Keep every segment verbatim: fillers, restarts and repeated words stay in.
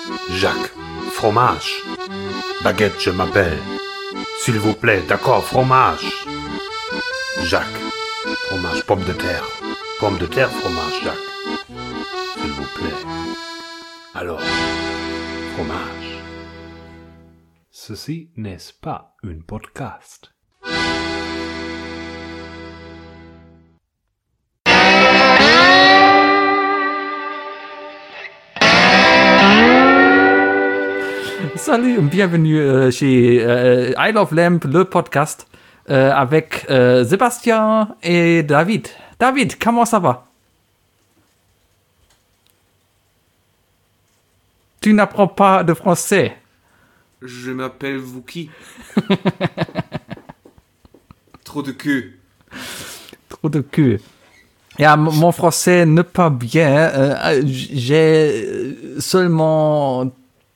Jacques, fromage. Baguette, je m'appelle. S'il vous plaît, d'accord, fromage. Jacques, fromage, pomme de terre. Pomme de terre, fromage, Jacques. S'il vous plaît. Alors, fromage. Ceci n'est pas un podcast. Salut et bienvenue euh, chez euh, I Love Lamp, le podcast, euh, avec euh, Sébastien et David. David, comment ça va? Tu n'apprends pas de français. Je m'appelle Wookie. Trop de queue. Trop de queue. Ja, m- mon français n'est pas bien. Euh, j'ai seulement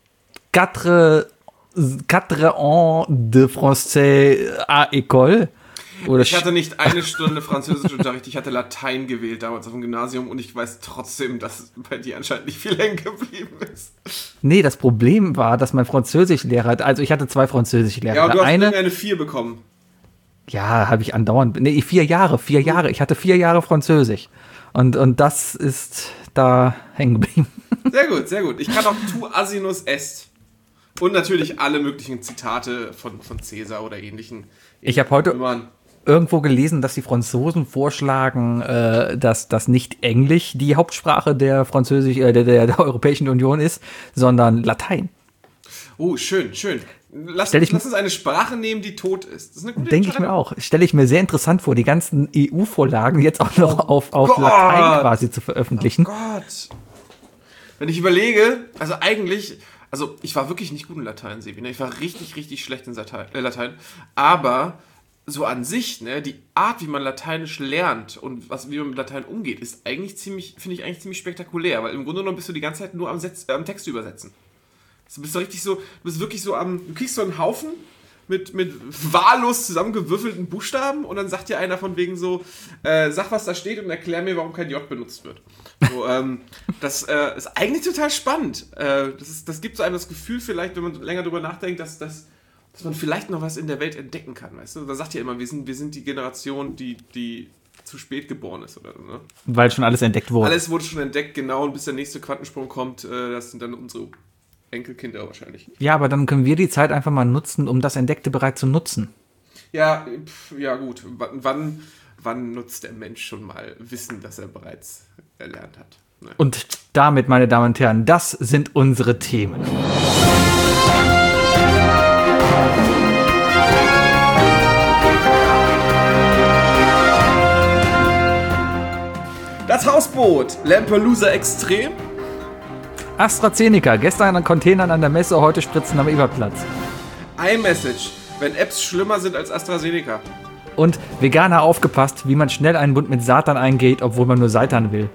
quatre, quatre ans de français à école. Oder Ich hatte nicht eine Stunde Französischunterricht, ich hatte Latein gewählt damals auf dem Gymnasium und ich weiß trotzdem, dass bei dir anscheinend nicht viel hängen geblieben ist. Nee, das Problem war, dass mein Französischlehrer, also ich hatte zwei Französischlehrer. Ja, und du hast eine, eine vier bekommen. Ja, habe ich andauernd, nee, vier Jahre, vier Jahre. Ich hatte vier Jahre Französisch. Und, und das ist da hängen geblieben. Sehr gut, sehr gut. Ich kann auch tu asinus est. Und natürlich alle möglichen Zitate von, von Cäsar oder ähnlichen. Ich habe heute Römern. irgendwo gelesen, dass die Franzosen vorschlagen, äh, dass das nicht Englisch die Hauptsprache der Französisch, äh, der, der, der Europäischen Union ist, sondern Latein. Oh, schön, schön. Lass, Stell ich lass uns eine Sprache nehmen, die tot ist. Das ist eine gute Denke ich mir Entscheidung. auch. Stelle ich mir sehr interessant vor, die ganzen E U-Vorlagen jetzt auch noch Oh auf, auf Gott. Latein quasi zu veröffentlichen. Oh Gott. Wenn ich überlege, also eigentlich, also ich war wirklich nicht gut in Latein, Sebi, ne? Ich war richtig, richtig schlecht in Latein, äh, Latein. Aber so an sich, ne, die Art, wie man Lateinisch lernt und was, wie man mit Latein umgeht, ist eigentlich ziemlich, finde ich eigentlich ziemlich spektakulär, weil im Grunde genommen bist du die ganze Zeit nur am, Setz, äh, am Text übersetzen. Du bist so richtig so, du bist wirklich so am, du kriegst so einen Haufen mit, mit wahllos zusammengewürfelten Buchstaben und dann sagt dir einer von wegen so, äh, sag, was da steht und erklär mir, warum kein J benutzt wird. So, ähm, das äh, ist eigentlich total spannend. Äh, das, ist, das gibt so einem das Gefühl vielleicht, wenn man länger drüber nachdenkt, dass, dass, dass man vielleicht noch was in der Welt entdecken kann, weißt du? Da sagt ja immer, wir sind, wir sind die Generation, die, die zu spät geboren ist, oder so, ne? Weil schon alles entdeckt wurde. Alles wurde schon entdeckt, genau, und bis der nächste Quantensprung kommt, äh, das sind dann unsere Enkelkinder wahrscheinlich. Ja, aber dann können wir die Zeit einfach mal nutzen, um das Entdeckte bereits zu nutzen. Ja, pf, ja gut. W- Wann, wann nutzt der Mensch schon mal Wissen, das er bereits erlernt hat? Ne? Und damit, meine Damen und Herren, das sind unsere Themen. Das Hausboot, Lampelusa Extrem. AstraZeneca, gestern an Containern an der Messe, heute Spritzen am Eberplatz. iMessage, wenn Apps schlimmer sind als AstraZeneca. Und Veganer aufgepasst, wie man schnell einen Bund mit Satan eingeht, obwohl man nur Seitan will.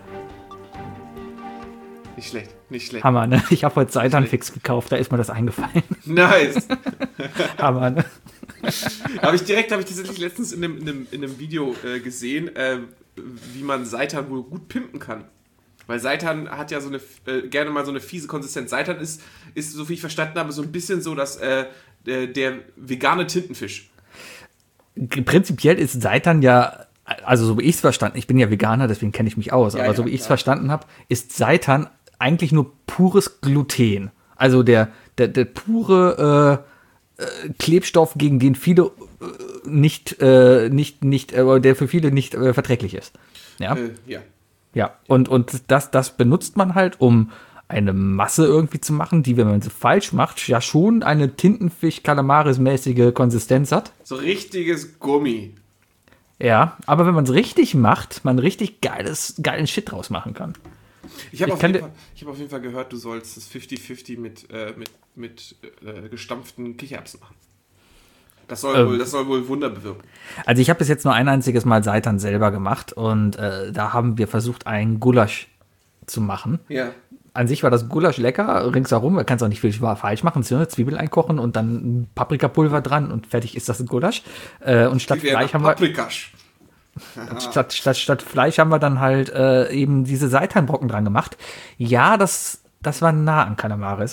Nicht schlecht, nicht schlecht. Hammer, ne? Ich habe heute Seitan-Fix gekauft, da ist mir das eingefallen. Nice. Hammer, ne? Habe ich direkt, habe ich tatsächlich letztens in einem, in einem, in einem Video äh, gesehen, äh, wie man Seitan wohl gut pimpen kann. Weil Seitan hat ja so eine, äh, gerne mal so eine fiese Konsistenz. Seitan ist, ist, so wie ich verstanden habe, so ein bisschen so, dass äh, der, der vegane Tintenfisch. Prinzipiell ist Seitan ja, also so wie ich es verstanden, ich bin ja Veganer, deswegen kenne ich mich aus, Ja, aber ja, so wie ich es klar. verstanden habe, ist Seitan eigentlich nur pures Gluten. Also der, der, der pure äh, äh, Klebstoff, gegen den viele äh, nicht, äh, nicht, nicht, äh, der für viele nicht äh, verträglich ist. Ja. Äh, ja. Ja, und, und das, das benutzt man halt, um eine Masse irgendwie zu machen, die, wenn man sie falsch macht, ja schon eine Tintenfisch-Kalamaris-mäßige Konsistenz hat. So richtiges Gummi. Ja, aber wenn man es richtig macht, man richtig geiles, geilen Shit draus machen kann. Ich habe Ich auf, kann jeden dir- Fall- ich hab auf jeden Fall gehört, du sollst das fünfzig fünfzig mit, äh, mit, mit äh, gestampften Kichererbsen machen. Das soll, Ähm. wohl, das soll wohl Wunder bewirken. Also ich habe bis jetzt nur ein einziges Mal Seitan selber gemacht und äh, da haben wir versucht, einen Gulasch zu machen. Ja. An sich war das Gulasch lecker, ringsherum, man kann es auch nicht viel falsch machen, Zwiebel einkochen und dann Paprikapulver dran und fertig ist das ein Gulasch. Äh, und statt Fleisch haben wir... Paprikasch. Statt, statt, statt Fleisch haben wir dann halt äh, eben diese Seitanbrocken dran gemacht. Ja, das, das war nah an Kalamaris.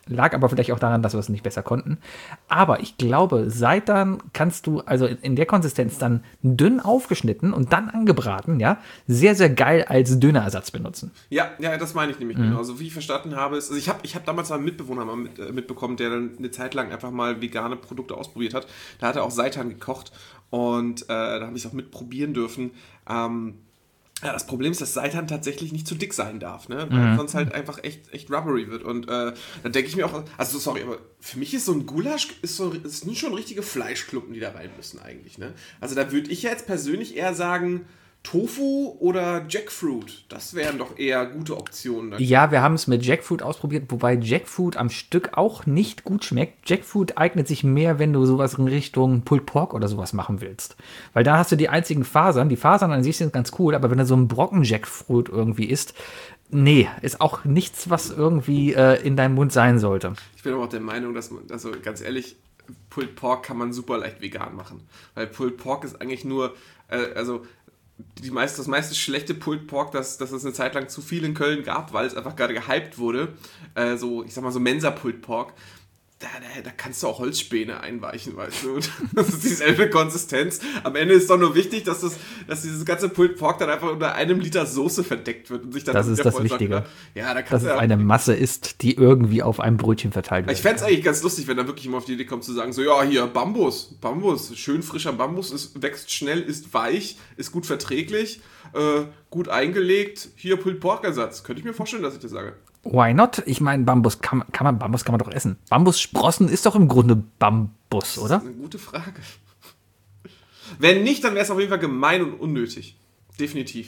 Lag aber vielleicht auch daran, dass wir es nicht besser konnten. Aber ich glaube, Seitan kannst du, also in, in der Konsistenz dann dünn aufgeschnitten und dann angebraten, ja, sehr, sehr geil als Dönerersatz benutzen. Ja, ja, das meine ich nämlich mhm. genau. Also wie ich verstanden habe, ist, also ich habe ich hab damals einen Mitbewohner mal mit, äh, mitbekommen, der dann eine Zeit lang einfach mal vegane Produkte ausprobiert hat. Da hat er auch Seitan gekocht und äh, da habe ich es auch mitprobieren dürfen. Ähm, Ja, das Problem ist, dass Seitan tatsächlich nicht zu dick sein darf, ne? Weil mhm. sonst halt einfach echt, echt rubbery wird. Und äh, dann denke ich mir auch, also sorry, aber für mich ist so ein Gulasch, ist so, ist sind schon richtige Fleischklumpen, die da rein müssen eigentlich, ne? Also da würde ich ja jetzt persönlich eher sagen, Tofu oder Jackfruit, das wären doch eher gute Optionen. Dafür. Ja, wir haben es mit Jackfruit ausprobiert, wobei Jackfruit am Stück auch nicht gut schmeckt. Jackfruit eignet sich mehr, wenn du sowas in Richtung Pulled Pork oder sowas machen willst. Weil da hast du die einzigen Fasern. Die Fasern an sich sind ganz cool, aber wenn du so einen Brocken Jackfruit irgendwie isst, nee, ist auch nichts, was irgendwie äh, in deinem Mund sein sollte. Ich bin aber auch der Meinung, dass man, also ganz ehrlich, Pulled Pork kann man super leicht vegan machen. Weil Pulled Pork ist eigentlich nur, äh, also Die meiste, das meiste schlechte Pulled Pork, das, das es eine Zeit lang zu viel in Köln gab, weil es einfach gerade gehypt wurde. Äh, so, ich sag mal so Mensa Pulled Pork. Da, da, da kannst du auch Holzspäne einweichen, weißt du. Das ist dieselbe Konsistenz. Am Ende ist doch nur wichtig, dass, das, dass dieses ganze Pulled Pork dann einfach unter einem Liter Soße verdeckt wird und sich dann das ist das Wichtige. Ja, da dass du es ja eine Masse ist, die irgendwie auf einem Brötchen verteilt wird. Ich fände es eigentlich ganz lustig, wenn da wirklich immer auf die Idee kommt zu sagen, so ja, hier Bambus, Bambus, schön frischer Bambus, ist, wächst schnell, ist weich, ist gut verträglich, äh, gut eingelegt, hier Pulled Pork Ersatz. Könnte ich mir vorstellen, dass ich das sage. Why not? Ich meine, Bambus kann, kann man Bambus kann man doch essen. Bambussprossen ist doch im Grunde Bambus, oder? Das ist eine gute Frage. Wenn nicht, dann wäre es auf jeden Fall gemein und unnötig. Definitiv.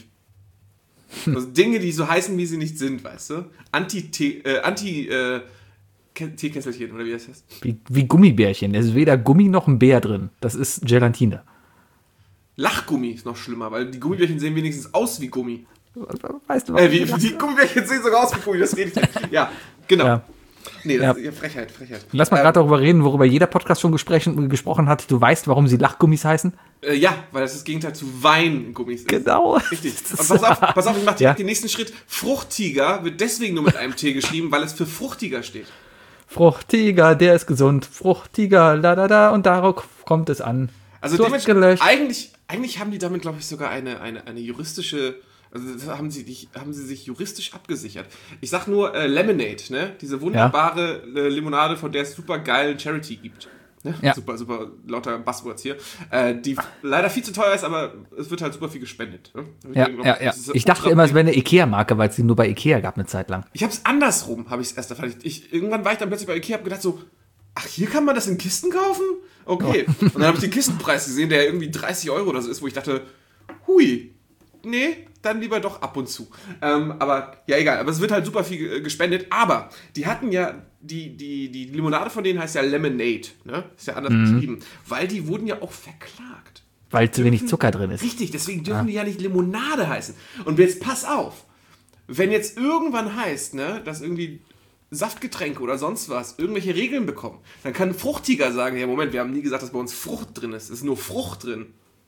Also Dinge, die so heißen, wie sie nicht sind, weißt du? Anti-Tee, äh, Anti, äh, Teekesselchen, oder wie das heißt? Wie, wie Gummibärchen. Es ist weder Gummi noch ein Bär drin. Das ist Gelatine. Lachgummi ist noch schlimmer, weil die Gummibärchen sehen wenigstens aus wie Gummi. Weißt du was? Äh, wie, die Gummibärchen sehen sogar aus wie Gummi, das rede ich nicht. Ja, genau. Ja. Nee, das Ja. ist ja Frechheit, Frechheit. Lass mal Ähm, gerade darüber reden, worüber jeder Podcast schon gesprochen, gesprochen hat. Du weißt, warum sie Lachgummis heißen? Äh, ja, weil das das Gegenteil zu Weingummis ist. Genau. Richtig. Und pass auf, pass auf, ich mach Ja. den nächsten Schritt. Fruchtiger wird deswegen nur mit einem T geschrieben, weil es für fruchtiger steht. Fruchtiger, der ist gesund. Fruchtiger, la da da. Und darauf kommt es an. Also Durchgelöscht. dementsprechend, eigentlich, eigentlich haben die damit, glaube ich, sogar eine, eine, eine juristische, also das haben sie, die, haben sie sich juristisch abgesichert. Ich sag nur äh, Lemonade, ne? Diese wunderbare äh, Limonade, von der es super geilen Charity gibt. Ne? Ja. Super, super lauter Buzzwords hier. Äh, die leider viel zu teuer ist, aber es wird halt super viel gespendet. Ne? Ja, ja, ja. Ich dachte immer, es wäre eine Ikea-Marke, weil es sie nur bei Ikea gab eine Zeit lang. Ich habe es andersrum, habe ich es erst erfahren. Ich, ich, irgendwann war ich dann plötzlich bei Ikea, habe gedacht so, ach, hier kann man das in Kisten kaufen? Okay. Oh. Und dann habe ich den Kistenpreis gesehen, der irgendwie dreißig Euro oder so ist, wo ich dachte, hui, nee, dann lieber doch ab und zu. Ähm, aber, ja, egal. Aber es wird halt super viel äh, gespendet. Aber die hatten ja, die, die, die Limonade von denen heißt ja Lemonade, ne? Ist ja anders Mhm. beschrieben. Weil die wurden ja auch verklagt. Weil zu wenig Zucker drin ist. Richtig, deswegen dürfen die ja nicht Limonade heißen. Und jetzt pass auf, wenn jetzt irgendwann heißt, ne, dass irgendwie Saftgetränke oder sonst was irgendwelche Regeln bekommen, dann kann ein Fruchtiger sagen, ja Moment, wir haben nie gesagt, dass bei uns Frucht drin ist. Es ist nur Frucht drin.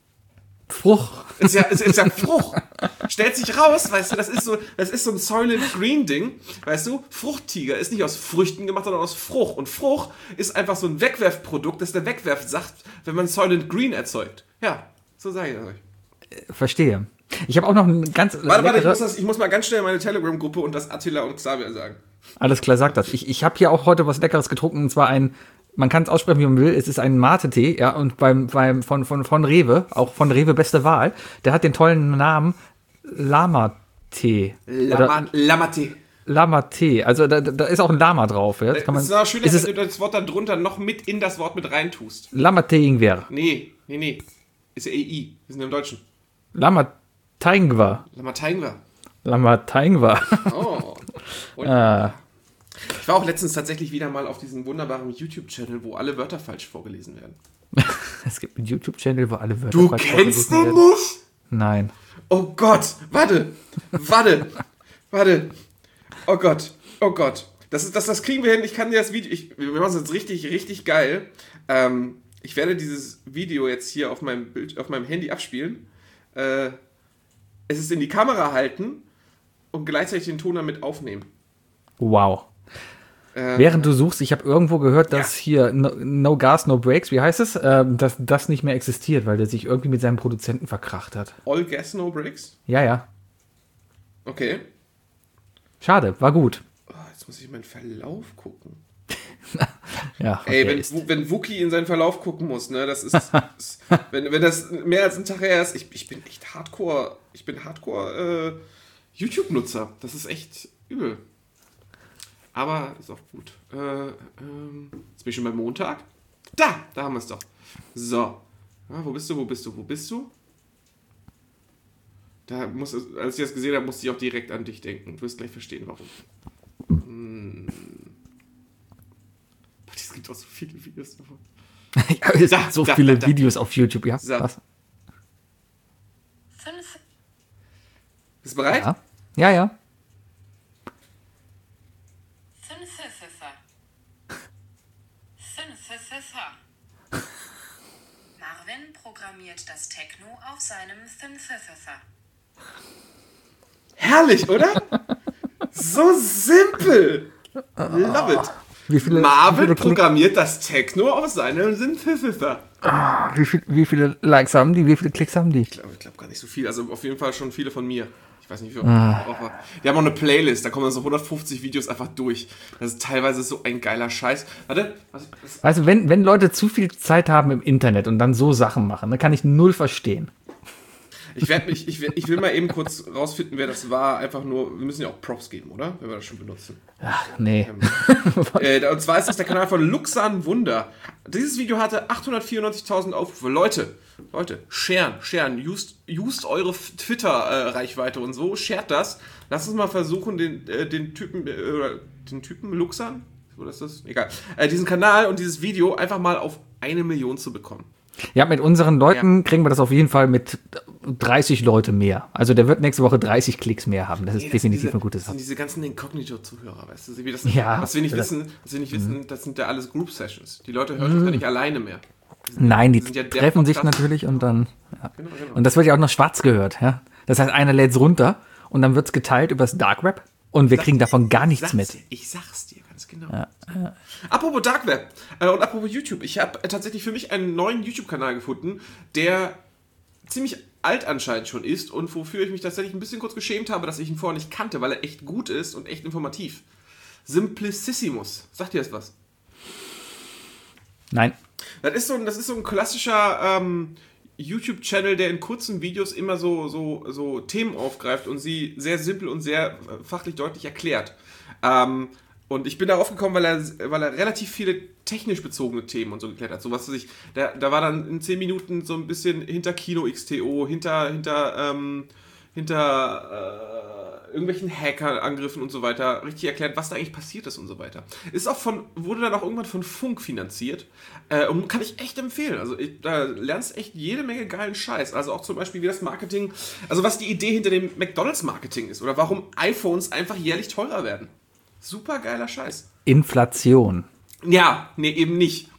Frucht. Ist ja, ist, ist ja Frucht. Stellt sich raus, weißt du, das ist so, das ist so ein Soylent Green Ding, weißt du, Fruchttiger ist nicht aus Früchten gemacht, sondern aus Frucht. Und Frucht ist einfach so ein Wegwerfprodukt, das ist der Wegwerfsaft, wenn man Soylent Green erzeugt. Ja, so sage ich das euch. Verstehe. Ich habe auch noch ein ganz Warte, warte, ich leckere- muss, das, ich muss mal ganz schnell meine Telegram-Gruppe und das Attila und Xavier sagen. Alles klar, sag das. Ich, ich habe hier auch heute was Leckeres getrunken, und zwar ein, man kann es aussprechen, wie man will, es ist ein Mate-Tee, ja, und beim, beim, von, von, von Rewe, auch von Rewe beste Wahl, der hat den tollen Namen Lama-Tee. Lama, Lama-Tee. Lama-Tee, also da, da ist auch ein Lama drauf. Ja? Das kann man, Es ist auch schön, ist dass es du das Wort dann drunter noch mit in das Wort mit reintust. Lama-Tee Ingwer. Nee, nee, nee. Ist ja E I. Wir sind im Deutschen. Lama-Taingwa. Lama-Taingwa. Lama-Taingwa. Oh. Und ah. ich war auch letztens tatsächlich wieder mal auf diesem wunderbaren YouTube-Channel, wo alle Wörter falsch vorgelesen werden. Es gibt einen YouTube-Channel, wo alle Wörter Du falsch kennst vorgelesen den werden. nicht? Nein. Oh Gott, warte, warte, warte. Oh Gott, oh Gott. Das, ist, das, das kriegen wir hin. Ich kann dir das Video, ich, wir machen es jetzt richtig, richtig geil. Ähm, ich werde dieses Video jetzt hier auf meinem, Bild, auf meinem Handy abspielen. Äh, es ist in die Kamera halten und gleichzeitig den Ton damit aufnehmen. Wow. Während du suchst, ich habe irgendwo gehört, dass ja. hier no, no Gas, No Brakes, wie heißt es, äh, dass das nicht mehr existiert, weil der sich irgendwie mit seinem Produzenten verkracht hat. All Gas, No Brakes? Ja, ja. Okay. Schade, war gut. Oh, jetzt muss ich meinen Verlauf gucken. ja, Ey, wenn, ist. wenn Wookie in seinen Verlauf gucken muss, ne, das ist, ist wenn, wenn das mehr als ein Tag her ist, ich, ich bin echt Hardcore, ich bin Hardcore äh, YouTube-Nutzer. Das ist echt übel. Aber ist auch gut. Äh, ähm, jetzt bin ich schon beim Montag. Da, da haben wir es doch. So. Ja, wo bist du, wo bist du, wo bist du? Da muss, als ich das gesehen habe, musste ich auch direkt an dich denken. Du wirst gleich verstehen, warum. Hm. Es gibt auch so viele Videos davon. ja, es da, gibt so da, viele da, Videos da. auf YouTube. Ja, so. Was? Bist du bereit? Ja, ja. ja. Marvin programmiert das Techno auf seinem Synthesizer. Herrlich, oder? So simpel. Love it. Wie viele, Marvin wie viele programmiert das Techno auf seinem Synthesizer. Ah, wie, viel, wie viele Likes haben die? Wie viele Klicks haben die? Ich glaube glaub gar nicht so viel. Also auf jeden Fall schon viele von mir. Ich weiß nicht, wie viel. Ah. Wir haben auch eine Playlist, da kommen dann so hundertfünfzig Videos einfach durch. Das ist teilweise so ein geiler Scheiß. Warte. Was, was? Weißt du, wenn, wenn Leute zu viel Zeit haben im Internet und dann so Sachen machen, dann kann ich null verstehen. Ich, werd mich, ich, werd, ich will mal eben kurz rausfinden, wer das war. Einfach nur, wir müssen ja auch Props geben, oder? Wenn wir das schon benutzen. Ach, nee. Ähm, äh, und zwar ist das der Kanal von Luxan Wunder. Dieses Video hatte achthundertvierundneunzigtausend Aufrufe. Leute, Leute, sharen, sharen. Used, used eure Twitter-Reichweite und so. Shared das. Lasst uns mal versuchen, den, äh, den Typen, äh, den Typen Luxan, oder ist das? Egal. Äh, diesen Kanal und dieses Video einfach mal auf eine Million zu bekommen. Ja, mit unseren Leuten ja. kriegen wir das auf jeden Fall mit dreißig Leute mehr. Also der wird nächste Woche dreißig Klicks mehr haben. Das ist nee, das definitiv diese, eine gute Sache. Das sind diese ganzen Inkognito-Zuhörer, weißt du? Wie das, ja, was wir nicht das, wissen, was wir nicht wissen, das sind ja alles Group-Sessions. Die Leute hören uns ja nicht alleine mehr. Die sind, Nein, die, die ja treffen sich natürlich und dann. Ja. Genau, genau. Und das wird ja auch noch schwarz gehört. Ja? Das heißt, einer lädt es runter und dann wird es geteilt übers Dark Web und wir Sag, kriegen davon gar nichts mit. Dir, ich sag's dir ganz genau. Ja, ja. Apropos Dark Web äh, und apropos YouTube. Ich habe äh, tatsächlich für mich einen neuen YouTube-Kanal gefunden, der ziemlich alt anscheinend schon ist und wofür ich mich tatsächlich ein bisschen kurz geschämt habe, dass ich ihn vorher nicht kannte, weil er echt gut ist und echt informativ. Simplicissimus. Sagt dir das was? Nein. Das ist so ein, das ist so ein klassischer ähm, YouTube-Channel, der in kurzen Videos immer so, so, so Themen aufgreift und sie sehr simpel und sehr fachlich deutlich erklärt. Ähm, und ich bin darauf gekommen, weil er, weil er relativ viele technisch bezogene Themen und so geklärt hat. So was, was ich, da, da war dann in zehn Minuten so ein bisschen hinter Kino X T O, hinter, hinter, ähm, hinter äh, irgendwelchen Hackerangriffen und so weiter richtig erklärt, was da eigentlich passiert ist und so weiter. Ist auch von, wurde dann auch irgendwann von Funk finanziert äh, und kann ich echt empfehlen. Also ich, da lernst echt jede Menge geilen Scheiß. Also auch zum Beispiel, wie das Marketing, also was die Idee hinter dem McDonalds-Marketing ist oder warum iPhones einfach jährlich teurer werden. Super geiler Scheiß. Inflation. Ja, nee, eben nicht.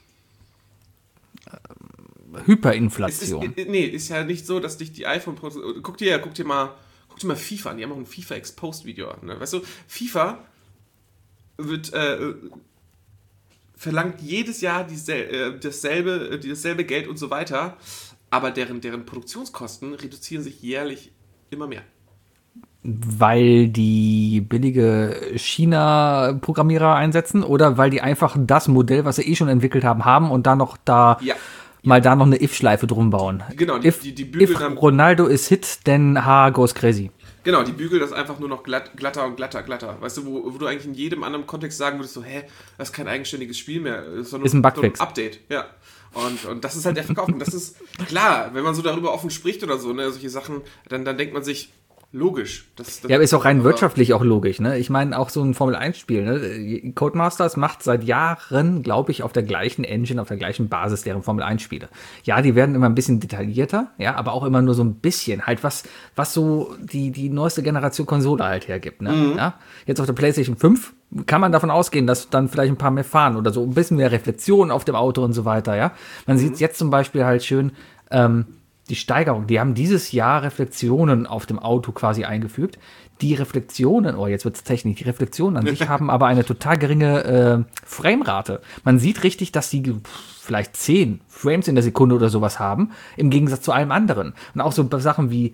Hyperinflation. Es ist, nee, ist ja nicht so, dass dich die iPhone... Guck dir, guck dir mal... Guck dir mal FIFA an, die haben auch ein FIFA-Exposed-Video an. Ne? Weißt du, FIFA wird äh, verlangt jedes Jahr diesel, äh, dasselbe, äh, dasselbe Geld und so weiter, aber deren, deren Produktionskosten reduzieren sich jährlich immer mehr. Weil die billige China-Programmierer einsetzen oder weil die einfach das Modell, was sie eh schon entwickelt haben, haben und dann noch da... Ja. Mal da noch eine If-Schleife drum bauen. Genau, die, if, die, die bügeln if dann, Ronaldo is hit, then H goes crazy. Genau, die bügeln das einfach nur noch glatt, glatter und glatter, glatter. Weißt du, wo, wo du eigentlich in jedem anderen Kontext sagen würdest, so, hä, das ist kein eigenständiges Spiel mehr. Das ist, nur, ist ein Bugfix. So ein Update, ja. Und, und das ist halt der Verkauf. Und das ist klar, wenn man so darüber offen spricht oder so, ne, solche Sachen, dann, dann denkt man sich, logisch. Das, das ja, aber ist auch rein wirtschaftlich auch logisch, ne? Ich meine, auch so ein Formel eins Spiel, ne? Codemasters macht seit Jahren, glaube ich, auf der gleichen Engine, auf der gleichen Basis deren Formel eins Spiele. Ja, die werden immer ein bisschen detaillierter, ja, aber auch immer nur so ein bisschen, halt was, was so die, die neueste Generation Konsole halt hergibt, ne? Mhm. Ja? Jetzt auf der PlayStation fünf kann man davon ausgehen, dass dann vielleicht ein paar mehr fahren oder so ein bisschen mehr Reflexion auf dem Auto und so weiter, ja? Man mhm. sieht es jetzt zum Beispiel halt schön, ähm, die Steigerung, die haben dieses Jahr Reflexionen auf dem Auto quasi eingefügt. Die Reflexionen, oh, jetzt wird es technisch, die Reflexionen an sich haben aber eine total geringe äh, Framerate. Man sieht richtig, dass die vielleicht zehn Frames in der Sekunde oder sowas haben, im Gegensatz zu allem anderen. Und auch so Sachen wie,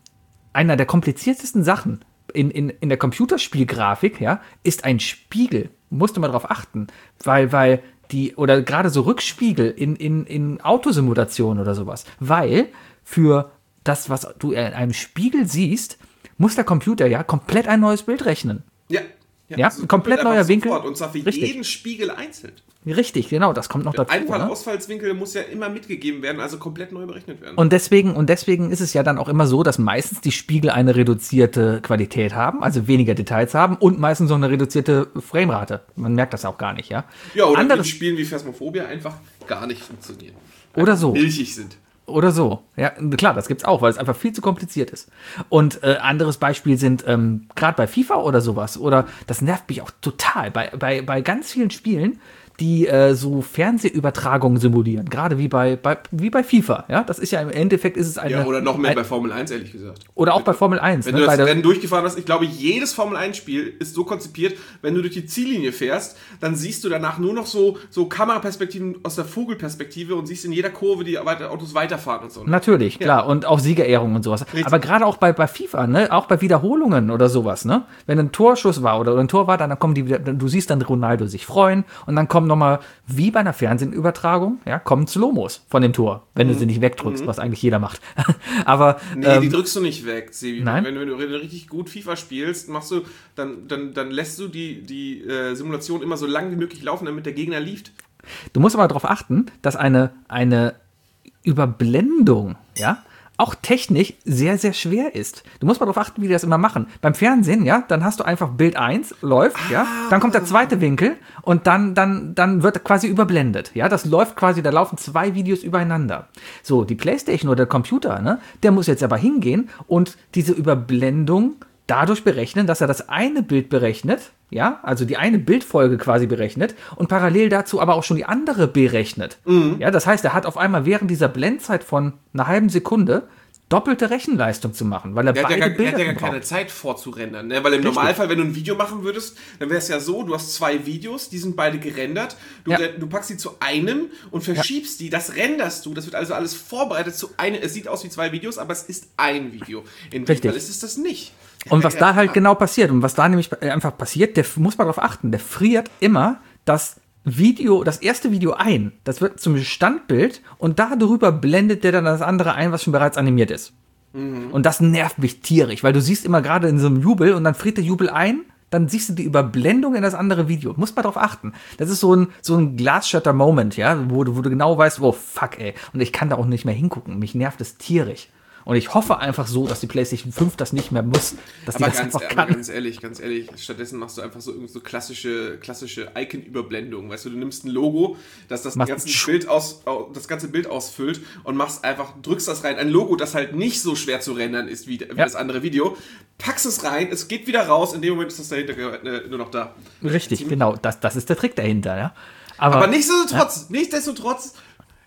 einer der kompliziertesten Sachen in, in, in der Computerspielgrafik, ja, ist ein Spiegel. Musst du mal drauf achten, weil, weil die, oder gerade so Rückspiegel in, in, in Autosimulationen oder sowas, weil für das, was du in einem Spiegel siehst, muss der Computer ja komplett ein neues Bild rechnen. Ja. Ja, ein komplett neuer Winkel. Sofort. Und zwar für Richtig. jeden Spiegel einzeln. Richtig, genau, das kommt noch Der dazu. Einfall, Ne? Ausfallswinkel muss ja immer mitgegeben werden, also komplett neu berechnet werden. Und deswegen, und deswegen ist es ja dann auch immer so, dass meistens die Spiegel eine reduzierte Qualität haben, also weniger Details haben und meistens so eine reduzierte Framerate. Man merkt das auch gar nicht, ja. Ja, oder Anderes, die Spielen wie Phasmophobia einfach gar nicht funktionieren. Oder Einfach so. milchig sind. Oder so. Ja, klar, das gibt's auch, weil es einfach viel zu kompliziert ist. Und äh, anderes Beispiel sind ähm, gerade bei FIFA oder sowas, oder das nervt mich auch total, bei, bei, bei ganz vielen Spielen, die äh, so Fernsehübertragungen simulieren, gerade wie bei, bei, wie bei FIFA. Ja, das ist ja im Endeffekt ist es eine. Ja, oder noch mehr ein, bei Formel eins, ehrlich gesagt. Oder auch bei Formel eins. Wenn Ne, du bei das der, Rennen durchgefahren hast, ich glaube, jedes Formel eins Spiel ist so konzipiert, wenn du durch die Ziellinie fährst, dann siehst du danach nur noch so, so Kameraperspektiven aus der Vogelperspektive und siehst in jeder Kurve die Autos weiterfahren und so. Natürlich, klar. Und auch Siegerehrungen und sowas. Richtig. Aber gerade auch bei, bei FIFA, ne, auch bei Wiederholungen oder sowas, ne? Wenn ein Torschuss war oder ein Tor war, dann kommen die wieder, du siehst dann Ronaldo sich freuen und dann kommen nochmal, wie bei einer Fernsehübertragung, ja, kommen Slomos von dem Tor, wenn du sie nicht wegdrückst, Mhm. was eigentlich jeder macht. Aber Nee, ähm, die drückst du nicht weg, Sebi. Nein? Wenn, wenn, du, wenn du richtig gut FIFA spielst, machst du, dann, dann, dann lässt du die, die äh, Simulation immer so lang wie möglich laufen, damit der Gegner lieft. du musst aber darauf achten, dass eine, eine Überblendung, ja, auch technisch sehr, sehr schwer ist. Du musst mal darauf achten, wie die das immer machen. Beim Fernsehen, ja, dann hast du einfach Bild eins, läuft, ja, dann kommt der zweite Winkel und dann, dann, dann wird quasi überblendet. Ja, das läuft quasi, da laufen zwei Videos übereinander. So, die Playstation oder der Computer, ne, der muss jetzt aber hingehen und diese Überblendung dadurch berechnen, dass er das eine Bild berechnet, ja, also die eine Bildfolge quasi berechnet und parallel dazu aber auch schon die andere berechnet. Mhm. Ja, das heißt, er hat auf einmal während dieser Blendzeit von einer halben Sekunde doppelte Rechenleistung zu machen, weil er Der hat ja beide gar, der Bilder hat ja gar braucht. keine Zeit vorzurendern, ne? Weil im Richtig. Normalfall, wenn du ein Video machen würdest, dann wäre es ja so, du hast zwei Videos, die sind beide gerendert, du, Ja. du packst sie zu einem und verschiebst die, das renderst du, das wird also alles vorbereitet zu einem, es sieht aus wie zwei Videos, aber es ist ein Video. In dem Richtig. Fall ist es das nicht. Und was Ja, da ja. halt genau passiert und was da nämlich einfach passiert, der muss man darauf achten, der friert immer das Video, das erste Video ein. Das wird zum Standbild und darüber blendet der dann das andere ein, was schon bereits animiert ist. Und das nervt mich tierisch, weil du siehst immer gerade in so einem Jubel und dann friert der Jubel ein, dann siehst du die Überblendung in das andere Video. Muss man darauf achten. Das ist so ein, so ein Glasshutter-Moment, ja, wo, du- wo du genau weißt, oh fuck, ey. Und ich kann da auch nicht mehr hingucken. Mich nervt es tierisch. Und ich hoffe einfach so, dass die PlayStation fünf das nicht mehr muss, dass die Aber das ganz, einfach aber kann. ganz ehrlich, ganz ehrlich, stattdessen machst du einfach so, irgendwie so klassische, klassische Icon-Überblendung. Weißt du, du nimmst ein Logo, das das Machst ganze, Schuh. Bild aus, au- das ganze Bild ausfüllt und machst einfach, drückst das rein. Ein Logo, das halt nicht so schwer zu rendern ist wie, wie Ja. das andere Video. Packst es rein, es geht wieder raus, in dem Moment ist das dahinter äh, nur noch da. Richtig, genau. Das, das ist der Trick dahinter, ja. Aber, Aber nichtsdestotrotz, nichtsdestotrotz,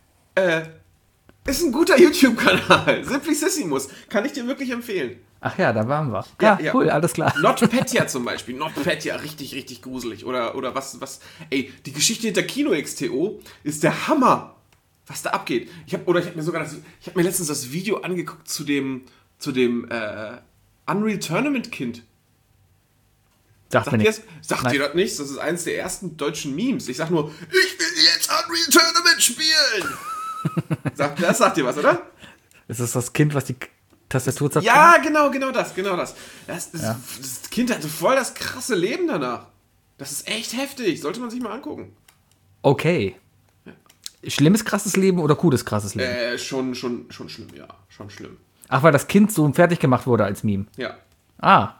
äh, ist ein guter YouTube-Kanal. Simplicissimus. Kann ich dir wirklich empfehlen. ach ja, da waren wir. Ja, Ja, ja. cool, alles klar. NotPetya zum Beispiel. NotPetya, richtig, richtig gruselig. Oder, oder was, was, ey, die Geschichte hinter Kino X T O ist der Hammer, was da abgeht. Ich hab, oder ich habe mir sogar das, ich habe mir letztens das Video angeguckt zu dem, zu dem, äh, Unreal Tournament Kind. Sagt Sagt mir ihr nichts. das? Sagt Nein. ihr das nicht? Das ist eines der ersten deutschen Memes. Ich sag nur, ich will jetzt Unreal Tournament spielen. sagt, das sagt ihr was, oder? Ist das das Kind, was die Tastatur zerstört? Ja, genau, genau das, genau das. Das, das, Ja. das Kind hatte voll das krasse Leben danach. Das ist echt heftig. Sollte man sich mal angucken. Okay. Schlimmes, krasses Leben oder cooles, krasses Leben? Äh, schon, schon, schon schlimm, ja. Schon schlimm. Ach, weil das Kind so fertig gemacht wurde als Meme. Ja. Ah.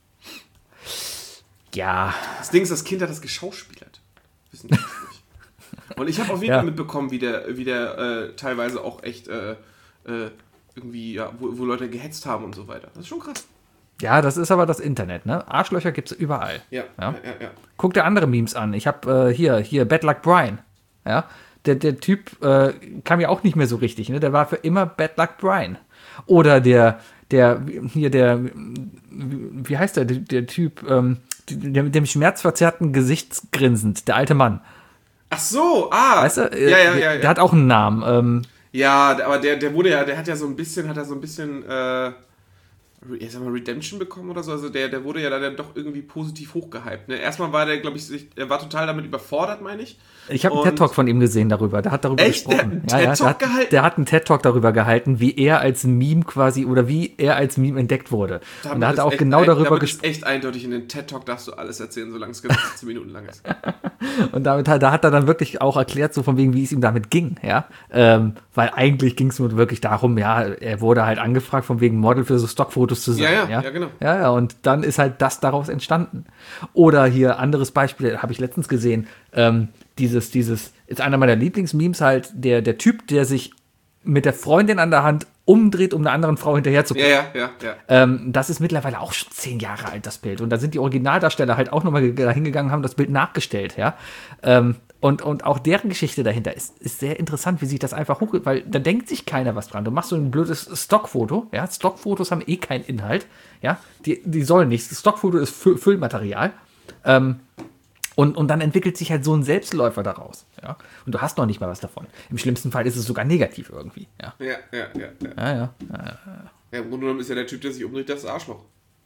Ja. Das Ding ist, das Kind hat das geschauspielert. Wissen die nicht. Und ich habe auf jeden Ja. Fall mitbekommen, wie der, wie der äh, teilweise auch echt äh, äh, irgendwie, ja, wo, wo Leute gehetzt haben und so weiter. Das ist schon krass. Ja, das ist aber das Internet, ne? Arschlöcher gibt's überall. Ja, Ja. ja, ja. ja. Guck dir andere Memes an. Ich hab äh, hier, hier, Bad Luck Brian. Ja. der, der Typ äh, kam ja auch nicht mehr so richtig, ne? Der war für immer Bad Luck Brian. Oder der, der, hier der, wie heißt der, der, der Typ, ähm, der mit dem schmerzverzerrten Gesicht grinsend, der alte Mann. Ach so, ah. Weißt du? Ja, ja, ja. Der, ja. der hat auch einen Namen. Ähm, Ja, aber der, der wurde ja, der hat ja so ein bisschen, hat er so ein bisschen, äh, ich sag mal, Redemption bekommen oder so. Also der, der wurde ja dann doch irgendwie positiv hochgehypt. Ne? Erstmal war der, glaube ich, sich, er war total damit überfordert, meine ich. Ich habe einen Und- TED-Talk von ihm gesehen darüber. Der hat darüber Echt? Der gesprochen. hat einen ja, ja, TED-Talk der, hat, gehalten? der hat einen TED-Talk darüber gehalten, wie er als Meme quasi oder wie er als Meme entdeckt wurde. Damit Und da hat ist er auch echt genau ein, darüber damit ist gesprochen. echt eindeutig, in den TED-Talk darfst du alles erzählen, solange es genau zehn Minuten lang ist. Und damit hat, da hat er dann wirklich auch erklärt, so von wegen, wie es ihm damit ging, ja. Ähm, weil eigentlich ging es nur wirklich darum, ja, er wurde halt angefragt, von wegen Model für so Stockfotos zu sein. Ja, ja, ja, ja, genau. Ja, ja, und dann ist halt das daraus entstanden. Oder hier, anderes Beispiel, habe ich letztens gesehen, ähm, dieses, dieses, ist einer meiner Lieblingsmemes halt, der, der Typ, der sich mit der Freundin an der Hand umdreht, um einer anderen Frau hinterher zu Ja, ja, ja, ja. ähm, das ist mittlerweile auch schon zehn Jahre alt, das Bild. Und da sind die Originaldarsteller halt auch nochmal hingegangen, haben das Bild nachgestellt, ja. Ähm, und, und auch deren Geschichte dahinter ist, ist sehr interessant, wie sich das einfach hochgeht, weil da denkt sich keiner was dran. Du machst so ein blödes Stockfoto, ja. Stockfotos haben eh keinen Inhalt, ja. Die, die sollen nichts. Das Stockfoto ist Fü- Füllmaterial. Ähm, Und, und dann entwickelt sich halt so ein Selbstläufer daraus. Ja? Und du hast noch nicht mal was davon. Im schlimmsten Fall ist es sogar negativ irgendwie. Ja, Ja, ja, ja, ja. ja. ja. Ja, im Grunde genommen ist ja der Typ, der sich umdreht, das Arschloch.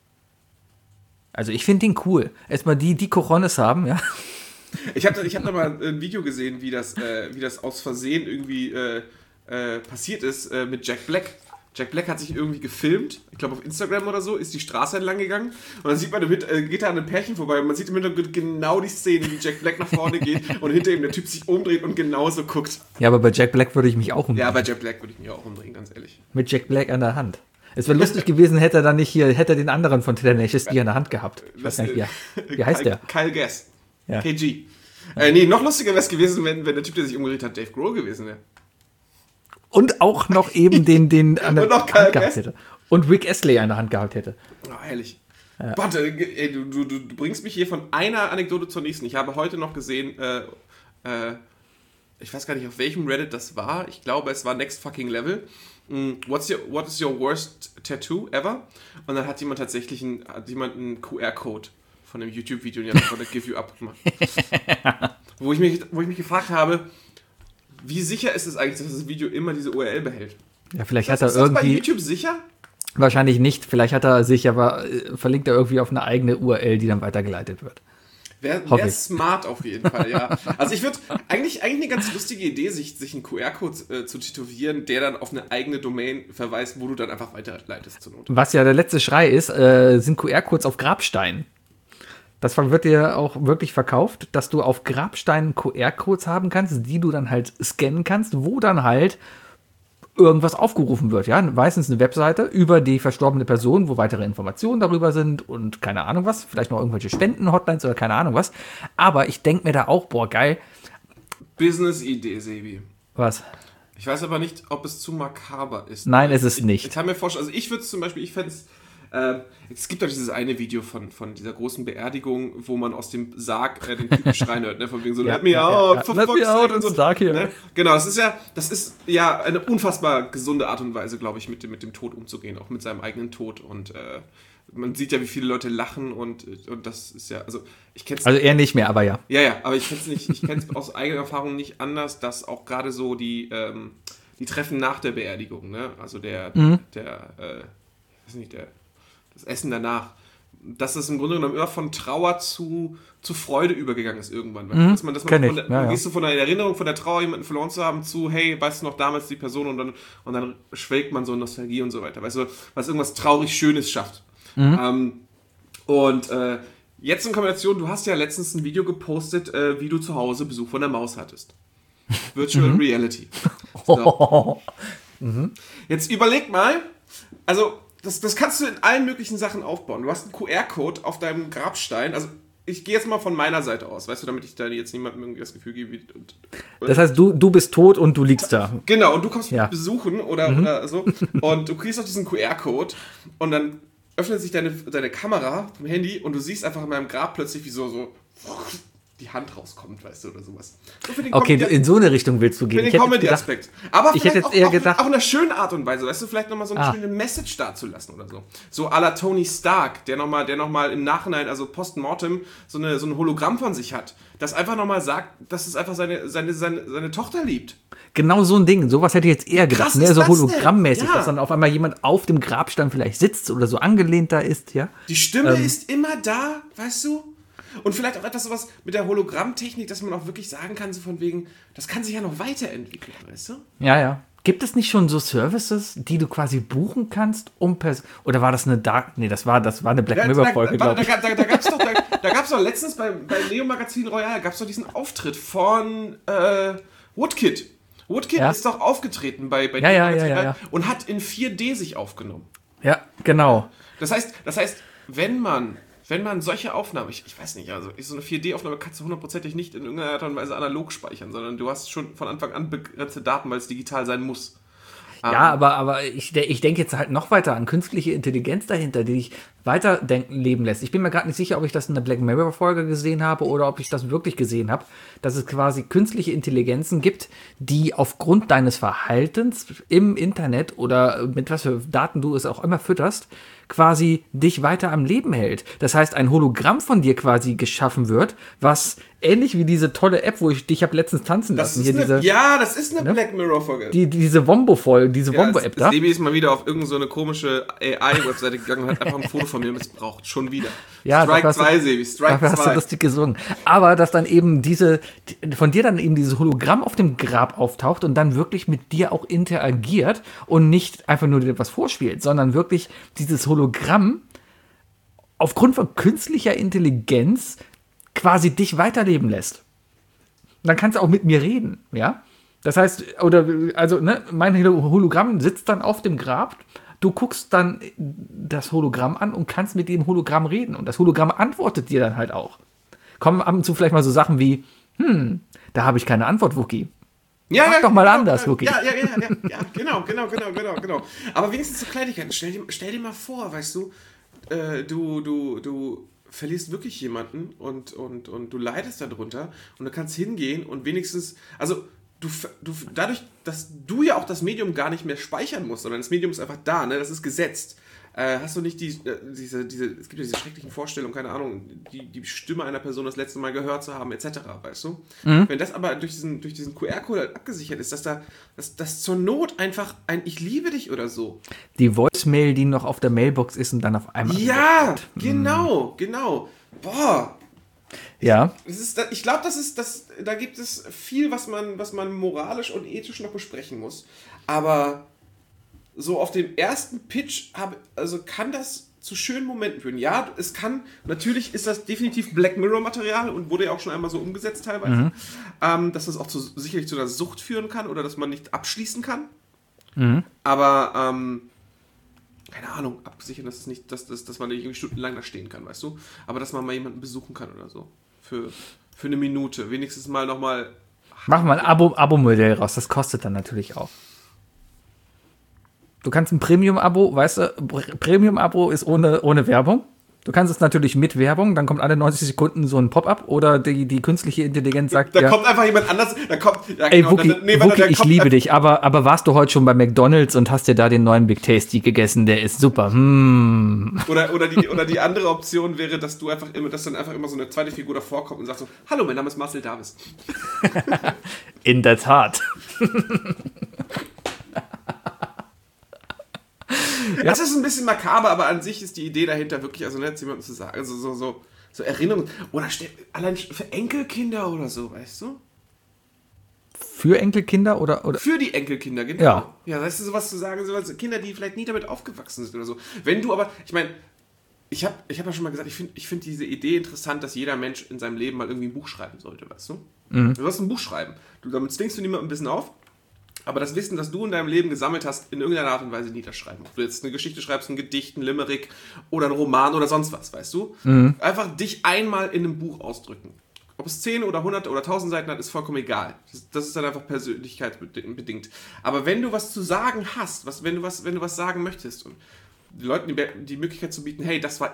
Also ich finde den cool. Erstmal die, die Cojones haben, ja. Ich habe ich hab da mal ein Video gesehen, wie das, äh, wie das aus Versehen irgendwie äh, äh, passiert ist äh, mit Jack Black. Jack Black hat sich irgendwie gefilmt, ich glaube auf Instagram oder so, ist die Straße entlang gegangen und dann sieht man, im Hint- äh, geht da an einem Pärchen vorbei und man sieht im Hintergrund genau die Szene, wie Jack Black nach vorne geht und hinter ihm der Typ sich umdreht und genauso guckt. Ja, aber bei Jack Black würde ich mich auch umdrehen. Ja, bei Jack Black würde ich mich auch umdrehen, ganz ehrlich. Mit Jack Black an der Hand. Es wäre lustig gewesen, hätte er dann nicht hier, hätte er den anderen von Tenacious D an der Hand gehabt. Ich weiß nicht, wie, er- wie heißt Kyle, der? Kyle Gass. Ja. K G. Äh, nee, noch lustiger wäre es gewesen, wenn, wenn der Typ, der sich umgedreht hat, Dave Grohl gewesen wäre. Und auch noch eben den, den an der Und noch Hand Kyle gehabt Gass. hätte. Und Rick Astley an der Hand gehabt hätte. Oh, herrlich. Warte, ey, du, du, du bringst mich hier von einer Anekdote zur nächsten. Ich habe heute noch gesehen, äh, äh, ich weiß gar nicht, auf welchem Reddit das war. Ich glaube, es war Next Fucking Level. Mm, What's your, what is your worst tattoo ever? Und dann hat jemand tatsächlich einen, hat jemand einen Q R-Code von einem YouTube-Video und die haben von Give You Up gemacht. wo, ich mich, wo ich mich gefragt habe, wie sicher ist es eigentlich, dass das Video immer diese U R L behält? Ja, vielleicht Ist hat er das bei irgendwie, YouTube sicher? wahrscheinlich nicht, vielleicht hat er sich aber, äh, verlinkt er irgendwie auf eine eigene U R L, die dann weitergeleitet wird. Wäre Hoffe wär ich. smart auf jeden Fall, ja. Also ich würde, eigentlich, eigentlich eine ganz lustige Idee, sich, sich einen Q R-Code äh, zu tätowieren, der dann auf eine eigene Domain verweist, wo du dann einfach weiterleitest zur Not. Was ja der letzte Schrei ist, äh, sind Q R-Codes auf Grabsteinen. Das wird dir auch wirklich verkauft, dass du auf Grabsteinen Q R-Codes haben kannst, die du dann halt scannen kannst, wo dann halt irgendwas aufgerufen wird. Ja, meistens eine Webseite über die verstorbene Person, wo weitere Informationen darüber sind und keine Ahnung was, vielleicht noch irgendwelche Spenden-Hotlines oder keine Ahnung was. Aber ich denke mir da auch, boah, geil. Business-Idee, Sebi. Was? Ich weiß aber nicht, ob es zu makaber ist. Nein, ist es Ich nicht. kann mir vorstellen, also ich würde es zum Beispiel, ich fände es, äh, es gibt doch dieses eine Video von, von dieser großen Beerdigung, wo man aus dem Sarg äh, den Typen schreien hört, ne, von wegen so, Ja, let me ja, out, ja, for let me fuck's out, sake und it's dark here. Ne? Genau, das ist ja, das ist ja eine unfassbar gesunde Art und Weise, glaube ich, mit dem, mit dem Tod umzugehen, auch mit seinem eigenen Tod und äh, man sieht ja, wie viele Leute lachen und, und das ist ja, also ich kenne es Also eher nicht mehr, aber ja. ja, ja, aber ich kenne es nicht, ich kenne es aus eigener Erfahrung nicht anders, dass auch gerade so die, ähm, die Treffen nach der Beerdigung, ne? Also der, Mhm. der, äh, ich weiß nicht, der, das Essen danach, dass es im Grunde genommen immer von Trauer zu, zu Freude übergegangen ist irgendwann. Mhm, Dass man, dass man kenn ich, von der, ja, ja. gehst du von der Erinnerung, von der Trauer, jemanden verloren zu haben, zu, hey, weißt du noch damals die Person und dann, und dann schwelgt man so in Nostalgie und so weiter. Weißt du, was irgendwas traurig Schönes schafft. Mhm. Ähm, und äh, jetzt in Kombination, du hast ja letztens ein Video gepostet, äh, wie du zu Hause Besuch von der Maus hattest. Virtual Reality. So. Jetzt überleg mal, also das, das kannst du in allen möglichen Sachen aufbauen. Du hast einen Q R-Code auf deinem Grabstein, also ich gehe jetzt mal von meiner Seite aus, weißt du, damit ich da jetzt niemandem irgendwie das Gefühl gebe. Wie, und, Das heißt, du, du bist tot und du liegst da. genau, und du kommst Ja. mich besuchen oder, oder so und du kriegst auf diesen Q R-Code und dann öffnet sich deine, deine Kamera vom Handy und du siehst einfach in meinem Grab plötzlich, wie so, so die Hand rauskommt, weißt du, oder sowas. So für den Okay, Com- du- in so eine Richtung willst du für gehen. den Ich hätte gedacht, Comedy-Aspekt. Aber ich vielleicht hätte jetzt auch, eher auch, gedacht- auch in einer schönen Art und Weise, weißt du, vielleicht nochmal so eine Ah. schöne Message dazulassen oder so. So à la Tony Stark, der nochmal der noch mal im Nachhinein, also post-mortem, so, eine, so ein Hologramm von sich hat, das einfach nochmal sagt, dass es einfach seine, seine, seine, seine Tochter liebt. genau so ein Ding. Sowas hätte ich jetzt eher gedacht. krass Mehr ist so das denn? hologrammmäßig, Ja. dass dann auf einmal jemand auf dem Grabstein vielleicht sitzt oder so angelehnt da ist, ja. Die Stimme Ähm. ist immer da, weißt du? Und vielleicht auch etwas sowas mit der Hologrammtechnik, dass man auch wirklich sagen kann, so von wegen, das kann sich ja noch weiterentwickeln, weißt du? Ja, ja. Gibt es nicht schon so Services, die du quasi buchen kannst, um Pers oder war das eine Dark, nee, das war das war eine Black Da, Mirror da, Folge, da, glaube da, ich. da, da gab es doch, da, da gab's doch letztens bei, bei Neo Magazin Royal, gab es doch diesen Auftritt von äh, Woodkid. Woodkid Ja. ist doch aufgetreten bei, bei Ja, Neo ja, Magazin ja, ja, Royal ja. und hat in vier D sich aufgenommen. Ja, genau. Das heißt, das heißt, wenn man, wenn man solche Aufnahmen, ich, ich weiß nicht, also so eine vier D-Aufnahme kannst du hundertprozentig nicht in irgendeiner Art und Weise analog speichern, sondern du hast schon von Anfang an begrenzte Daten, weil es digital sein muss. Ja, aber, aber ich, de- ich denke jetzt halt noch weiter an künstliche Intelligenz dahinter, die dich weiter denken, leben lässt. Ich bin mir gerade nicht sicher, ob ich das in der Black Mirror-Folge gesehen habe oder ob ich das wirklich gesehen habe, dass es quasi künstliche Intelligenzen gibt, die aufgrund deines Verhaltens im Internet oder mit was für Daten du es auch immer fütterst, quasi dich weiter am Leben hält. Das heißt, ein Hologramm von dir quasi geschaffen wird, was ähnlich wie diese tolle App, wo ich dich habe letztens tanzen Das lassen, ist hier eine, diese, ja, das ist eine ne? Black Mirror-Folge. die, diese Wombo-Folge, diese Ja, Wombo-App das, da. Sebi ist mal wieder auf irgendeine so eine komische A I-Webseite gegangen und hat einfach ein Foto von mir missbraucht. Schon wieder. Ja, Strike dafür hast du- zwei, Sebi. Strike Dafür hast du zwei. lustig gesungen. Aber dass dann eben diese, die- von dir dann eben dieses Hologramm auf dem Grab auftaucht und dann wirklich mit dir auch interagiert und nicht einfach nur dir etwas vorspielt, sondern wirklich dieses Hologramm aufgrund von künstlicher Intelligenz quasi dich weiterleben lässt. Dann kannst du auch mit mir reden, ja? Das heißt, oder, also, ne, mein Hologramm sitzt dann auf dem Grab, du guckst dann das Hologramm an und kannst mit dem Hologramm reden und das Hologramm antwortet dir dann halt auch. Kommen ab und zu vielleicht mal so Sachen wie, hm, da habe ich keine Antwort, Wookie. Ja, Mach doch mal anders, ja, Wookie. ja, ja, ja, ja, ja, genau, genau, genau, genau, genau. Aber wenigstens so Kleinigkeiten. Stell dir, stell dir mal vor, weißt du, äh, du, du, du verlierst wirklich jemanden und, und, und du leidest darunter und du kannst hingehen und wenigstens, also du, du dadurch, dass du ja auch das Medium gar nicht mehr speichern musst, sondern das Medium ist einfach da, ne, das ist gesetzt. Äh, hast du nicht die, äh, diese, diese, es gibt ja diese schrecklichen Vorstellungen, keine Ahnung, die, die Stimme einer Person das letzte Mal gehört zu haben, et cetera, weißt du? Mhm. Wenn das aber durch diesen, durch diesen Q R-Code halt abgesichert ist, dass da, dass, dass zur Not einfach ein Ich liebe dich oder so. Die Voicemail, die noch auf der Mailbox ist und dann auf einmal. Ja, genau, genau. Boah, Ja. das ist, ich glaube, das ist, das, da gibt es viel, was man, was man moralisch und ethisch noch besprechen muss. Aber so auf dem ersten Pitch hab, also kann das zu schönen Momenten führen. Ja, es kann, natürlich ist das definitiv Black Mirror Material und wurde ja auch schon einmal so umgesetzt teilweise, Mhm. ähm, dass das auch zu, sicherlich zu einer Sucht führen kann oder dass man nicht abschließen kann. Mhm. Aber, ähm, keine Ahnung, absichern, dass es nicht, dass, dass, dass man nicht irgendwie stundenlang da stehen kann, weißt du? Aber dass man mal jemanden besuchen kann oder so. Für, für eine Minute. Wenigstens mal nochmal. Mach mal ein Abo, Abo-Modell raus, das kostet dann natürlich auch. Du kannst ein Premium-Abo, weißt du, Premium-Abo ist ohne, ohne Werbung. Du kannst es natürlich mit Werbung, dann kommt alle neunzig Sekunden so ein Pop-up oder die, die künstliche Intelligenz sagt Da ja, kommt einfach jemand anders. Da kommt, ja, ey genau, Wookie, da, nee, warte, Wookie da ich kommt liebe einfach- dich, aber, aber warst du heute schon bei McDonald's und hast dir da den neuen Big Tasty gegessen, der ist super. Hm. Oder, oder, die, oder die andere Option wäre, dass du einfach immer, dass dann einfach immer so eine zweite Figur davor kommt und sagt so: Hallo, mein Name ist Marcel Davis. In der Tat. Das ist ein bisschen makaber, aber an sich ist die Idee dahinter wirklich, also nicht jemandem zu sagen, also so, so, so Erinnerungen. Oder ste- allein für Enkelkinder oder so, weißt du? Für Enkelkinder oder, oder Für die Enkelkinder, genau. Ja. Ja, weißt du, sowas zu sagen, sowas, Kinder, die vielleicht nie damit aufgewachsen sind oder so. Wenn du aber, ich meine, ich habe ich hab ja schon mal gesagt, ich finde ich find diese Idee interessant, dass jeder Mensch in seinem Leben mal irgendwie ein Buch schreiben sollte, weißt du? Mhm. Du sollst ein Buch schreiben. Du, damit zwingst du niemandem ein bisschen auf, aber das Wissen, das du in deinem Leben gesammelt hast, in irgendeiner Art und Weise niederschreiben. Ob du jetzt eine Geschichte schreibst, ein Gedicht, ein Limerick oder ein Roman oder sonst was, weißt du? Mhm. Einfach dich einmal in einem Buch ausdrücken. Ob es zehn oder hundert oder tausend Seiten hat, ist vollkommen egal. Das, das ist dann einfach persönlichkeitsbedingt. Aber wenn du was zu sagen hast, was, wenn, du was, wenn du was sagen möchtest und die Leuten die, die Möglichkeit zu bieten, hey, das war ich.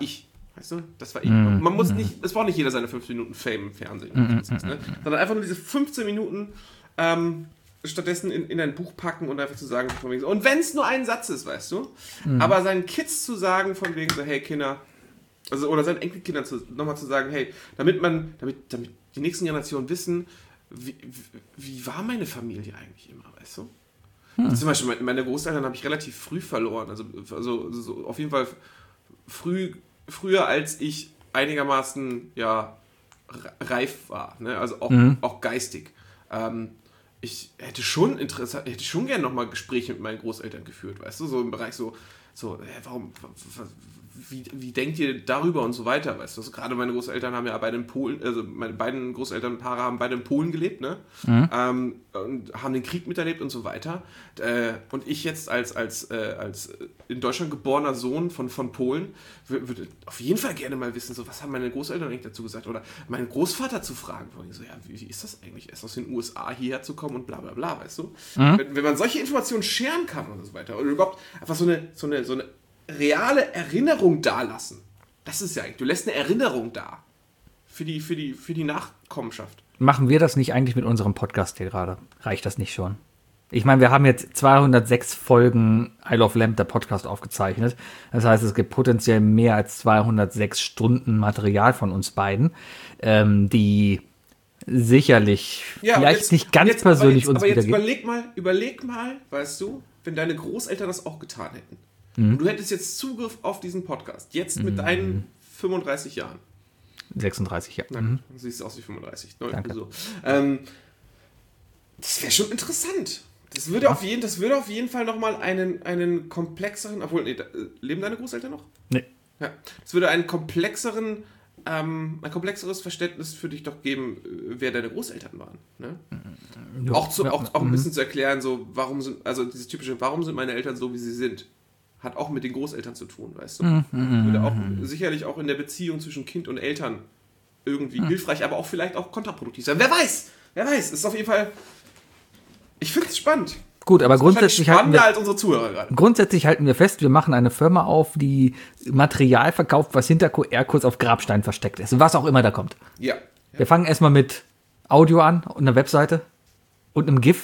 Weißt du? Das war eben. Man muss nicht, es braucht nicht jeder seine fünf Minuten Fame im Fernsehen. Ne? Sondern einfach nur diese fünfzehn Minuten ähm, stattdessen in, in ein Buch packen und einfach zu sagen, von wegen so, und wenn es nur ein Satz ist, weißt du, mhm. aber seinen Kids zu sagen, von wegen so, hey Kinder, also oder seinen Enkelkindern zu, nochmal zu sagen, hey, damit man, damit, damit die nächsten Generationen wissen, wie, wie, wie war meine Familie eigentlich immer, weißt du? Hm. Zum Beispiel meine Großeltern habe ich relativ früh verloren, also, also, also auf jeden Fall früh, früher als ich einigermaßen ja reif war, ne? Also auch, mhm. auch geistig. Ähm, ich hätte schon interessant, hätte schon gerne nochmal Gespräche mit meinen Großeltern geführt, weißt du, so im Bereich so, so, äh, warum, wie, wie denkt ihr darüber und so weiter, weißt du, also gerade meine Großeltern haben ja beide in Polen, also meine beiden Großelternpaare haben beide in Polen gelebt, ne, mhm. ähm, und haben den Krieg miterlebt und so weiter, äh, und ich jetzt als, als, äh, als in Deutschland geborener Sohn von, von Polen würde auf jeden Fall gerne mal wissen, so, was haben meine Großeltern eigentlich dazu gesagt, oder meinen Großvater zu fragen, so, ja, wie, wie ist das eigentlich, erst aus den U S A hierher zu kommen und bla bla bla, weißt du, mhm. wenn, wenn man solche Informationen scheren kann und so weiter, oder überhaupt einfach so eine, so eine, so eine reale Erinnerung dalassen. Das ist ja eigentlich, du lässt eine Erinnerung da. Für die, für die, für die Nachkommenschaft. Machen wir das nicht eigentlich mit unserem Podcast hier gerade? Reicht das nicht schon? Ich meine, wir haben jetzt zweihundertsechs Folgen I Love Lamp, der Podcast, aufgezeichnet. Das heißt, es gibt potenziell mehr als zweihundertsechs Stunden Material von uns beiden, ähm, die sicherlich ja, vielleicht jetzt, nicht ganz jetzt, persönlich aber jetzt, uns aber wiedergeben. jetzt überleg mal, überleg mal, weißt du, wenn deine Großeltern das auch getan hätten. Mhm. Und du hättest jetzt Zugriff auf diesen Podcast. Jetzt mit mhm. deinen fünfunddreißig Jahren. sechsunddreißig Jahre. Nein, du siehst aus wie fünfunddreißig. Danke. So. Ähm, das wäre schon interessant. Das würde, ja. auf jeden, das würde auf jeden Fall nochmal einen, einen komplexeren, obwohl, nee, leben deine Großeltern noch? Nee. Ja. Das würde einen komplexeren, ähm, ein komplexeres Verständnis für dich doch geben, wer deine Großeltern waren. Ne? Ja. Auch, zu, ja. auch, auch ein bisschen mhm. zu erklären, so, warum sind, also dieses typische, warum sind meine Eltern so, wie sie sind? Hat auch mit den Großeltern zu tun, weißt du? Mhm. Würde auch sicherlich auch in der Beziehung zwischen Kind und Eltern irgendwie mhm. hilfreich, aber auch vielleicht auch kontraproduktiv sein. Wer weiß? Wer weiß? Es ist auf jeden Fall. Ich finde es spannend. Gut, aber grundsätzlich halten wir, als unsere Zuhörer gerade. Grundsätzlich halten wir fest, wir machen eine Firma auf, die Material verkauft, was hinter Q R-Codes auf Grabstein versteckt ist. Was auch immer da kommt. Ja. ja. Wir fangen erstmal mit Audio an und einer Webseite und einem GIF.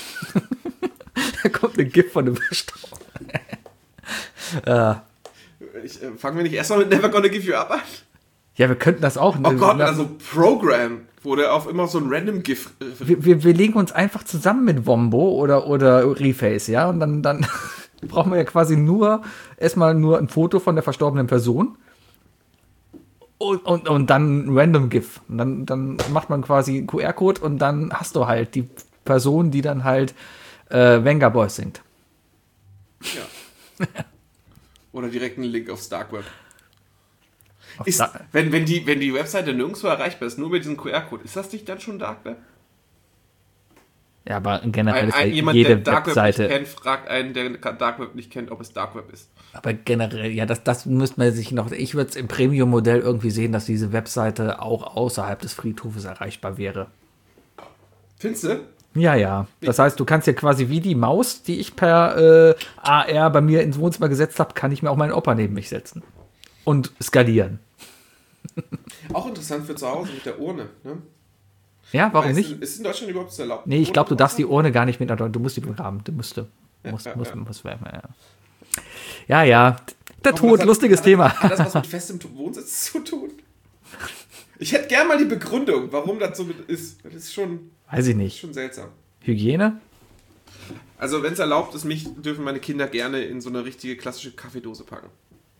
Da kommt ein GIF von einem Verstorbenen. äh. Ich, äh, fangen wir nicht erstmal mit Never Gonna Give You Up an? Ja, wir könnten das auch. Oh Gott, also Program, wo der auf immer so ein random GIF. Wir, wir, wir legen uns einfach zusammen mit Wombo oder, oder Reface, ja, und dann, dann brauchen wir ja quasi nur erstmal nur ein Foto von der verstorbenen Person und, und, und dann ein random GIF. Und dann, dann macht man quasi einen Q R-Code und dann hast du halt die Person, die dann halt äh, Venga Boys singt. Ja. Oder direkt einen Link aufs Dark Web. Ist, wenn, wenn, die, wenn die Webseite nirgendwo erreichbar ist, nur mit diesem Q R-Code, ist das nicht dann schon Dark Web? Ja, aber generell ein, ist ein, ja jemand, jede der Dark Webseite. Web nicht kennt, fragt einen, der Dark Web nicht kennt, ob es Dark Web ist. Aber generell, ja, das, das müsste man sich noch. Ich würde es im Premium-Modell irgendwie sehen, dass diese Webseite auch außerhalb des Friedhofes erreichbar wäre. Findest du? Ja, ja. Das heißt, du kannst ja quasi wie die Maus, die ich per äh, A R bei mir ins Wohnzimmer gesetzt habe, kann ich mir auch meinen Opa neben mich setzen. Und skalieren. Auch interessant für zu Hause mit der Urne, ne? Ja, warum ist, nicht? Ist in Deutschland überhaupt das erlaubt? Nee, ich glaube, du darfst die Urne gar nicht mit, du musst die begraben. Du musst, du ja, musst, ja, musst, ja. musst, musst, ja. ja, ja. Der Warum, Tod, hat, lustiges hat, Thema. Hat das was mit festem Wohnsitz zu tun? Ich hätte gern mal die Begründung, warum das so ist. Das ist schon, Weiß ich nicht. schon seltsam. Hygiene? Also, wenn es erlaubt ist, mich dürfen meine Kinder gerne in so eine richtige klassische Kaffeedose packen.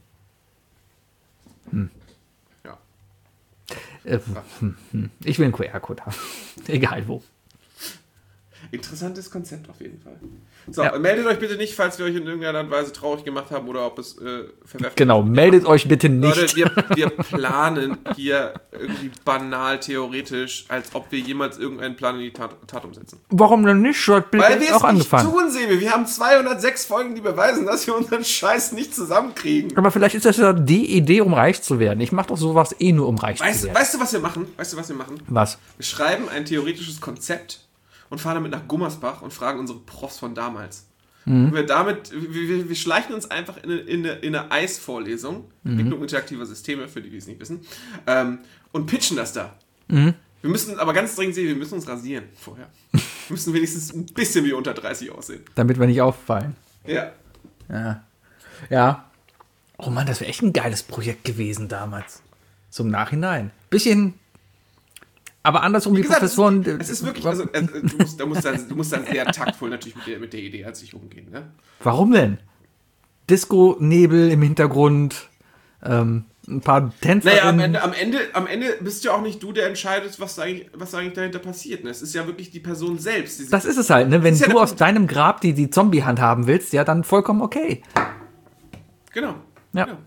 Hm. Ja. Äh, hm, hm. Ich will einen Q R-Code haben. Egal wo. Interessantes Konzept auf jeden Fall. So, Ja. meldet euch bitte nicht, falls wir euch in irgendeiner Art und Weise traurig gemacht haben oder ob es äh, verwerflich Genau, meldet euch bitte nicht. Leute, wir, wir planen hier irgendwie banal theoretisch, als ob wir jemals irgendeinen Plan in die Tat, Tat umsetzen. Warum denn nicht? Short Bild Weil ist wir auch es nicht angefangen. tun, sehen wir. Wir haben zweihundertsechs Folgen, die beweisen, dass wir unseren Scheiß nicht zusammenkriegen. Aber vielleicht ist das ja die Idee, um reich zu werden. Ich mache doch sowas eh nur, um reich Weißt, zu werden. weißt du, was wir machen? Weißt du, was wir machen? Was? Wir schreiben ein theoretisches Konzept und fahren damit nach Gummersbach und fragen unsere Profs von damals. Mhm. Wir, damit, wir, wir schleichen uns einfach in eine, in eine, in eine Eis-Vorlesung, mhm. Entwicklung interaktiver Systeme, für die, die es nicht wissen, ähm, und pitchen das da. Mhm. Wir müssen aber ganz dringend sehen, wir müssen uns rasieren vorher. Wir müssen wenigstens ein bisschen wie unter dreißig aussehen. Damit wir nicht auffallen. Ja. Ja. Ja. Oh Mann, das wäre echt ein geiles Projekt gewesen damals. So im Nachhinein. Bisschen. Aber andersrum, die gesagt, Professoren. Es ist, es ist wirklich, also, äh, du, musst, du, musst dann, du musst dann sehr taktvoll natürlich mit der, mit der Idee als ich umgehen. Ne? Warum denn? Disco-Nebel im Hintergrund, ähm, ein paar Tänzer. Naja, am Ende, am, Ende, am Ende bist ja auch nicht du, der entscheidet, was eigentlich, was eigentlich dahinter passiert. Ne? Es ist ja wirklich die Person selbst. Die das ist es halt, ne? Wenn du ja aus deinem Grab die, die Zombie-Hand haben willst, ja, dann vollkommen okay. Genau. Ja. Genau.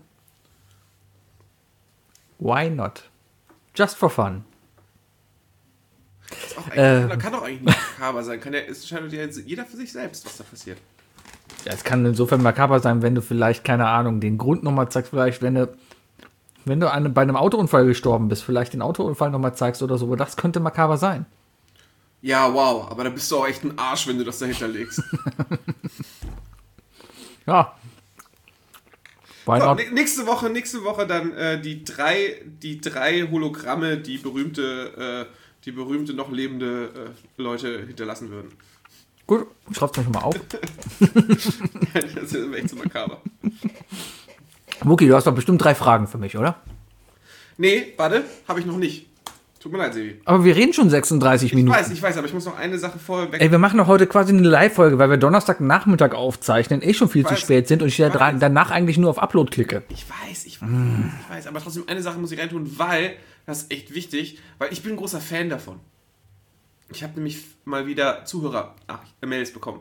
Why not? Just for fun. Auch äh, kann, kann doch eigentlich nicht makaber sein. Kann ja, es entscheidet ja jeder für sich selbst, was da passiert. Ja, es kann insofern makaber sein, wenn du vielleicht, keine Ahnung, den Grund nochmal zeigst, vielleicht, wenn du, wenn du eine, bei einem Autounfall gestorben bist, vielleicht den Autounfall nochmal zeigst oder so, aber das könnte makaber sein. Ja, wow, aber da bist du auch echt ein Arsch, wenn du das dahinter legst. Ja. So, nächste Woche, nächste Woche dann äh, die drei, die drei Hologramme, die berühmte, äh, die berühmte noch lebende äh, Leute hinterlassen würden. Gut, schreib's mir schon mal auf. Das ist echt so makaber. Muki, du hast doch bestimmt drei Fragen für mich, oder? Nee, warte, habe ich noch nicht. Tut mir leid, Sebi. Aber wir reden schon sechsunddreißig ich Minuten. Ich weiß, ich weiß, aber ich muss noch eine Sache vorher weg. Ey, wir machen doch heute quasi eine Live-Folge, weil wir Donnerstagnachmittag aufzeichnen, eh schon viel zu spät sind und ich, ich danach eigentlich nur auf Upload klicke. Ich weiß, ich weiß, mm. ich weiß, aber trotzdem eine Sache muss ich reintun, weil, das ist echt wichtig, weil ich bin ein großer Fan davon. Ich habe nämlich mal wieder Zuhörer-Mails bekommen.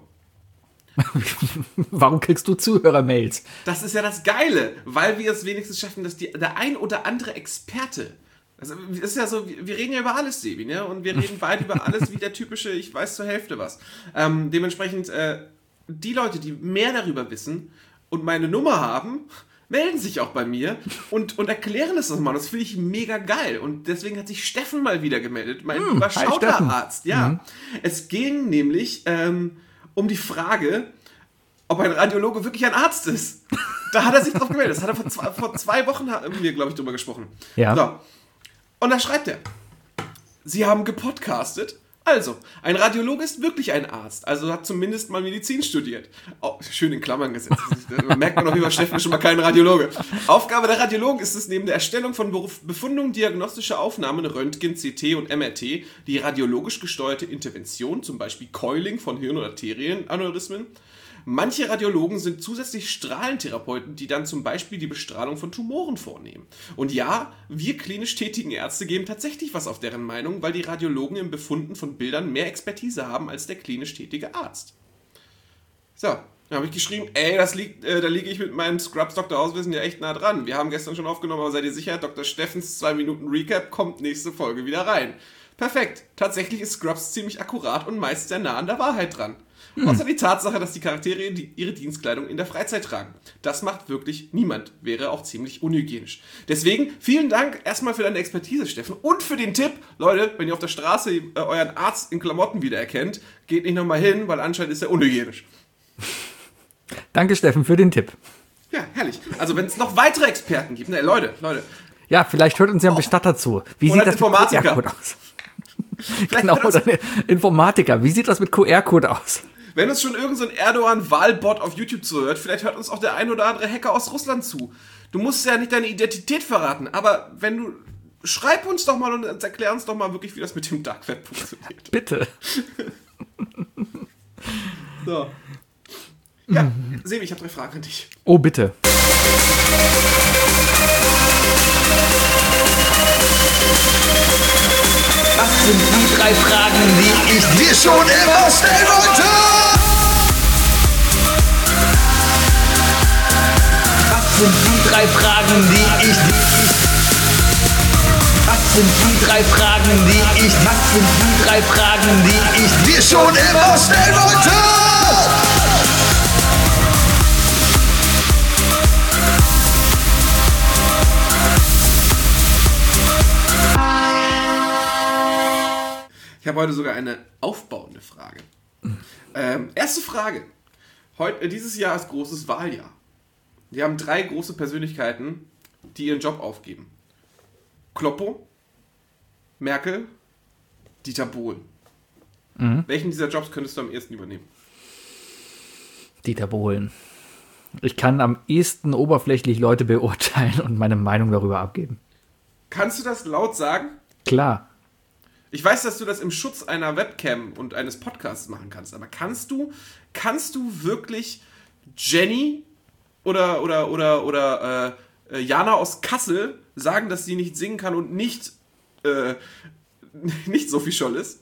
Warum kriegst du Zuhörer-Mails? Das ist ja das Geile, weil wir es wenigstens schaffen, dass die, der ein oder andere Experte, also es ist ja so, wir reden ja über alles, Sebi, ne? Und wir reden beide über alles wie der typische, ich weiß zur Hälfte was. Ähm, dementsprechend, äh, die Leute, die mehr darüber wissen und meine Nummer haben, melden sich auch bei mir und, und erklären es nochmal. Das finde ich mega geil. Und deswegen hat sich Steffen mal wieder gemeldet, mein hm, überschauter Arzt. Ja. Mhm. Es ging nämlich ähm, um die Frage, ob ein Radiologe wirklich ein Arzt ist. Da hat er sich drauf gemeldet. Das hat er vor zwei, vor zwei Wochen haben wir, glaube ich, drüber gesprochen. Ja. So. Und da schreibt er, Sie haben gepodcastet. Also, ein Radiologe ist wirklich ein Arzt, also hat zumindest mal Medizin studiert. Oh, schön in Klammern gesetzt. Da merkt man noch, wie Steffen ist schon mal kein Radiologe. Aufgabe der Radiologen ist es, neben der Erstellung von Befundungen, diagnostische Aufnahmen, Röntgen, C T und M R T, die radiologisch gesteuerte Intervention, zum Beispiel Coiling von Hirn- oder Arterienaneurysmen. Manche Radiologen sind zusätzlich Strahlentherapeuten, die dann zum Beispiel die Bestrahlung von Tumoren vornehmen. Und ja, wir klinisch tätigen Ärzte geben tatsächlich was auf deren Meinung, weil die Radiologen im Befunden von Bildern mehr Expertise haben als der klinisch tätige Arzt. So, dann habe ich geschrieben, ey, das liegt, äh, da liege ich mit meinem Scrubs-Doktor-Auswissen ja echt nah dran. Wir haben gestern schon aufgenommen, aber seid ihr sicher, Doktor Steffens zwei Minuten Recap kommt nächste Folge wieder rein. Perfekt, tatsächlich ist Scrubs ziemlich akkurat und meist sehr nah an der Wahrheit dran. Hm. Außer die Tatsache, dass die Charaktere die, ihre Dienstkleidung in der Freizeit tragen. Das macht wirklich niemand. Wäre auch ziemlich unhygienisch. Deswegen vielen Dank erstmal für deine Expertise, Steffen. Und für den Tipp, Leute, wenn ihr auf der Straße äh, euren Arzt in Klamotten wiedererkennt, geht nicht nochmal hin, weil anscheinend ist er unhygienisch. Danke, Steffen, für den Tipp. Ja, herrlich. Also wenn es noch weitere Experten gibt, ne, Leute, Leute. Ja, vielleicht hört uns ja ein Bestatter zu. Wie oder sieht das Informatiker. mit Q R-Code aus? Genau, oder ein Informatiker. Wie sieht das mit Q R-Code aus? Wenn uns schon irgend so ein Erdogan-Wahlbot auf YouTube zuhört, vielleicht hört uns auch der ein oder andere Hacker aus Russland zu. Du musst ja nicht deine Identität verraten, aber wenn du... Schreib uns doch mal und erklär uns doch mal wirklich, wie das mit dem Dark Web funktioniert. Bitte. So. Ja, Sebi, ich habe drei Fragen an dich. Oh, bitte. Was sind die drei Fragen, die ich dir schon immer stellen wollte? Was sind die drei Fragen, die ich Was sind die drei Fragen, die ich Was sind die drei Fragen, die ich dir schon immer stellen wollte? Ich habe heute sogar eine aufbauende Frage. Ähm, erste Frage. Heut, äh, dieses Jahr ist großes Wahljahr. Wir haben drei große Persönlichkeiten, die ihren Job aufgeben. Kloppo, Merkel, Dieter Bohlen. Mhm. Welchen dieser Jobs könntest du am ehesten übernehmen? Dieter Bohlen. Ich kann am ehesten oberflächlich Leute beurteilen und meine Meinung darüber abgeben. Kannst du das laut sagen? Klar. Ich weiß, dass du das im Schutz einer Webcam und eines Podcasts machen kannst, aber kannst du, kannst du wirklich Jenny oder, oder, oder, oder äh, Jana aus Kassel sagen, dass sie nicht singen kann und nicht, äh, nicht Sophie Scholl ist?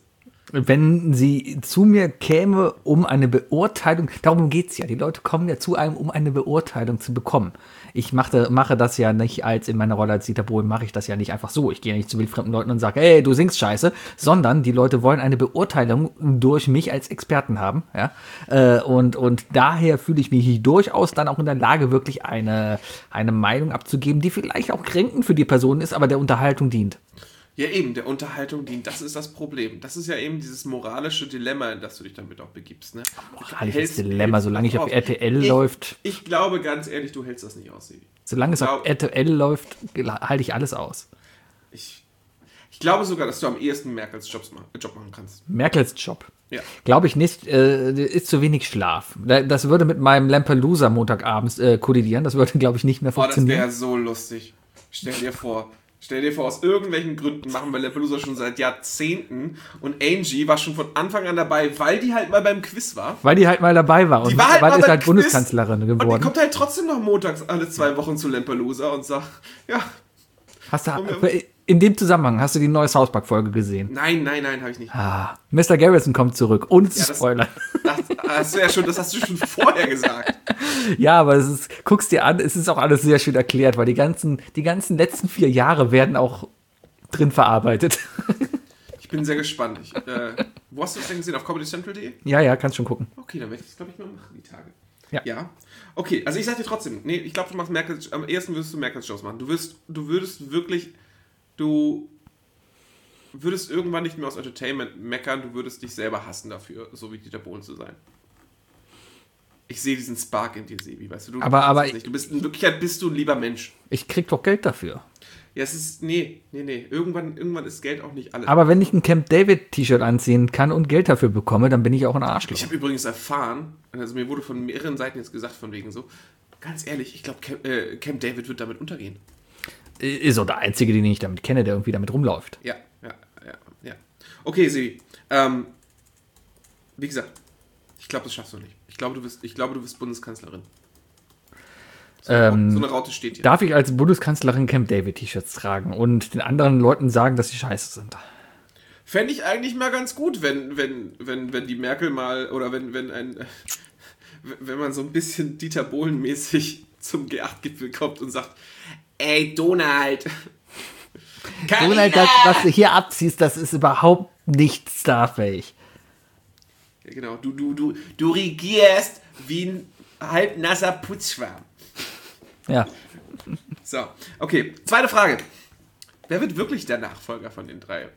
Wenn sie zu mir käme, um eine Beurteilung, darum geht es ja, die Leute kommen ja zu einem, um eine Beurteilung zu bekommen. Ich mache, mache das ja nicht als, in meiner Rolle als Dieter Bohlen mache ich das ja nicht einfach so. Ich gehe nicht zu wildfremden Leuten und sage, hey, du singst scheiße, sondern die Leute wollen eine Beurteilung durch mich als Experten haben. Ja? Äh, und, und daher fühle ich mich durchaus dann auch in der Lage, wirklich eine, eine Meinung abzugeben, die vielleicht auch kränkend für die Person ist, aber der Unterhaltung dient. Ja, eben, der Unterhaltung dient. Das ist das Problem. Das ist ja eben dieses moralische Dilemma, in das du dich damit auch begibst. Ne? Moralisches Hältst, Dilemma, hältst solange ich auf R T L ich, läuft. Ich glaube ganz ehrlich, du hältst das nicht aus, Sebi. Solange es glaub, auf R T L läuft, halte ich alles aus. Ich, ich glaube sogar, dass du am ehesten Merkels Jobs ma- Job machen kannst. Merkels Job? Ja. Glaube ich nicht, äh, ist zu wenig Schlaf. Das würde mit meinem Lampelusa Montagabends äh, kollidieren. Das würde, glaube ich, nicht mehr Oh, das funktionieren. wäre so lustig. Stell dir vor. Stell dir vor, aus irgendwelchen Gründen machen wir Lampelusa schon seit Jahrzehnten und Angie war schon von Anfang an dabei, weil die halt mal beim Quiz war. Weil die halt mal dabei war und Die war halt weil mal ist beim halt Quiz Bundeskanzlerin geworden. Und die kommt halt trotzdem noch montags alle zwei Wochen zu Lampelusa und sagt, ja. Hast du, in dem Zusammenhang, hast du die neue South Park-Folge gesehen? Nein, nein, nein, habe ich nicht. Ah, Mister Garrison kommt zurück, ohne zu Ja, das- spoilern. Das, hast du ja schon, das hast du schon vorher gesagt. Ja, aber es ist, guck's dir an, es ist auch alles sehr schön erklärt, weil die ganzen, die ganzen letzten vier Jahre werden auch drin verarbeitet. Ich bin sehr gespannt. Ich, äh, wo hast du das denn gesehen? Auf comedy central punkt de? Ja, ja, kannst schon gucken. Okay, dann werde ich das, glaube ich, mal machen, die Tage. Ja. Ja. Okay, also ich sag dir trotzdem, nee, ich glaube, du machst Merkels, am ersten würdest du Merkels Shows machen. Du wirst, du würdest wirklich, du würdest irgendwann nicht mehr aus Entertainment meckern, du würdest dich selber hassen dafür, so wie Dieter Bohlen zu sein. Ich sehe diesen Spark in dir, Sebi, weißt du, du Aber- kannst aber es nicht. Du bist, in Wirklichkeit bist du ein lieber Mensch. Ich krieg doch Geld dafür. Ja, es ist, nee, nee, nee, irgendwann, irgendwann ist Geld auch nicht alles. Aber wenn ich ein Camp David T-Shirt anziehen kann und Geld dafür bekomme, dann bin ich auch ein Arschloch. Ich habe übrigens erfahren, also mir wurde von mehreren Seiten jetzt gesagt, von wegen so, ganz ehrlich, ich glaube, Camp, äh, Camp David wird damit untergehen. Ist so der Einzige, den ich damit kenne, der irgendwie damit rumläuft. Ja, ja, ja, ja. Okay, Sebi, ähm, wie gesagt, ich glaube, das schaffst du nicht. Ich glaube, du wirst, ich glaube, du wirst Bundeskanzlerin. So, Ähm, so eine Raute steht hier. Darf ich als Bundeskanzlerin Camp David T-Shirts tragen und den anderen Leuten sagen, dass sie scheiße sind? Fände ich eigentlich mal ganz gut, wenn, wenn, wenn, wenn die Merkel mal, oder wenn, wenn ein, wenn man so ein bisschen Dieter Bohlen-mäßig zum G acht Gipfel kommt und sagt, ey, Donald, Donald, das, was du hier abziehst, das ist überhaupt nicht starfähig. Ja, genau, du, du, du, du regierst wie ein halbnasser Putzschwamm. Ja. So, okay, zweite Frage. Wer wird wirklich der Nachfolger von den drei?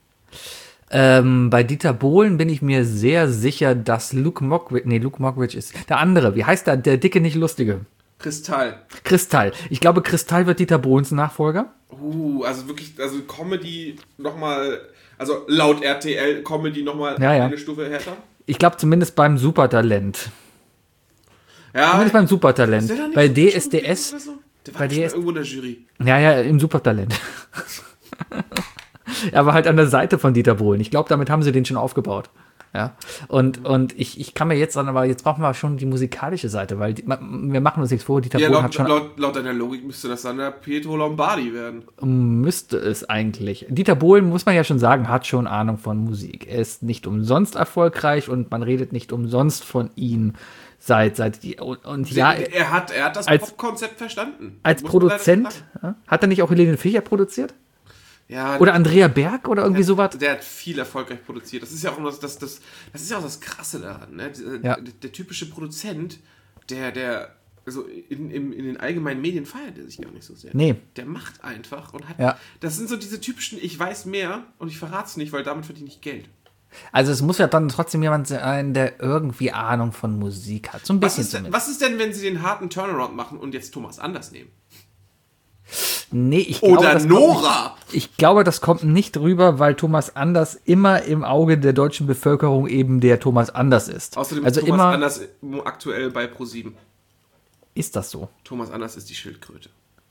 Ähm, bei Dieter Bohlen bin ich mir sehr sicher, dass Luke Mockridge, nee, Luke Mockridge ist der andere. Wie heißt der? Der dicke, nicht lustige. Kristall. Kristall. Ich glaube, Kristall wird Dieter Bohlens Nachfolger. Uh, also wirklich, also Comedy nochmal, also laut R T L Comedy nochmal Ja, ja. eine Stufe härter. Ich glaube zumindest beim Supertalent. Ja, Zumindest beim ist der da Supertalent. nicht Bei so D schon S D S. gewesen oder so? Der war bei doch schon D S irgendwo in der Jury. Ja, ja, im Supertalent. Er war halt an der Seite von Dieter Bohlen. Ich glaube, damit haben sie den schon aufgebaut. Ja. Und, und ich, ich kann mir jetzt dann, aber jetzt brauchen wir schon die musikalische Seite, weil die, wir machen uns nichts vor, Dieter Ja, Bohlen laut, hat schon, laut, laut deiner Logik müsste das dann der Pietro Lombardi werden. müsste es eigentlich. Dieter Bohlen, muss man ja schon sagen, hat schon Ahnung von Musik. Er ist nicht umsonst erfolgreich und man redet nicht umsonst von ihm seit, seit die, und, und ja, er hat, er hat das als- Pop-Konzept verstanden. als Muss man leider Produzent, sagen. ja, hat er nicht auch Helene Fischer produziert? Ja, Oder Andrea Berg oder irgendwie sowas? Der hat viel erfolgreich produziert. Das ist ja auch das, das, das, das ist ja auch das Krasse daran. Ne? Der, Ja. der, der typische Produzent, der, der, also in, in, in den allgemeinen Medien feiert er sich gar nicht so sehr. Nee. Der macht einfach und hat. Ja. Das sind so diese typischen, ich weiß mehr und ich verrate es nicht, weil damit verdiene ich Geld. Also es muss ja dann trotzdem jemand sein, der irgendwie Ahnung von Musik hat. So ein Was bisschen ist, denn, zumindest. was ist denn, wenn sie den harten Turnaround machen und jetzt Thomas Anders nehmen? Nee, ich Oder glaube, das Nora. Kommt, ich glaube, das kommt nicht rüber, weil Thomas Anders immer im Auge der deutschen Bevölkerung eben der Thomas Anders ist. Außerdem also ist Thomas immer Anders aktuell bei ProSieben. ist das so. Thomas Anders ist die Schildkröte.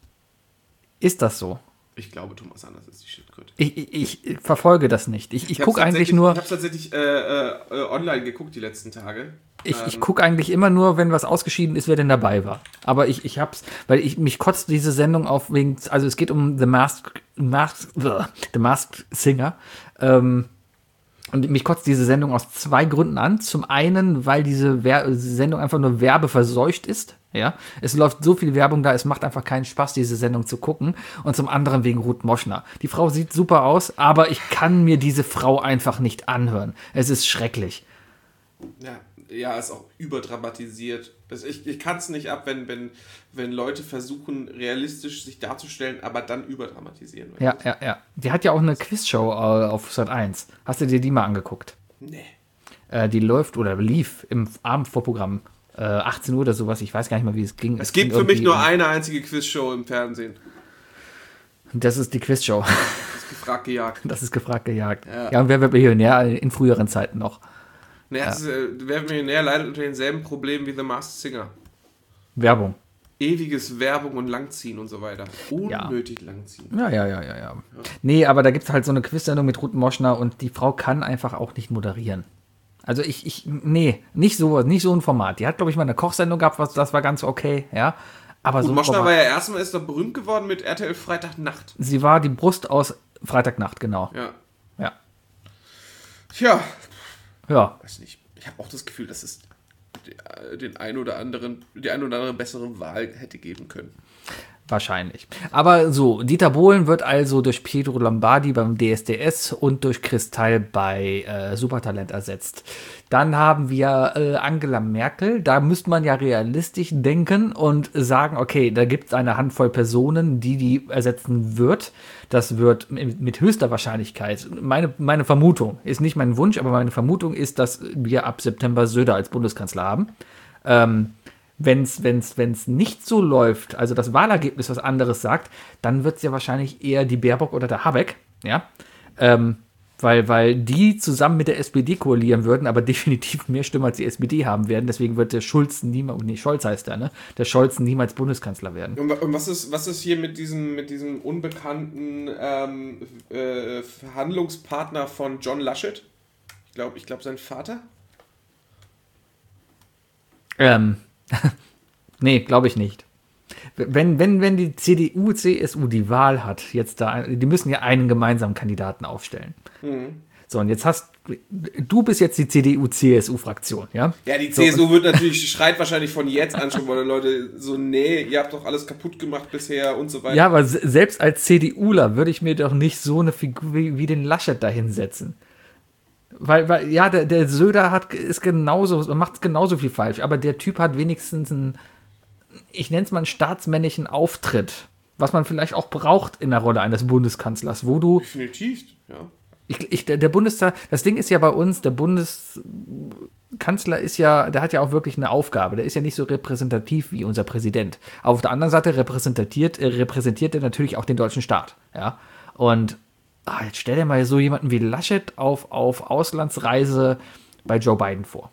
Ist das so? Ich glaube, Thomas Anders ist die Schildkröte. Ich, ich, ich verfolge das nicht. Ich, ich hab's gucke eigentlich tatsächlich- nur, Ich habe tatsächlich äh, äh, äh, online geguckt die letzten Tage. ich, Ähm, ich gucke eigentlich immer nur, wenn was ausgeschieden ist, wer denn dabei war. Aber ich, ich hab's, weil ich mich kotzt diese Sendung auf wegen, also es geht um The Masked, Masked, The Masked Singer. Ähm, Und mich kotzt diese Sendung aus zwei Gründen an. Zum einen, weil diese Wer- Sendung einfach nur werbeverseucht ist. Ja, es läuft so viel Werbung da, es macht einfach keinen Spaß, diese Sendung zu gucken. Und zum anderen wegen Ruth Moschner. Die Frau sieht super aus, aber ich kann mir diese Frau einfach nicht anhören. Es ist schrecklich. Ja, ja, ist auch überdramatisiert. Also ich ich kann es nicht ab, wenn, wenn, wenn Leute versuchen, realistisch sich darzustellen, aber dann überdramatisieren. Ja, ja, ja. Die hat ja auch eine Quizshow äh, auf Sat eins. Hast du dir die mal angeguckt? Nee. Äh, die läuft oder lief im Abendvorprogramm. Äh, achtzehn Uhr oder sowas. Ich weiß gar nicht mal, wie es ging. Es gibt ging für mich irgendwie nur um- eine einzige Quizshow im Fernsehen. Das ist die Quizshow. Das ist gefragt gejagt. Das ist gefragt gejagt. Ja. Ja, und wer wird Millionär in früheren Zeiten noch? Naja, das ist, äh, Wer wird Millionär leidet unter denselben Problemen wie The Masked Singer. Werbung. Ewiges Werbung und Langziehen und so weiter. Unnötig Langziehen. Ja, ja, ja, ja, ja. Nee, aber da gibt es halt so eine Quizsendung mit Ruth Moschner und die Frau kann einfach auch nicht moderieren. Also ich, ich, nee, nicht so, nicht so ein Format. Die hat, glaube ich, mal eine Kochsendung gehabt, was, das war ganz okay, ja. Aber so Und ein Moschner Format- war ja erstmal ist er berühmt geworden mit R T L Freitagnacht. Sie war die Brust aus Freitagnacht, genau. Ja. Ja. Tja, Ja. weiß nicht. Ich habe auch das Gefühl, dass es den ein oder anderen, die ein oder andere bessere Wahl hätte geben können. Wahrscheinlich. Aber so, Dieter Bohlen wird also durch Pietro Lombardi beim D S D S und durch Kristall bei äh, Supertalent ersetzt. Dann haben wir äh, Angela Merkel. Da müsste man ja realistisch denken und sagen, okay, da gibt es eine Handvoll Personen, die die ersetzen wird. Das wird mit mit höchster Wahrscheinlichkeit, meine, meine Vermutung, ist nicht mein Wunsch, aber meine Vermutung ist, dass wir ab September Söder als Bundeskanzler haben. Ähm, Wenn es wenn's, wenn's nicht so läuft, also das Wahlergebnis was anderes sagt, dann wird es ja wahrscheinlich eher die Baerbock oder der Habeck, ja, ähm, weil, weil die zusammen mit der S P D koalieren würden, aber definitiv mehr Stimmen als die S P D haben werden, deswegen wird der Schulz niemals, nee, Scholz heißt der, ne, der Scholz niemals Bundeskanzler werden. Und, wa- und was ist, was ist hier mit diesem, mit diesem unbekannten ähm, äh, Verhandlungspartner von John Laschet? Ich glaube, ich glaube, sein Vater? Ähm, nee, glaube ich nicht. Wenn, wenn, wenn die C D U, C S U die Wahl hat, jetzt da, die müssen ja einen gemeinsamen Kandidaten aufstellen. So, und jetzt hast du bist jetzt die C D U, C S U-Fraktion, ja? Ja, die So, C S U wird natürlich, schreit wahrscheinlich von jetzt an schon, weil die Leute so, nee, ihr habt doch alles kaputt gemacht bisher und so weiter. Ja, aber se- selbst als CDUler würde ich mir doch nicht so eine Figur wie, wie den Laschet da hinsetzen. Weil, weil ja, der, der Söder hat, ist genauso, macht genauso viel falsch, aber der Typ hat wenigstens einen, ich nenne es mal einen staatsmännlichen Auftritt, was man vielleicht auch braucht in der Rolle eines Bundeskanzlers, wo du, Definitiv, ja. ich, ich, der, der Bundestag, das Ding ist ja bei uns, der Bundeskanzler ist ja, der hat ja auch wirklich eine Aufgabe, der ist ja nicht so repräsentativ wie unser Präsident. Auf der anderen Seite repräsentiert, äh, repräsentiert er natürlich auch den deutschen Staat, ja, und ah, jetzt stell dir mal so jemanden wie Laschet auf, auf Auslandsreise bei Joe Biden vor.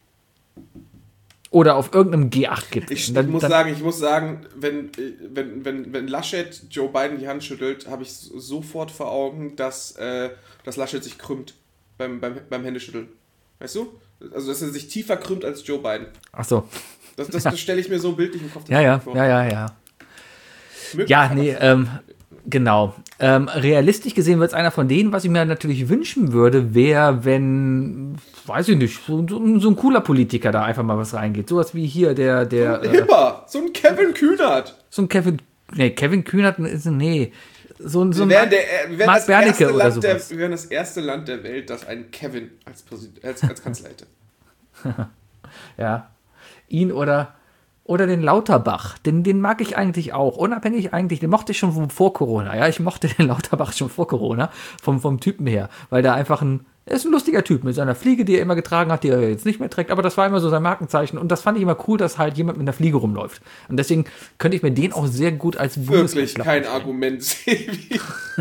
Oder auf irgendeinem G acht Gipfel. Ich, ich Dann- muss dann- sagen, ich muss sagen, wenn, wenn, wenn, wenn Laschet Joe Biden die Hand schüttelt, habe ich sofort vor Augen, dass, äh, dass Laschet sich krümmt beim, beim, beim Händeschütteln. Weißt du? Also, dass er sich tiefer krümmt als Joe Biden. Ach so. Das, das, das stelle ich mir so bildlich im Kopf Ja, ja, vor. ja, ja, ja. Möglich, Ja, aber- nee, ähm, genau. Ähm, realistisch gesehen wird es einer von denen, was ich mir natürlich wünschen würde, wäre, wenn, weiß ich nicht, so, so, so ein cooler Politiker da einfach mal was reingeht. Sowas wie hier der, der, äh, Hipper, so ein Kevin Kühnert. so ein Kevin, nee, Kevin Kühnert ist, nee, so, ein- so Wir ein wären, der, wir, wären Mark das Bernecke erste oder Land der, sowas. wir wären das erste Land der Welt, das einen Kevin als, Präsident, als, als Kanzler hätte. Ja, ihn oder, oder den Lauterbach, den, den mag ich eigentlich auch, unabhängig eigentlich, den mochte ich schon vor Corona, ja, ich mochte den Lauterbach schon vor Corona, vom, vom Typen her, weil der einfach ein, Er ist ein lustiger Typ mit seiner Fliege, die er immer getragen hat, die er jetzt nicht mehr trägt, aber das war immer so sein Markenzeichen und das fand ich immer cool, dass halt jemand mit einer Fliege rumläuft. Und deswegen könnte ich mir den auch sehr gut als Wirklich Bundeskanzler kein vorstellen. Argument, Sebi.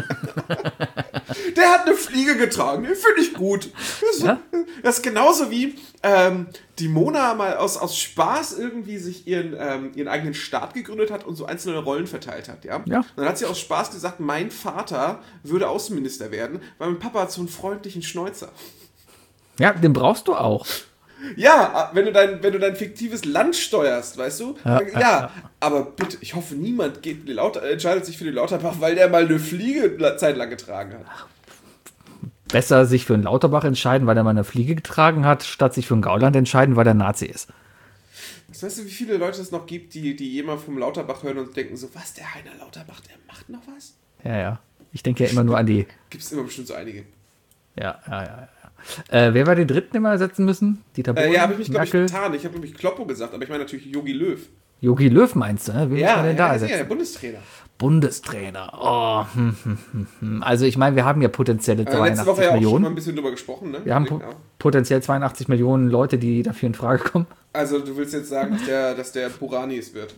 Der hat eine Fliege getragen, den finde ich gut. Das ist, Ja? das ist genauso wie ähm, die Mona mal aus, aus Spaß irgendwie sich ihren, ähm, ihren eigenen Staat gegründet hat und so einzelne Rollen verteilt hat. Ja? Ja. Und dann hat sie aus Spaß gesagt, mein Vater würde Außenminister werden, weil mein Papa hat so einen freundlichen Schnäuzer. Ja, den brauchst du auch. Ja, wenn du dein, wenn du dein fiktives Land steuerst, weißt du? Ja, Ja, ja, ja. aber bitte, ich hoffe, niemand geht in die Lauter, entscheidet sich für die Lauterbach, weil der mal eine Fliege la- zeitlang getragen hat. Besser sich für einen Lauterbach entscheiden, weil er mal eine Fliege getragen hat, statt sich für einen Gauland entscheiden, weil er Nazi ist. Weißt du, wie viele Leute es noch gibt, die, die jemand vom Lauterbach hören und denken so, was, der Heiner Lauterbach, der macht noch was? Ja, ja. Ich denke ja immer nur an die. Gibt es immer bestimmt so einige. Ja, ja, ja. ja. Äh, wer war den dritten, den wir ersetzen müssen? Dieter Bohlen, Äh, ja, habe ich mich, glaube ich, Merkel, getan. Ich habe nämlich Kloppo gesagt, aber ich meine natürlich Jogi Löw. Jogi Löw meinst du, ne? Wen Ja, müssen wir denn ja, da ja, ersetzen? ja, Bundestrainer. Bundestrainer. Oh, hm, hm, hm, hm. Also ich meine, wir haben ja potenzielle Äh, letzte zweiundachtzig Woche ja auch schon mal Millionen. ein bisschen drüber gesprochen, ne? Wir haben Ja. po potenziell zweiundachtzig Millionen Leute, die dafür in Frage kommen. Also du willst jetzt sagen, dass der, dass der Burani es wird.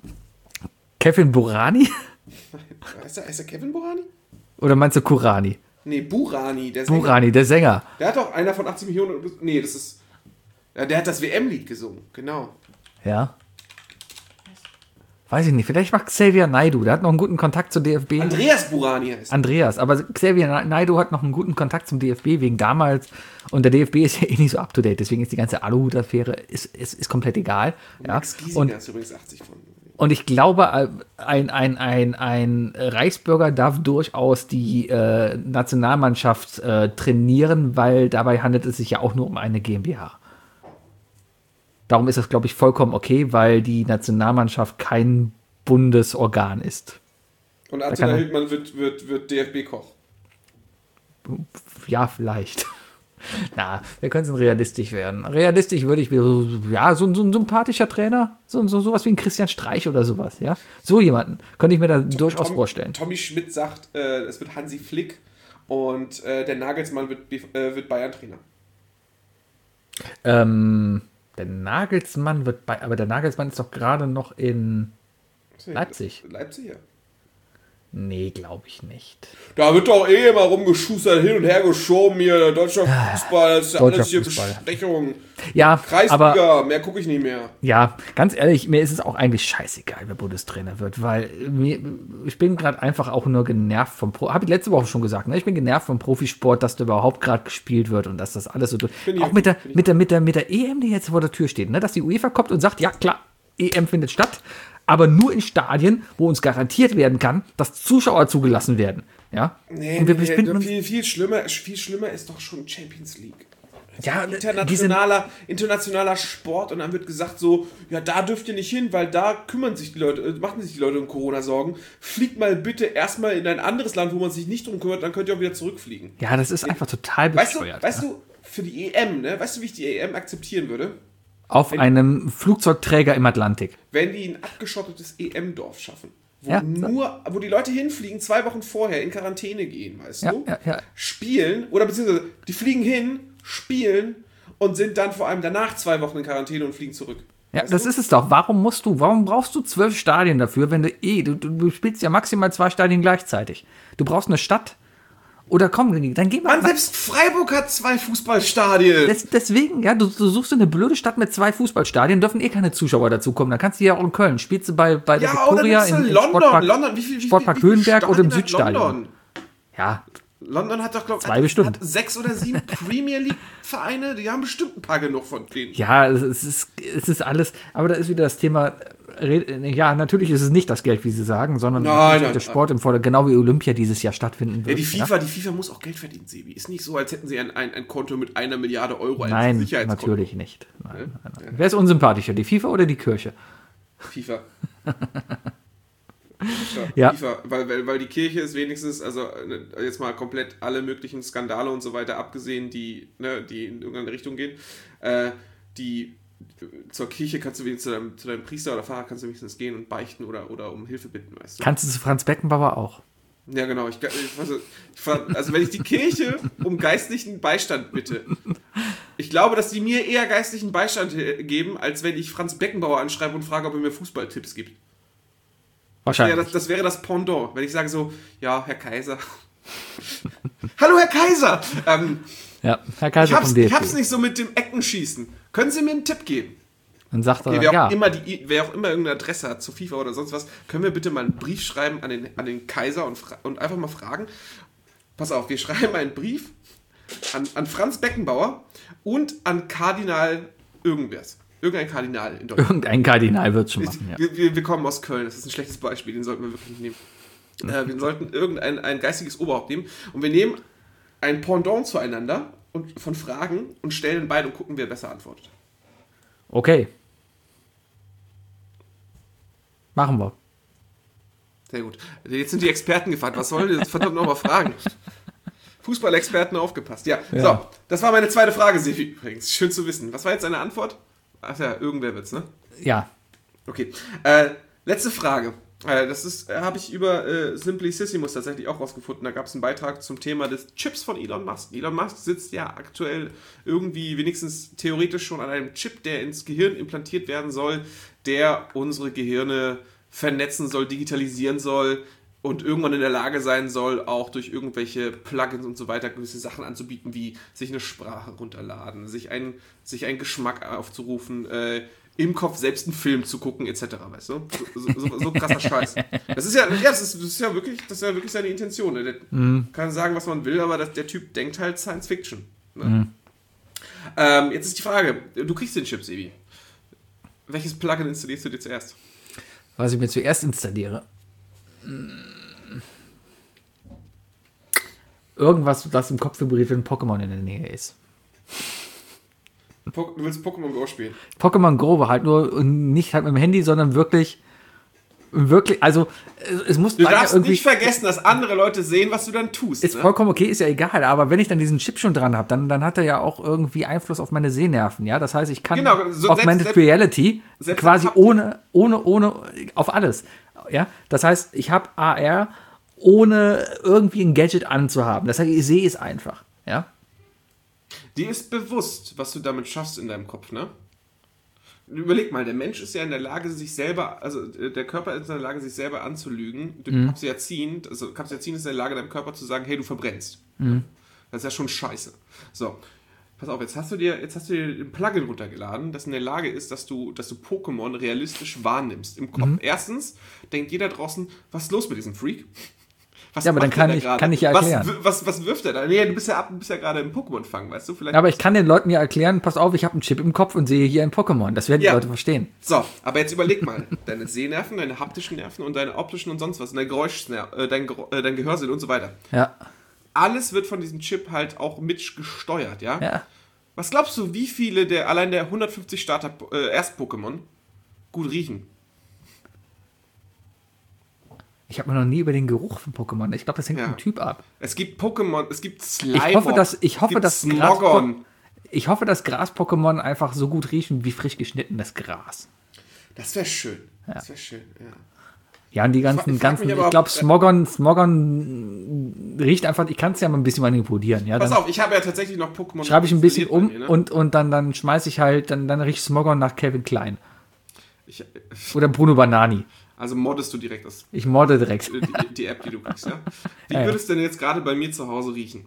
Kevin Burani? Heißt der, heißt der Kevin Burani? Oder meinst du Kurani? Nee, Burani, der Sänger. Burani, der Sänger. Der hat doch einer von achtzig Millionen. Nee, das ist. Ja, der hat das W M-Lied gesungen, genau. Ja. Weiß ich nicht, vielleicht macht Xavier Naidoo, der hat noch einen guten Kontakt zur D F B. Andreas Burani heißt er. Andreas, aber Xavier Naidoo hat noch einen guten Kontakt zum D F B wegen damals und der D F B ist ja eh nicht so up to date, deswegen ist die ganze Aluhut-Affäre ist, ist, ist komplett egal. Ja. Max Giesinger Und, ist übrigens achtzig von. und ich glaube, ein, ein, ein, ein Reichsbürger darf durchaus die äh, Nationalmannschaft äh, trainieren, weil dabei handelt es sich ja auch nur um eine GmbH. Darum ist das, glaube ich, vollkommen okay, weil die Nationalmannschaft kein Bundesorgan ist. Und kann Attila er- Hildmann wird, wird, wird D F B-Koch. Ja, vielleicht. Na, wir können es realistisch werden. Realistisch würde ich, ja, so, so ein sympathischer Trainer, so, so sowas wie ein Christian Streich oder sowas, ja. So jemanden könnte ich mir da durchaus Tom- vorstellen. Tommy Schmidt sagt, äh, es wird Hansi Flick und äh, der Nagelsmann wird, B- äh, wird Bayern-Trainer. Ähm, der Nagelsmann wird bei, aber der Nagelsmann ist doch gerade noch in Leipzig. Leipzig, ja. Nee, glaube ich nicht. Da wird doch eh immer rumgeschustert, hin und her geschoben hier, der deutsche Fußball, das ist ja Deutscher alles hier Fußball. Besprechung. Ja, aber Kreisliga, mehr gucke ich nicht mehr. ja, ganz ehrlich, mir ist es auch eigentlich scheißegal, wer Bundestrainer wird, weil mir, ich bin gerade einfach auch nur genervt vom Pro. Habe ich letzte Woche schon gesagt, ne? Ich bin genervt vom Profisport, dass da überhaupt gerade gespielt wird und dass das alles so durch. Bin ich Auch auch, mit der, bin ich mit der, mit der, mit der E M, die jetzt vor der Tür steht, ne? Dass die UEFA kommt und sagt, ja klar, E M findet statt, aber nur in Stadien, wo uns garantiert werden kann, dass Zuschauer zugelassen werden. Ja? Nee, und wir nee, befinden uns, viel, viel, schlimmer, viel schlimmer ist doch schon Champions League. ja, diese, Internationaler, internationaler Sport und dann wird gesagt so, ja, da dürft ihr nicht hin, weil da kümmern sich die Leute, äh, machen sich die Leute um Corona-Sorgen. Fliegt mal bitte erstmal in ein anderes Land, wo man sich nicht drum kümmert, dann könnt ihr auch wieder zurückfliegen. ja, das ist einfach total Weißt du, bescheuert. weißt ja. du, für die E M, ne, weißt du, wie ich die E M akzeptieren würde? Auf einem Flugzeugträger im Atlantik. Wenn die ein abgeschottetes E M-Dorf schaffen. Wo Ja. nur, wo die Leute hinfliegen, zwei Wochen vorher in Quarantäne gehen, weißt Ja, du? ja, ja. Spielen, oder beziehungsweise, die fliegen hin, spielen und sind dann vor allem danach zwei Wochen in Quarantäne und fliegen zurück. Ja, Weißt das du? ist es doch. Warum musst du, warum brauchst du zwölf Stadien dafür, wenn du eh, du, du, du spielst ja maximal zwei Stadien gleichzeitig. Du brauchst eine Stadt. Oder komm, dann geh mal. Mann, selbst Freiburg hat zwei Fußballstadien. Des, deswegen, ja, du, du suchst eine blöde Stadt mit zwei Fußballstadien, dürfen eh keine Zuschauer dazukommen. Dann kannst du ja auch in Köln. Spielst du bei, bei der Ja, oder Victoria nimmst du im, im London. Sportpark, London, wie viel, wie Sportpark viel, wie viel Höhenberg oder im Stadien hat Südstadion. London? Ja, London hat doch, glaube ich, Zwei bestimmt. hat sechs oder sieben Premier League-Vereine. Die haben bestimmt ein paar genug von denen. ja, es ist, es ist alles, aber da ist wieder das Thema, ja, natürlich ist es nicht das Geld, wie sie sagen, sondern Nein, natürlich nein, der Sport im Vordergrund, genau wie Olympia dieses Jahr stattfinden wird. Ja, die FIFA, die FIFA muss auch Geld verdienen, Sebi. Ist nicht so, als hätten sie ein, ein, ein Konto mit einer Milliarde Euro als Nein, Sicherheitskonto. natürlich nicht. Nein, nein, nein. Wer ist unsympathischer, die FIFA oder die Kirche? FIFA. Ja. FIFA, weil, weil, weil die Kirche ist wenigstens, also äh, jetzt mal komplett alle möglichen Skandale und so weiter abgesehen, die, ne, die in irgendeine Richtung gehen, äh, die zur Kirche kannst du wenigstens zu deinem, zu deinem Priester oder Pfarrer kannst du wenigstens gehen und beichten oder, oder um Hilfe bitten, weißt du? Kannst du zu Franz Beckenbauer auch. Ja, genau. Ich, ich, also, ich, also wenn ich die Kirche um geistlichen Beistand bitte, ich glaube, dass die mir eher geistlichen Beistand geben, als wenn ich Franz Beckenbauer anschreibe und frage, ob er mir Fußballtipps gibt. Wahrscheinlich. Ja, das, das wäre das Pendant, wenn ich sage so, ja, Herr Kaiser. Hallo, Herr Kaiser! Ähm, ja, Herr Kaiser ich, hab's, vom D F B. ich hab's nicht so mit dem Eckenschießen. Können Sie mir einen Tipp geben? Dann sagt Okay, er, wer, ja. auch immer die, wer auch immer irgendeine Adresse hat zu FIFA oder sonst was, können wir bitte mal einen Brief schreiben an den, an den Kaiser und, fra- und einfach mal fragen. Pass auf, wir schreiben einen Brief an, an Franz Beckenbauer und an Kardinal irgendwas. Irgendein Kardinal in Deutschland. Irgendein Kardinal wird schon machen, ja. Wir, wir, wir kommen aus Köln, das ist ein schlechtes Beispiel, den sollten wir wirklich nicht nehmen. Äh, wir sollten irgendein ein geistiges Oberhaupt nehmen und wir nehmen ein Pendant zueinander und von Fragen und stellen beide und gucken, wer besser antwortet. Okay. Machen wir. Sehr gut. Jetzt sind die Experten gefragt. Was sollen die jetzt verdammt nochmal fragen? Fußballexperten aufgepasst. Ja. Ja. So, das war meine zweite Frage, Sevi, übrigens. Schön zu wissen. Was war jetzt deine Antwort? Ach ja, irgendwer wird's, ne? Ja. Okay. Äh, letzte Frage. Äh, das ist, äh, habe ich über äh, Simplicissimus tatsächlich auch rausgefunden. Da gab es einen Beitrag zum Thema des Chips von Elon Musk. Elon Musk sitzt ja aktuell irgendwie wenigstens theoretisch schon an einem Chip, der ins Gehirn implantiert werden soll, der unsere Gehirne vernetzen soll, digitalisieren soll und irgendwann in der Lage sein soll, auch durch irgendwelche Plugins und so weiter gewisse Sachen anzubieten, wie sich eine Sprache runterladen, sich, ein, sich einen Geschmack aufzurufen, äh, im Kopf selbst einen Film zu gucken, et cetera. Weißt du? So, so, so krasser Scheiß. Das ist ja, ja, das ist, das ist ja wirklich, das ist ja wirklich seine Intention. Ne? Der mhm. kann sagen, was man will, aber das, der Typ denkt halt Science Fiction. Ne? Mhm. Ähm, jetzt ist die Frage, du kriegst den Chip, Sebi. Welches Plugin installierst du dir zuerst? Was ich mir zuerst installiere. Irgendwas, das im Kopf vibriert, wenn ein Pokémon in der Nähe ist. Du willst Pokémon Go spielen? Pokémon Go war halt nur nicht halt mit dem Handy, sondern wirklich, wirklich, also es, es muss Du darfst irgendwie, nicht vergessen, dass andere Leute sehen, was du dann tust. ist ne? vollkommen okay, ist ja egal, aber wenn ich dann diesen Chip schon dran habe, dann, dann hat er ja auch irgendwie Einfluss auf meine Sehnerven, ja, das heißt, ich kann Genau, so Augmented selbst- Reality selbst quasi Haptik. ohne, ohne, ohne, auf alles, ja, das heißt, ich habe A R ohne irgendwie ein Gadget anzuhaben, das heißt, ich sehe es einfach, ja. Dir ist bewusst, was du damit schaffst in deinem Kopf, ne? Überleg mal, der Mensch ist ja in der Lage, sich selber, also der Körper ist in der Lage, sich selber anzulügen. Durch mhm. Capsaicin, also Capsaicin ist in der Lage, deinem Körper zu sagen, hey, du verbrennst. Mhm. Das ist ja schon scheiße. So, pass auf, jetzt hast du dir, jetzt hast du dir ein Plugin runtergeladen, das in der Lage ist, dass du, dass du Pokémon realistisch wahrnimmst im Kopf. Mhm. Erstens denkt jeder draußen, was ist los mit diesem Freak? Was ja, aber dann kann ich, kann ich ja erklären. Was, was, was wirft er da? Nee, du bist ja, ab, du bist ja gerade im Pokémon-Fang, weißt du? Vielleicht aber ich kann den Leuten ja erklären, pass auf, ich habe einen Chip im Kopf und sehe hier ein Pokémon. Das werden die ja. Leute verstehen. So, aber jetzt überleg mal. Deine Sehnerven, deine haptischen Nerven und deine optischen und sonst was, und dein Geräusch, äh, dein, äh, dein Gehörsinn und so weiter. Ja. Alles wird von diesem Chip halt auch mit gesteuert, ja? Ja. Was glaubst du, wie viele der, allein der hundertfünfzig Starter äh, Erst-Pokémon gut riechen? Ich habe mir noch nie über den Geruch von Pokémon. Ich glaube, das hängt Ja. vom Typ ab. Es gibt Pokémon, es gibt Slime. Ich hoffe, dass, ich hoffe, dass Gras, Smogon. ich hoffe, dass Gras-Pokémon einfach so gut riechen wie frisch geschnittenes Gras. Das wäre schön. Ja. Das wäre schön, ja. Ja, und die ganzen, Ich frag mich ganzen, aber, ich glaube, ob- Smogon, Smogon riecht einfach, ich kann es ja mal ein bisschen manipulieren. Ja, Pass dann auf, ich habe ja tatsächlich noch Pokémon. schreibe ich ein bisschen um installiert bei mir, ne? und, und dann, dann schmeiße ich halt, dann, dann riecht Smogon nach Calvin Klein. Ich, Oder Bruno Banani. also moddest du direkt das, Ich morde direkt. die, die App, die du kriegst, ja? Wie Ja, ja. würde es denn jetzt gerade bei mir zu Hause riechen?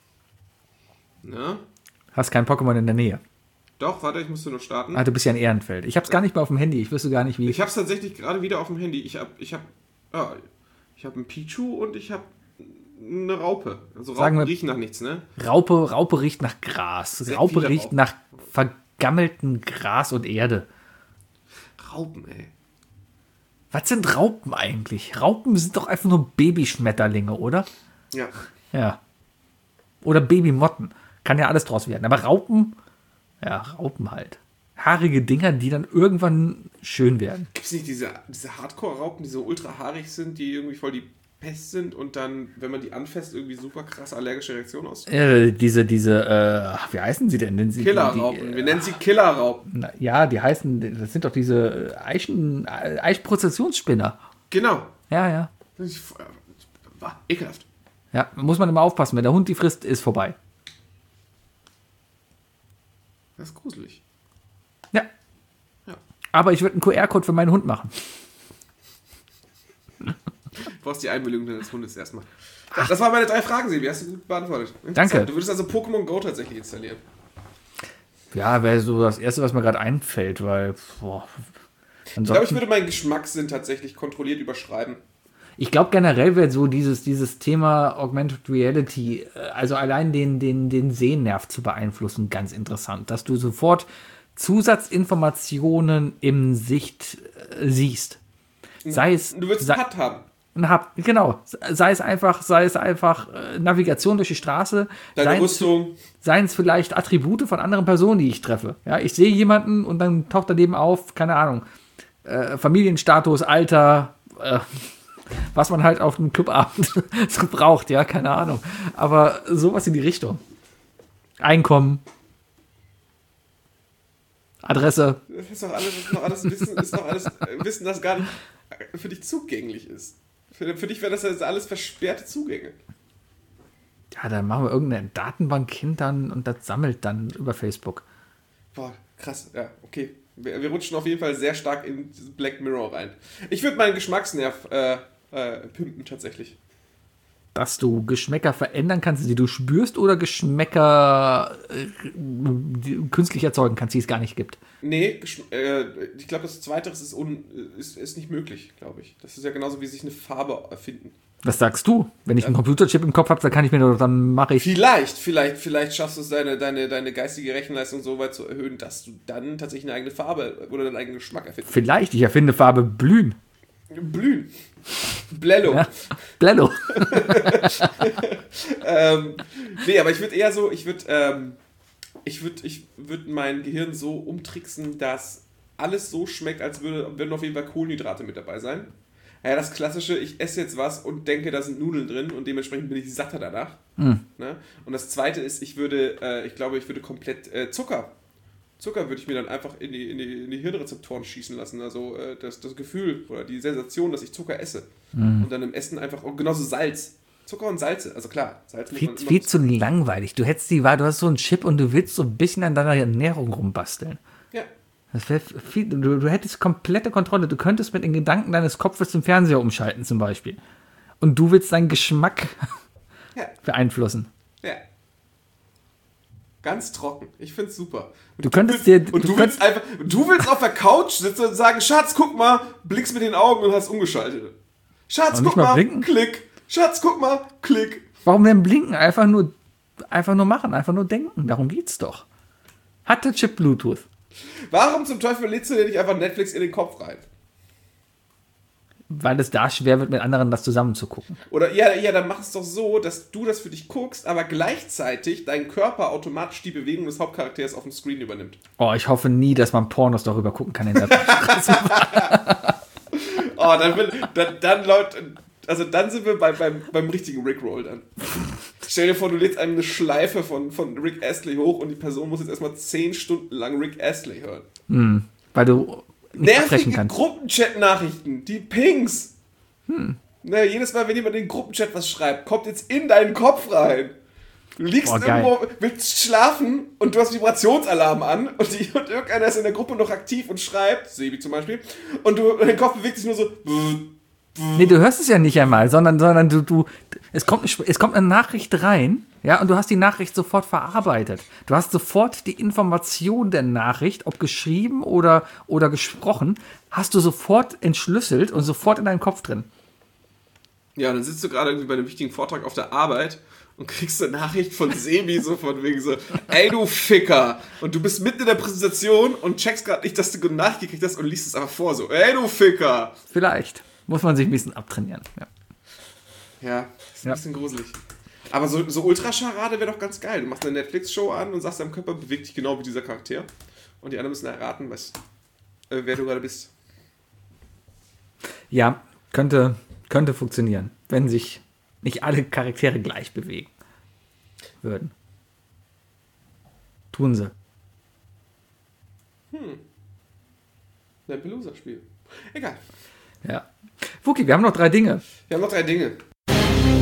Ne? Hast kein Pokémon in der Nähe. Doch, warte, ich musste nur starten. Ah, du bist ja in Ehrenfeld. Ich hab's gar nicht mehr auf dem Handy. Ich wüsste gar nicht, wie. Ich habe es tatsächlich gerade wieder auf dem Handy. Ich habe ich hab, ah, ich hab einen Pichu und ich habe eine Raupe. Also Sagen Raupen wir- riechen nach nichts, ne? Raupe, Raupe riecht nach Gras. Sehr Raupe viele riecht Raupen. nach vergammelten Gras und Erde. Raupen, ey. Was sind Raupen eigentlich? Raupen sind doch einfach nur Babyschmetterlinge, oder? Ja. Ja. Oder Babymotten. Kann ja alles draus werden. Aber Raupen, ja, Raupen halt. Haarige Dinger, die dann irgendwann schön werden. Gibt es nicht diese, diese Hardcore-Raupen, die so ultra haarig sind, die irgendwie voll die Pest sind und dann, wenn man die anfasst, irgendwie super krass allergische Reaktionen aus? Äh, diese, diese, äh, wie heißen sie denn? Nennen sie die- Killerraupen. die, Wir nennen sie Killerraupen. Na, ja, die heißen, das sind doch diese Eichen, Eichprozessionsspinner. Genau. Ja, ja. Ich, War ekelhaft. Ja, muss man immer aufpassen. Wenn der Hund die frisst, ist vorbei. Das ist gruselig. Ja. Ja. Aber ich würde einen Q R-Code für meinen Hund machen. Du brauchst die Einwilligung deines Hundes erstmal. Das, das waren meine drei Fragen, Sebi. Hast du gut beantwortet. Danke. Du würdest also Pokémon Go tatsächlich installieren. Ja, wäre so das Erste, was mir gerade einfällt, weil, boah. Ich glaube, ich würde meinen Geschmackssinn tatsächlich kontrolliert überschreiben. Ich glaube generell wäre so dieses, dieses Thema Augmented Reality, äh, also allein den, den, den Sehnerv zu beeinflussen, ganz interessant. Dass du sofort Zusatzinformationen im Sicht äh, siehst. Sei es. Du willst sei, einen H U D haben. ein Hub, genau. Sei es einfach, sei es einfach äh, Navigation durch die Straße. Deine seien Rüstung. Es, seien es vielleicht Attribute von anderen Personen, die ich treffe. Ja, ich sehe jemanden und dann taucht daneben auf, keine Ahnung, äh, Familienstatus, Alter, äh, was man halt auf einem Clubabend so braucht, ja, keine Ahnung. Aber sowas in die Richtung. Einkommen. Adresse. Das ist doch alles, das ist doch alles, Wissen, ist doch alles äh, Wissen, das gar nicht für dich zugänglich ist. Für, für dich wäre das jetzt alles versperrte Zugänge. Ja, dann machen wir irgendeine Datenbank hin dann und das sammelt dann über Facebook. Boah, krass, ja, okay. Wir, wir rutschen auf jeden Fall sehr stark in Black Mirror rein. Ich würde meinen Geschmacksnerv äh, äh, pimpen tatsächlich. Dass du Geschmäcker verändern kannst, die du spürst, oder Geschmäcker äh, die künstlich erzeugen kannst, die es gar nicht gibt. Nee, äh, ich glaube, das Zweite ist, un, ist, ist nicht möglich, glaube ich. Das ist ja genauso wie sich eine Farbe erfinden. Was sagst du? Wenn ich einen Computerchip im Kopf habe, dann kann ich mir nur, dann mache ich. Vielleicht, vielleicht, vielleicht schaffst du es, deine, deine, deine geistige Rechenleistung so weit zu erhöhen, dass du dann tatsächlich eine eigene Farbe oder deinen eigenen Geschmack erfindest. Vielleicht, ich erfinde Farbe Blühen. Blühen. Blello. Ja. Blello. ähm, nee, aber ich würde eher so, ich würde, ähm, ich würde, ich würde mein Gehirn so umtricksen, dass alles so schmeckt, als würde, würden auf jeden Fall Kohlenhydrate mit dabei sein. Ja, das Klassische, ich esse jetzt was und denke, da sind Nudeln drin und dementsprechend bin ich satter danach. Mm. Ne? Und das Zweite ist, ich würde, äh, ich glaube, ich würde komplett äh, Zucker. Zucker würde ich mir dann einfach in die, in die, in die Hirnrezeptoren schießen lassen. Also äh, das, das Gefühl oder die Sensation, dass ich Zucker esse. Mm. Und dann im Essen einfach, und genauso Salz. Zucker und Salze, also klar. Salz muss Viel, man immer viel zu langweilig. Du hättest die Wahl, du hast so einen Chip und du willst so ein bisschen an deiner Ernährung rumbasteln. Ja. Das wäre viel, du, du hättest komplette Kontrolle. Du könntest mit den Gedanken deines Kopfes zum Fernseher umschalten zum Beispiel. Und du willst deinen Geschmack Ja. beeinflussen. Ja. Ganz trocken. Ich find's super. Und Du könntest willst, dir- Und du du, willst einfach. Du willst auf der Couch sitzen und sagen, Schatz, guck mal, blickst mit den Augen und hast umgeschaltet. Schatz, Und guck nicht mal mal, blinken? klick. Schatz, guck mal, klick. Warum denn blinken? Einfach nur, einfach nur machen, einfach nur denken. Darum geht's doch. Hat der Chip Bluetooth? Warum zum Teufel lädst du dir nicht einfach Netflix in den Kopf rein? Weil es da schwer wird, mit anderen das zusammen zu gucken. Oder ja, ja, dann mach es doch so, dass du das für dich guckst, aber gleichzeitig dein Körper automatisch die Bewegung des Hauptcharakters auf dem Screen übernimmt. Oh, ich hoffe nie, dass man Pornos darüber gucken kann in der Oh, dann, will, dann, dann Leute, also dann sind wir bei, beim, beim richtigen Rickroll dann. Stell dir vor, du lädst eine Schleife von, von Rick Astley hoch und die Person muss jetzt erstmal zehn Stunden lang Rick Astley hören. Hm, weil du nicht abbrechen Nervige kannst. Gruppenchat-Nachrichten, die Pings. Hm. Ne, jedes Mal, wenn jemand in den Gruppenchat was schreibt, kommt jetzt in deinen Kopf rein. Du liegst Boah, geil. irgendwo, willst schlafen und du hast Vibrationsalarm an und, die, und irgendeiner ist in der Gruppe noch aktiv und schreibt, Sebi zum Beispiel, und du, dein Kopf bewegt sich nur so. Nee, du hörst es ja nicht einmal, sondern, sondern du, du, es kommt, es kommt eine Nachricht rein, ja, und du hast die Nachricht sofort verarbeitet. Du hast sofort die Information der Nachricht, ob geschrieben oder, oder gesprochen, hast du sofort entschlüsselt und sofort in deinem Kopf drin. Ja, und dann sitzt du gerade irgendwie bei einem wichtigen Vortrag auf der Arbeit und kriegst eine Nachricht von Sebi so von wegen so, ey du Ficker. Und du bist mitten in der Präsentation und checkst gerade nicht, dass du nachgekriegt hast und liest es aber vor so, ey du Ficker. Vielleicht. Muss man sich ein bisschen abtrainieren. Ja. Ja, ist ein Ja. bisschen gruselig. Aber so, so Ultrascharade wäre doch ganz geil. Du machst eine Netflix-Show an und sagst, dein Körper bewegt dich genau wie dieser Charakter. Und die anderen müssen erraten, was, äh, wer du gerade bist. Ja, könnte, könnte funktionieren, wenn sich nicht alle Charaktere gleich bewegen würden. Tun sie. Lampelusa-Spiel. Egal. Ja. Wookie, wir haben noch drei Dinge. Wir haben noch drei Dinge.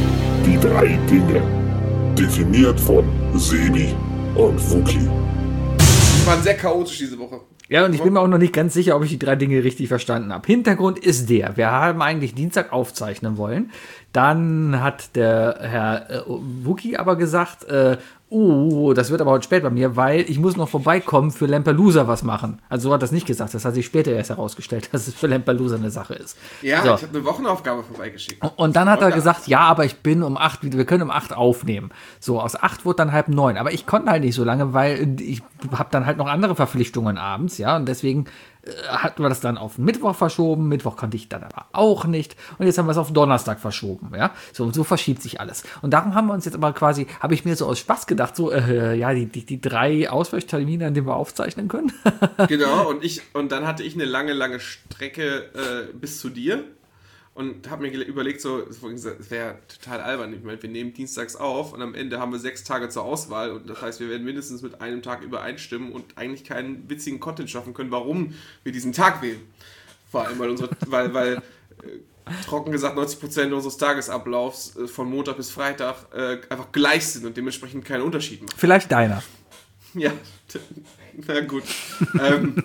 drei Dinge. Definiert von Sebi und Wookie. Die waren sehr chaotisch diese Woche. Ja, und ich bin mir auch noch nicht ganz sicher, ob ich die drei Dinge richtig verstanden habe. Hintergrund ist der, wir haben eigentlich Dienstag aufzeichnen wollen. Dann hat der Herr äh, Wookie aber gesagt, äh, oh, das wird aber heute spät bei mir, weil ich muss noch vorbeikommen für Lampelusa was machen. Also so hat er das nicht gesagt, das hat sich später erst herausgestellt, dass es für Lampelusa eine Sache ist. Ja, so. Ich habe eine Wochenaufgabe vorbeigeschickt. Und dann hat er gesagt, ja, aber ich bin um acht, wir können um acht aufnehmen. So, aus acht wurde dann halb neun. Aber ich konnte halt nicht so lange, weil ich habe dann halt noch andere Verpflichtungen abends, ja, und deswegen äh, hatten wir das dann auf Mittwoch verschoben. Mittwoch konnte ich dann aber auch nicht. Und jetzt haben wir es auf Donnerstag verschoben, ja. So, und so verschiebt sich alles. Und darum haben wir uns jetzt aber quasi, habe ich mir so aus Spaß gedacht, so, äh, ja, die, die, die drei Ausweichtermine, an denen wir aufzeichnen können. Genau, und ich, und dann hatte ich eine lange, lange Strecke äh, bis zu dir. Und habe mir überlegt, so, es wäre total albern. Ich meine, wir nehmen dienstags auf und am Ende haben wir sechs Tage zur Auswahl. Und das heißt, wir werden mindestens mit einem Tag übereinstimmen und eigentlich keinen witzigen Content schaffen können, warum wir diesen Tag wählen. Vor allem, weil, unsere, weil, weil äh, trocken gesagt, neunzig Prozent unseres Tagesablaufs äh, von Montag bis Freitag äh, einfach gleich sind und dementsprechend keinen Unterschied machen. Vielleicht deiner. Ja, na gut. ähm,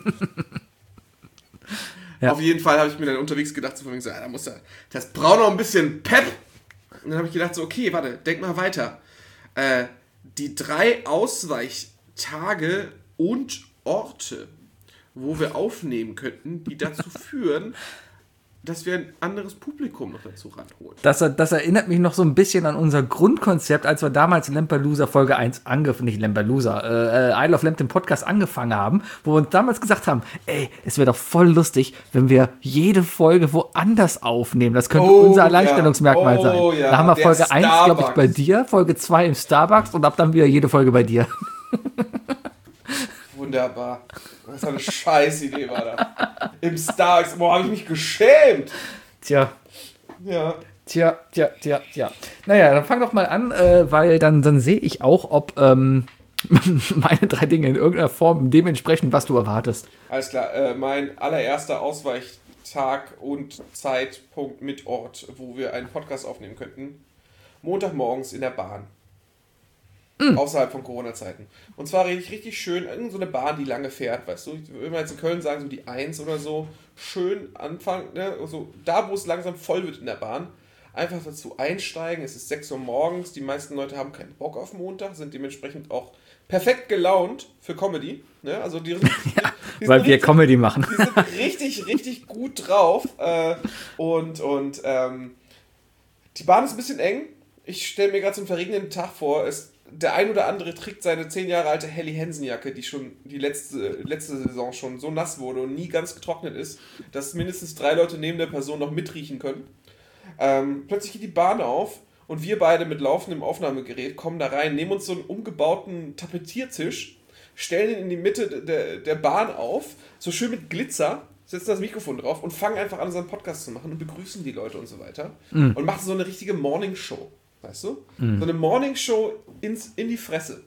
Ja. Auf jeden Fall habe ich mir dann unterwegs gedacht, so, so, da muss er, das braucht noch ein bisschen Pep. Und dann habe ich gedacht, so, okay, warte, denk mal weiter. Äh, die drei Ausweichtage und Orte, wo wir aufnehmen könnten, die dazu führen, dass wir ein anderes Publikum noch dazu ranholen. Das, das erinnert mich noch so ein bisschen an unser Grundkonzept, als wir damals Lampelusa Folge eins angefangen, nicht Lampelusa, äh, Isle of Lamp, den Podcast angefangen haben, wo wir uns damals gesagt haben, ey, es wäre doch voll lustig, wenn wir jede Folge woanders aufnehmen. Das könnte Oh, unser Alleinstellungsmerkmal ja. sein. Oh, ja. Da haben wir Der Folge eins, glaube ich, Starbucks. bei dir, Folge zwei im Starbucks und ab dann wieder jede Folge bei dir. Wunderbar. Was für eine Scheißidee war da. Im Starbucks. Boah, habe ich mich geschämt. Tja. Ja. Tja, tja, tja, tja. Naja, dann fang doch mal an, äh, weil dann, dann sehe ich auch, ob ähm, meine drei Dinge in irgendeiner Form dementsprechend, was du erwartest. Alles klar. Äh, mein allererster Ausweichtag und Zeitpunkt mit Ort, wo wir einen Podcast aufnehmen könnten. Montagmorgens in der Bahn. Mm. Außerhalb von Corona-Zeiten. Und zwar richtig, richtig schön, irgend so eine Bahn, die lange fährt, weißt du. Wenn wir jetzt in Köln sagen, so die eins oder so, schön anfangen, ne? Also da, wo es langsam voll wird in der Bahn, einfach dazu einsteigen. Es ist sechs Uhr morgens, die meisten Leute haben keinen Bock auf Montag, sind dementsprechend auch perfekt gelaunt für Comedy. Ne? Also die, die, die Weil wir richtig, Comedy machen. Die sind richtig, richtig gut drauf. Äh, und und ähm, die Bahn ist ein bisschen eng. Ich stelle mir gerade so einen verregneten Tag vor. Es, der ein oder andere trägt seine zehn Jahre alte Helly Hansen Jacke, die schon die letzte, letzte Saison schon so nass wurde und nie ganz getrocknet ist, dass mindestens drei Leute neben der Person noch mitriechen können. Ähm, plötzlich geht die Bahn auf und wir beide mit laufendem Aufnahmegerät kommen da rein, nehmen uns so einen umgebauten Tapeziertisch, stellen ihn in die Mitte der, der Bahn auf, so schön mit Glitzer, setzen das Mikrofon drauf und fangen einfach an, unseren Podcast zu machen und begrüßen die Leute und so weiter. Mhm. Und machen so eine richtige Morning-Show. Weißt du? Mhm. So eine Morning-Show ins, in die Fresse.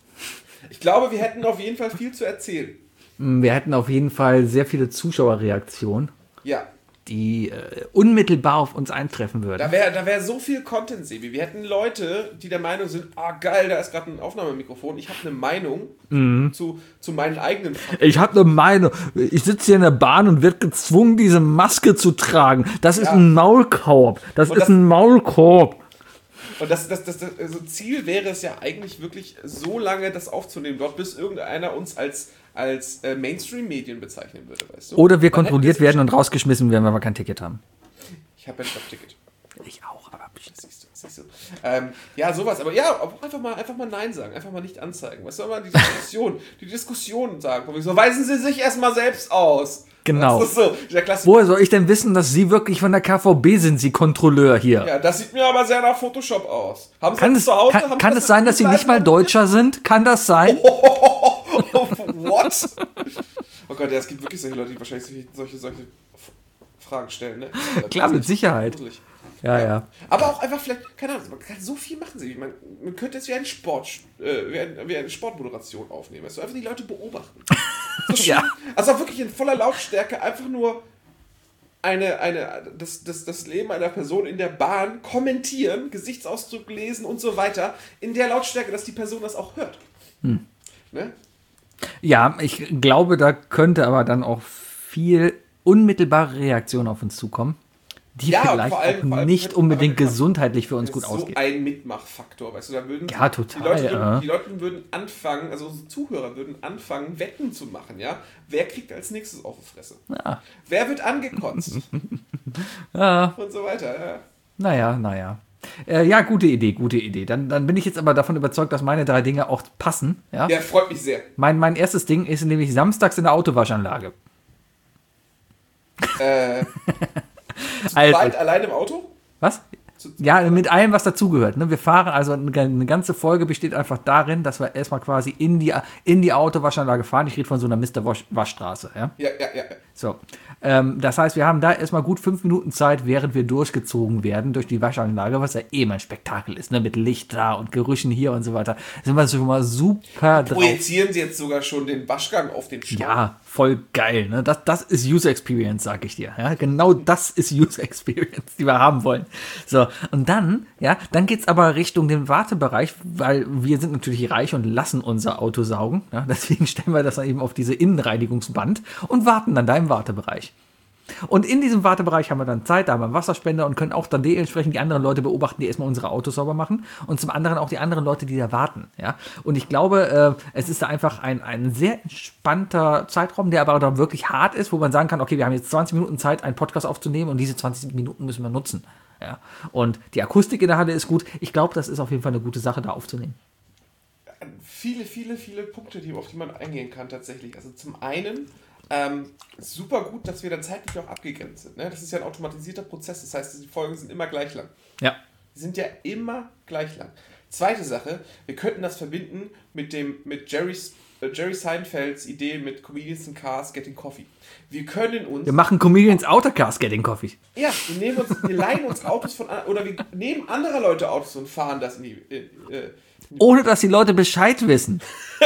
Ich glaube, wir hätten auf jeden Fall viel zu erzählen. Wir hätten auf jeden Fall sehr viele Zuschauerreaktionen, ja, die äh, unmittelbar auf uns eintreffen würden. Da wäre da wär so viel Content, Sebi. Wir hätten Leute, die der Meinung sind, ah geil, da ist gerade ein Aufnahmemikrofon. Ich habe eine Meinung mhm. zu, zu meinen eigenen Fakten. Ich habe eine Meinung. Ich sitze hier in der Bahn und werde gezwungen, diese Maske zu tragen. Das ist ja. ein Maulkorb. Das und ist das, ein Maulkorb. Und das, das, das, das also Ziel wäre es ja eigentlich wirklich so lange, das aufzunehmen dort, bis irgendeiner uns als, als äh, Mainstream-Medien bezeichnen würde, weißt du? Oder wir Man kontrolliert werden und rausgeschmissen werden, wenn wir kein Ticket haben. Ich habe ja ein Ticket. Ich auch, aber das siehst du, das siehst du. Ähm, ja, sowas, aber ja, auch einfach mal, einfach mal Nein sagen, einfach mal nicht anzeigen. Weißt du, mal die Diskussion, die Diskussion sagen, so, weisen Sie sich erstmal selbst aus. Genau. Das ist so, der Woher soll ich denn wissen, dass Sie wirklich von der K V B sind, Sie Kontrolleur hier? Ja, das sieht mir aber sehr nach Photoshop aus. Haben Sie kann das es, zu Hause? Kann, haben kann Sie es sein, dass Sie nicht mal Deutscher sind? Kann das sein? Oh, what? Oh Gott, ja, es gibt wirklich solche Leute, die wahrscheinlich solche, solche, solche Fragen stellen, ne? Klar, mit Sicherheit. Gruselig. Ja, ja. Aber auch einfach vielleicht, keine Ahnung, man kann so viel machen. Sie. Man, man könnte es wie, ein Sport, äh, wie, ein, wie eine Sportmoderation aufnehmen. Also einfach die Leute beobachten. So schön, ja. Also auch wirklich in voller Lautstärke einfach nur eine, eine, das, das, das Leben einer Person in der Bahn kommentieren, Gesichtsausdruck lesen und so weiter, in der Lautstärke, dass die Person das auch hört. Hm. Ne? Ja, ich glaube, da könnte aber dann auch viel unmittelbare Reaktion auf uns zukommen, die Ja, und vielleicht vor allem- auch vor allem nicht könnte- unbedingt aber- gesundheitlich für uns Das gut ist so ausgeht. ein Mitmachfaktor, weißt du, da würden Ja, total, die Leute, würden, ja. die Leute würden anfangen, also unsere Zuhörer würden anfangen, Wetten zu machen, ja? Wer kriegt als nächstes auf die Fresse? Ja. Wer wird angekotzt? Ja, Und so weiter, ja. naja, naja. Äh, ja, gute Idee, gute Idee. Dann, dann bin ich jetzt aber davon überzeugt, dass meine drei Dinge auch passen. Ja? Ja, freut mich sehr. Mein, mein erstes Ding ist nämlich samstags in der Autowaschanlage. Äh, Also, weit allein im Auto? was? Ja, mit allem, was dazugehört. Ne? Wir fahren, also eine eine ganze Folge besteht einfach darin, dass wir erstmal quasi in die, in die Autowaschanlage fahren. Ich rede von so einer Mister Wasch, Waschstraße. Ja? Ja, ja, ja. So. Ähm, das heißt, wir haben da erstmal gut fünf Minuten Zeit, während wir durchgezogen werden durch die Waschanlage, was ja eh mal ein Spektakel ist, ne? Mit Licht da und Gerüchen hier und so weiter. Da sind wir schon mal super drauf. Projizieren Sie jetzt sogar schon den Waschgang auf den Staub? Ja, voll geil. Ne? Das, das ist User Experience, sag ich dir. Ja? Genau das ist User Experience, die wir haben wollen. So, und dann, ja, dann geht's aber Richtung den Wartebereich, weil wir sind natürlich reich und lassen unser Auto saugen. Ja? Deswegen stellen wir das dann eben auf diese Innenreinigungsband und warten dann da im Wartebereich. Und in diesem Wartebereich haben wir dann Zeit, da haben wir einen Wasserspender und können auch dann dementsprechend die anderen Leute beobachten, die erstmal unsere Autos sauber machen und zum anderen auch die anderen Leute, die da warten. Ja? Und ich glaube, äh, es ist da einfach ein, ein sehr entspannter Zeitraum, der aber auch dann wirklich hart ist, wo man sagen kann, okay, wir haben jetzt zwanzig Minuten Zeit, einen Podcast aufzunehmen und diese zwanzig Minuten müssen wir nutzen. Ja? Und die Akustik in der Halle ist gut. Ich glaube, das ist auf jeden Fall eine gute Sache, da aufzunehmen. Viele, viele, viele Punkte, die, auf die man eingehen kann tatsächlich. Also zum einen ähm, super gut, dass wir dann zeitlich auch abgegrenzt sind. Ne? Das ist ja ein automatisierter Prozess, das heißt, die Folgen sind immer gleich lang. Ja. Die sind ja immer gleich lang. Zweite Sache, wir könnten das verbinden mit dem mit Jerry's, äh, Jerry Seinfelds Idee mit Comedians in Cars Getting Coffee. Wir können uns... Wir machen Comedians Autocars Getting Coffee. Ja, wir, nehmen uns, wir leihen uns Autos von... an- Oder wir nehmen anderer Leute Autos und fahren das in die... In, äh, Ohne, dass die Leute Bescheid wissen.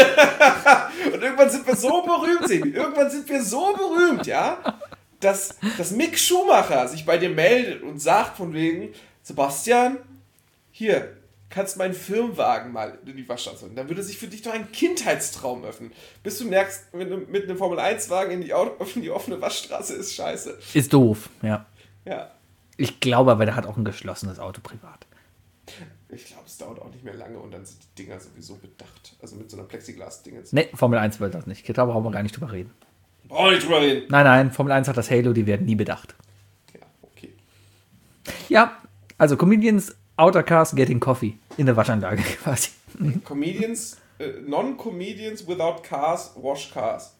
Und irgendwann sind wir so berühmt, Sebi. Irgendwann sind wir so berühmt, ja, dass, dass Mick Schumacher sich bei dir meldet und sagt von wegen, Sebastian, hier, kannst meinen Firmenwagen mal in die Waschstraße holen. Dann würde sich für dich doch ein Kindheitstraum öffnen. Bis du merkst, mit einem, mit einem Formel eins Wagen in die, Auto, in die offene Waschstraße ist scheiße. Ist doof, ja. Ja. Ich glaube aber, der hat auch ein geschlossenes Auto privat. Ich glaube, es dauert auch nicht mehr lange und dann sind die Dinger sowieso bedacht. Also mit so einer Plexiglas-Ding. Ne, Formel eins will das nicht. Da brauchen wir gar nicht drüber reden. Brauchen wir nicht drüber reden. Nein, nein, Formel eins hat das Halo, die werden nie bedacht. Ja, okay. Ja, also Comedians, Autocars, Getting Coffee. In der Waschanlage quasi. Comedians, äh, Non-Comedians without cars, wash cars.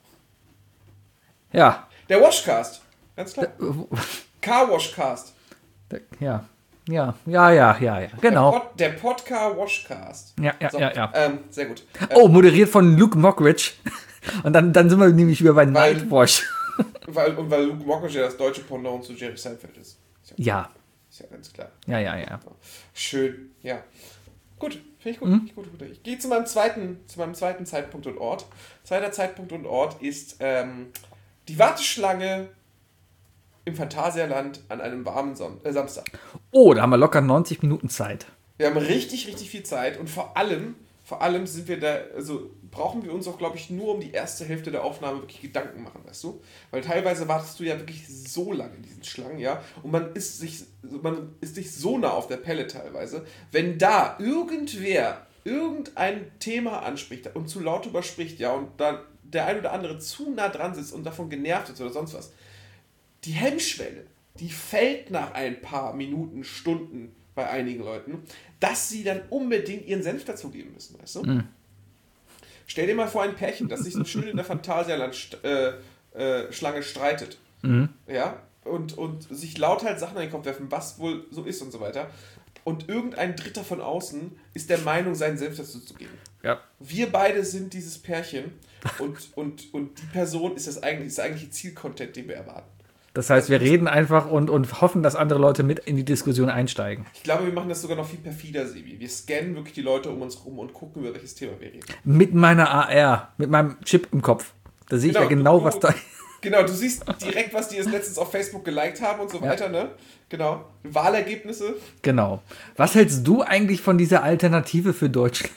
Ja, Der Washcast, ganz klar. Car Washcast. ja, ja, ja, ja, ja, ja, genau. Der, Pod, der Podcar Washcast. Ja, ja, So, ja, ja. Ähm, sehr gut. Äh, Oh, moderiert von Luke Mockridge. Und dann, dann sind wir nämlich wieder bei Weil- Nightwash. weil, und weil Luke Mockridge ja das deutsche Pendant zu Jerry Seinfeld ist. Ist ja, Ja, ist ja ganz klar. ja, ja, ja. Schön, ja. Gut, finde ich gut. Mhm. Find ich gut, gut. Ich gehe zu meinem zweiten, zu meinem zweiten Zeitpunkt und Ort. Zweiter Zeitpunkt und Ort ist ähm, die Warteschlange im Phantasialand an einem warmen Son äh, Samstag. Oh, da haben wir locker neunzig Minuten Zeit. Wir haben richtig, richtig viel Zeit und vor allem, vor allem sind wir da, also brauchen wir uns auch, glaube ich, nur um die erste Hälfte der Aufnahme wirklich Gedanken machen, weißt du? Weil teilweise wartest du ja wirklich so lange in diesen Schlangen, ja, und man ist sich, man ist sich so nah auf der Pelle teilweise, wenn da irgendwer irgendein Thema anspricht und zu laut überspricht, ja, und dann der ein oder andere zu nah dran sitzt und davon genervt ist oder sonst was, die Hemmschwelle, die fällt nach ein paar Minuten, Stunden bei einigen Leuten, dass sie dann unbedingt ihren Senf dazugeben müssen, weißt du? Mhm. Stell dir mal vor, ein Pärchen, das sich so schön in der Phantasialand-Schlange äh, äh, Schlange streitet. Mhm. Ja? Und, und sich laut halt Sachen in den Kopf werfen, was wohl so ist und so weiter. Und irgendein Dritter von außen ist der Meinung, seinen Senf dazu zu geben. Ja. Wir beide sind dieses Pärchen und, und, und die Person ist das eigentlich, ist der eigentliche Zielcontent, den wir erwarten. Das heißt, wir reden einfach und, und hoffen, dass andere Leute mit in die Diskussion einsteigen. Ich glaube, wir machen das sogar noch viel perfider, Sebi. Wir scannen wirklich die Leute um uns rum und gucken, über welches Thema wir reden. Mit meiner A R, mit meinem Chip im Kopf. Da sehe ich Genau, ja genau, du- was da. Genau, du siehst direkt, was die jetzt letztens auf Facebook geliked haben und so weiter, ne? Genau. Wahlergebnisse. Genau. Was hältst du eigentlich von dieser Alternative für Deutschland?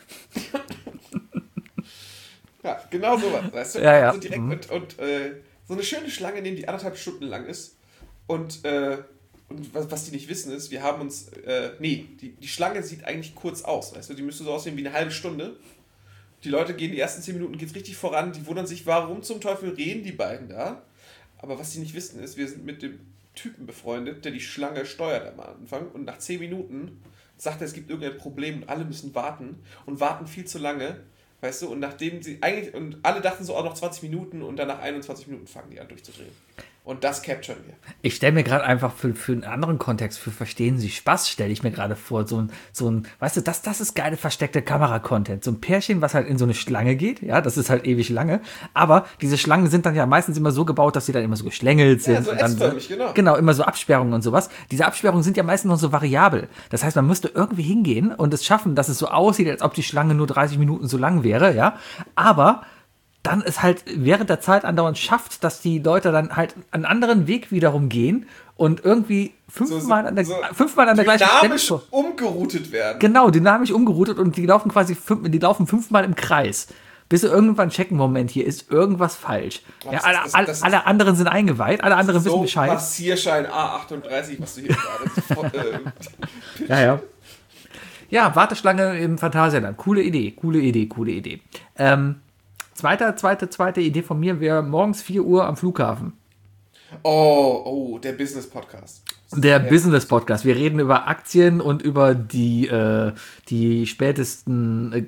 Ja, genau sowas, weißt du? Ja, ja. So direkt Mhm. und, und äh, so eine schöne Schlange nehmen, die anderthalb Stunden lang ist. Und, äh, und was, was die nicht wissen ist, wir haben uns, äh, nee, die, die Schlange sieht eigentlich kurz aus, weißt du? Die müsste so aussehen wie eine halbe Stunde. Die Leute gehen, die ersten zehn Minuten geht's richtig voran, die wundern sich, warum zum Teufel reden die beiden da? Aber was sie nicht wissen ist, wir sind mit dem Typen befreundet, der die Schlange steuert am Anfang und nach zehn Minuten sagt er, es gibt irgendein Problem und alle müssen warten und warten viel zu lange, weißt du, und nachdem sie eigentlich, und alle dachten so auch noch zwanzig Minuten und dann nach einundzwanzig Minuten fangen die an durchzudrehen. Und das capturen wir. Ich stelle mir gerade einfach für, für einen anderen Kontext, für Verstehen Sie Spaß, stelle ich mir gerade vor, so ein, so ein, weißt du, das, das ist geile versteckte Kamera-Content. So ein Pärchen, was halt in so eine Schlange geht, ja, das ist halt ewig lange, aber diese Schlangen sind dann ja meistens immer so gebaut, dass sie dann immer so geschlängelt sind. Ja, so und dann S-förmig, genau. Genau, immer so Absperrungen und sowas. Diese Absperrungen sind ja meistens noch so variabel. Das heißt, man müsste irgendwie hingehen und es schaffen, dass es so aussieht, als ob die Schlange nur dreißig Minuten so lang wäre, ja, aber dann es halt während der Zeit andauernd schafft, dass die Leute dann halt einen anderen Weg wiederum gehen und irgendwie fünfmal so- an der, so fünfmal an der gleichen Stelle. Dynamisch vor- umgeroutet werden. Genau, dynamisch umgeroutet und die laufen quasi fünf, die laufen fünfmal im Kreis. Bis sie irgendwann checken, Moment, hier ist irgendwas falsch. Das Ja, ist- alle, das- alle, das- alle anderen sind eingeweiht, alle anderen wissen So Bescheid. Passierschein A achtunddreißig, was du hier gerade sofort, äh, Ja, ja. Ja, Warteschlange im Phantasialand. Coole Idee, coole Idee, coole Idee. Ähm, zweite, zweite, zweite Idee von mir wäre morgens vier Uhr am Flughafen. Oh, oh, der Business-Podcast. Der Business-Podcast. Wir reden über Aktien und über die, äh, die spätesten äh,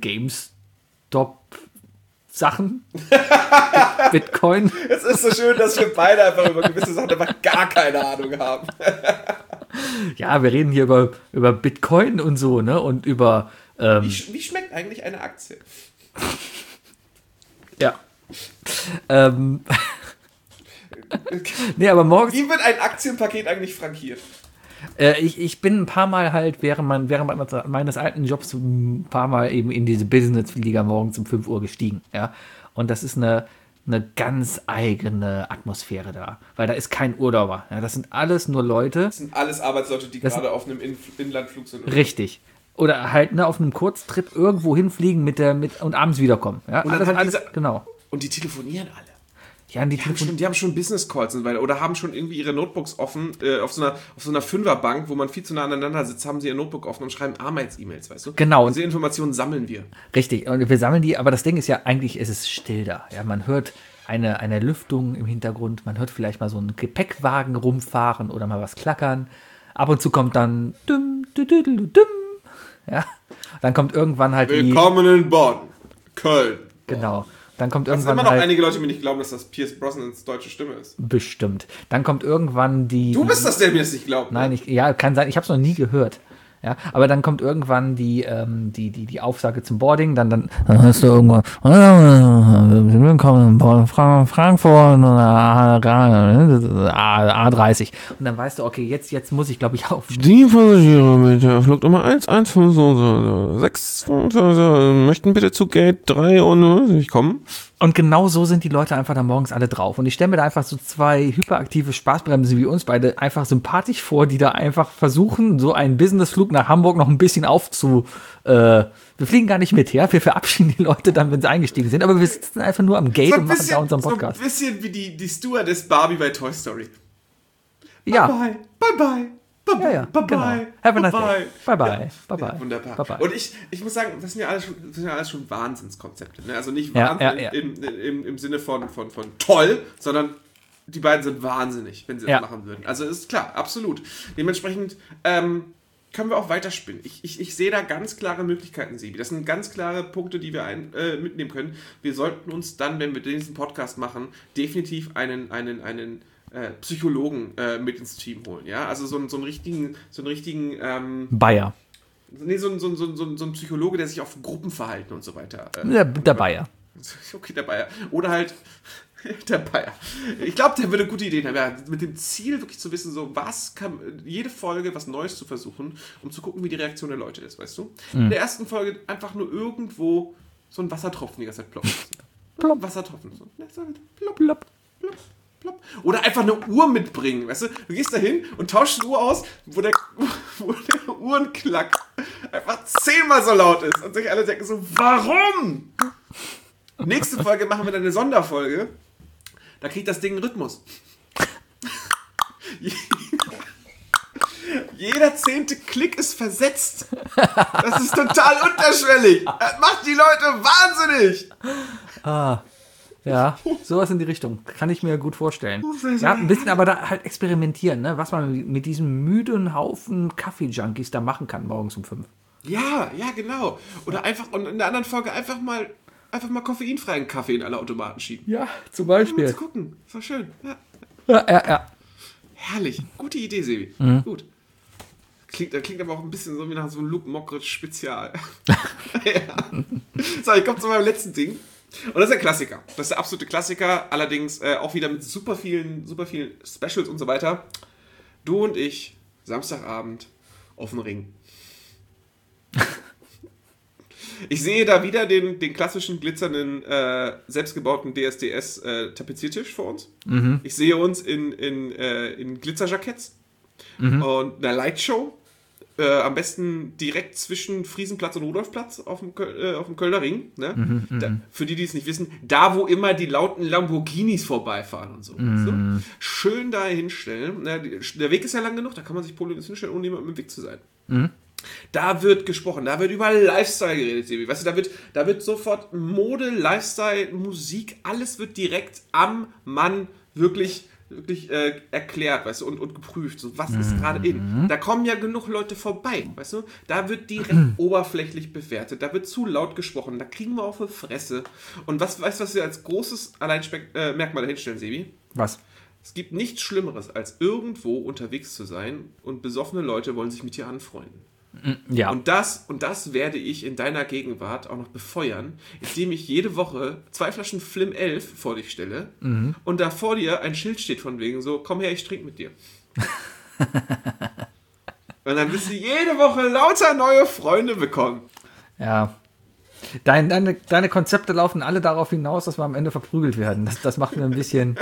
GameStop-Sachen. Bitcoin. Es ist so schön, dass wir beide einfach über gewisse Sachen einfach gar keine Ahnung haben. Ja, wir reden hier über, über Bitcoin und so, ne? Und über. Ähm, Wie, sch- wie schmeckt eigentlich eine Aktie? ja. ähm, nee, aber morgens. Wie wird ein Aktienpaket eigentlich frankiert? Äh, ich, ich bin ein paar Mal halt während, mein, während meines alten Jobs ein paar Mal eben in diese Business-Liga morgens um fünf Uhr gestiegen. Ja? Und das ist eine, eine ganz eigene Atmosphäre da. Weil da ist kein Urlauber. Ja? Das sind alles nur Leute. Das sind alles Arbeitsleute, die Das- gerade auf einem In Inlandflug sind. Richtig. Oder halt ne, auf einem Kurztrip irgendwo hinfliegen mit der, mit, und abends wiederkommen. Ja? Und dann Alles, halt alles, diese- genau. Und die telefonieren alle. Ja, und die Die haben Telefon schon, die haben schon Business Calls und weil, oder haben schon irgendwie ihre Notebooks offen, äh, auf so einer, auf so einer Fünferbank, wo man viel zu nah aneinander sitzt, haben sie ihr Notebook offen und schreiben Arbeits-E-Mails, weißt du? Genau. Und diese Informationen sammeln wir. Richtig, und wir sammeln die, aber das Ding ist ja, eigentlich ist es still da. Ja, man hört eine, eine Lüftung im Hintergrund, man hört vielleicht mal so einen Gepäckwagen rumfahren oder mal was klackern. Ab und zu kommt dann düm, dü, dü, dü, dü, düm. Ja, dann kommt irgendwann halt die. Willkommen in Bonn, Köln. Genau. Dann kommt Es sind irgendwann immer noch halt. einige Leute, die mir nicht glauben, dass das Pierce Brosnans deutsche Stimme ist. Bestimmt. Dann kommt irgendwann die. Du bist das, der mir das nicht glaubt. Nein, ich, ja, kann sein. Ich habe es noch nie gehört. Ja, aber dann kommt irgendwann die, ähm, die, die, die Aufsage zum Boarding, dann, dann, dann hörst du irgendwann, willkommen in Frankfurt, A dreißig. Und dann weißt du, okay, jetzt, jetzt muss ich, glaube ich, aufstehen. Die Passagiere mit der Flugnummer eins eins fünf sechs möchten bitte zu Gate drei und kommen. Und genau so sind die Leute einfach da morgens alle drauf. Und ich stelle mir da einfach so zwei hyperaktive Spaßbremsen wie uns beide einfach sympathisch vor, die da einfach versuchen, so einen Businessflug nach Hamburg noch ein bisschen aufzu... Äh, wir fliegen gar nicht mit, ja? Wir verabschieden die Leute dann, wenn sie eingestiegen sind. Aber wir sitzen einfach nur am Gate So ein und machen bisschen, da unseren so Podcast. ein bisschen wie die, die Stewardess Barbie bei Toy Story. Ja, Bye, bye, bye. Bye, ja, ja, bye, genau. bye. Have a nice bye, day. Bye, bye. Ja. Bye, bye. Ja, wunderbar. Bye, bye. Und ich, ich muss sagen, das sind ja alles schon, das sind ja alles schon Wahnsinnskonzepte. Ne? Also nicht Ja, Wahnsinn ja, ja. Im, im, im Sinne von, von, von toll, sondern die beiden sind wahnsinnig, wenn sie das Ja. machen würden. Also ist klar, absolut. Dementsprechend ähm, können wir auch weiterspinnen. Ich, ich, ich sehe da ganz klare Möglichkeiten, Sebi. Das sind ganz klare Punkte, die wir ein, äh, mitnehmen können. Wir sollten uns dann, wenn wir diesen Podcast machen, definitiv einen, einen, einen äh, Psychologen äh, mit ins Team holen. Ja? Also so, einen- so einen richtigen, so einen richtigen ähm, Bayer. nee, so, ein- so, ein- so, ein- so, ein- so ein Psychologe, der sich auf Gruppenverhalten und so weiter äh, Der, der Bayer. Okay, der Bayer. Oder halt der Bayer. Ich glaube, der würde gute Ideen haben. Ja, mit dem Ziel wirklich zu wissen, so was kann, jede Folge was Neues zu versuchen, um zu gucken, wie die Reaktion der Leute ist, weißt du? In der ersten Folge einfach nur irgendwo so ein Wassertropfen die ganze Zeit ploppt. Plopp. Wassertropfen. So. Ja, so, Plopp, Plopp. plopp, plopp, Oder einfach eine Uhr mitbringen, weißt du? Du gehst da hin und tauschst eine Uhr aus, wo der, wo der Uhrenknack einfach zehnmal so laut ist. Und sich alle denken so, warum? Nächste Folge machen wir dann eine Sonderfolge. Da kriegt das Ding einen Rhythmus. Jeder zehnte Klick ist versetzt. Das ist total unterschwellig. Das macht die Leute wahnsinnig. Ah, ja, sowas in die Richtung. Kann ich mir gut vorstellen. Ja, ein bisschen aber da halt experimentieren, ne? Was man mit diesem müden Haufen Kaffee-Junkies da machen kann morgens um fünf. Ja, ja, genau. Oder einfach, und in der anderen Folge einfach mal, einfach mal koffeinfreien Kaffee in alle Automaten schieben. Ja, zum Mal Beispiel. zu gucken. Ist doch schön. Ja. Ja, ja, ja. Herrlich. Gute Idee, Sebi. Mhm. Gut. Klingt, das klingt aber auch ein bisschen so wie nach so einem Luke Mockridge-Spezial. Ja. So, ich komme zu meinem letzten Ding. Und das ist der Klassiker. Das ist der absolute Klassiker. Allerdings äh, auch wieder mit super vielen, super vielen Specials und so weiter. Du und ich, Samstagabend, auf dem Ring. Ich sehe da wieder den, den klassischen glitzernden, äh, selbstgebauten D S D S-Tapeziertisch äh, vor uns. Mhm. Ich sehe uns in, in, äh, in Glitzerjacketts mhm. und einer Lightshow. Äh, am besten direkt zwischen Friesenplatz und Rudolfplatz auf dem, äh, auf dem Kölner Ring. Ne? Mhm, da, für die, die es nicht wissen, da, wo immer die lauten Lamborghinis vorbeifahren und so. Mhm. so. Schön da hinstellen. Na, die, der Weg ist ja lang genug, da kann man sich problemlos hinstellen, ohne jemandem im Weg zu sein. Mhm. Da wird gesprochen, da wird über Lifestyle geredet, Sebi. Weißt du, da wird, da wird sofort Mode, Lifestyle, Musik, alles wird direkt am Mann wirklich, wirklich äh, erklärt, weißt du, und, und geprüft. So, was ist gerade in? Da kommen ja genug Leute vorbei, weißt du? Da wird direkt oberflächlich bewertet, da wird zu laut gesprochen, da kriegen wir auf die Fresse. Und was, weißt du, was wir als großes Alleinmerkmal äh, dahinstellen, Sebi? Was? Es gibt nichts Schlimmeres, als irgendwo unterwegs zu sein und besoffene Leute wollen sich mit dir anfreunden. Ja. Und das, und das werde ich in deiner Gegenwart auch noch befeuern, indem ich jede Woche zwei Flaschen Flim elf vor dich stelle mhm. und da vor dir ein Schild steht von wegen so, komm her, ich trinke mit dir. Und dann wirst du jede Woche lauter neue Freunde bekommen. Ja. Dein, deine, deine Konzepte laufen alle darauf hinaus, dass wir am Ende verprügelt werden. Das, das macht mir ein bisschen...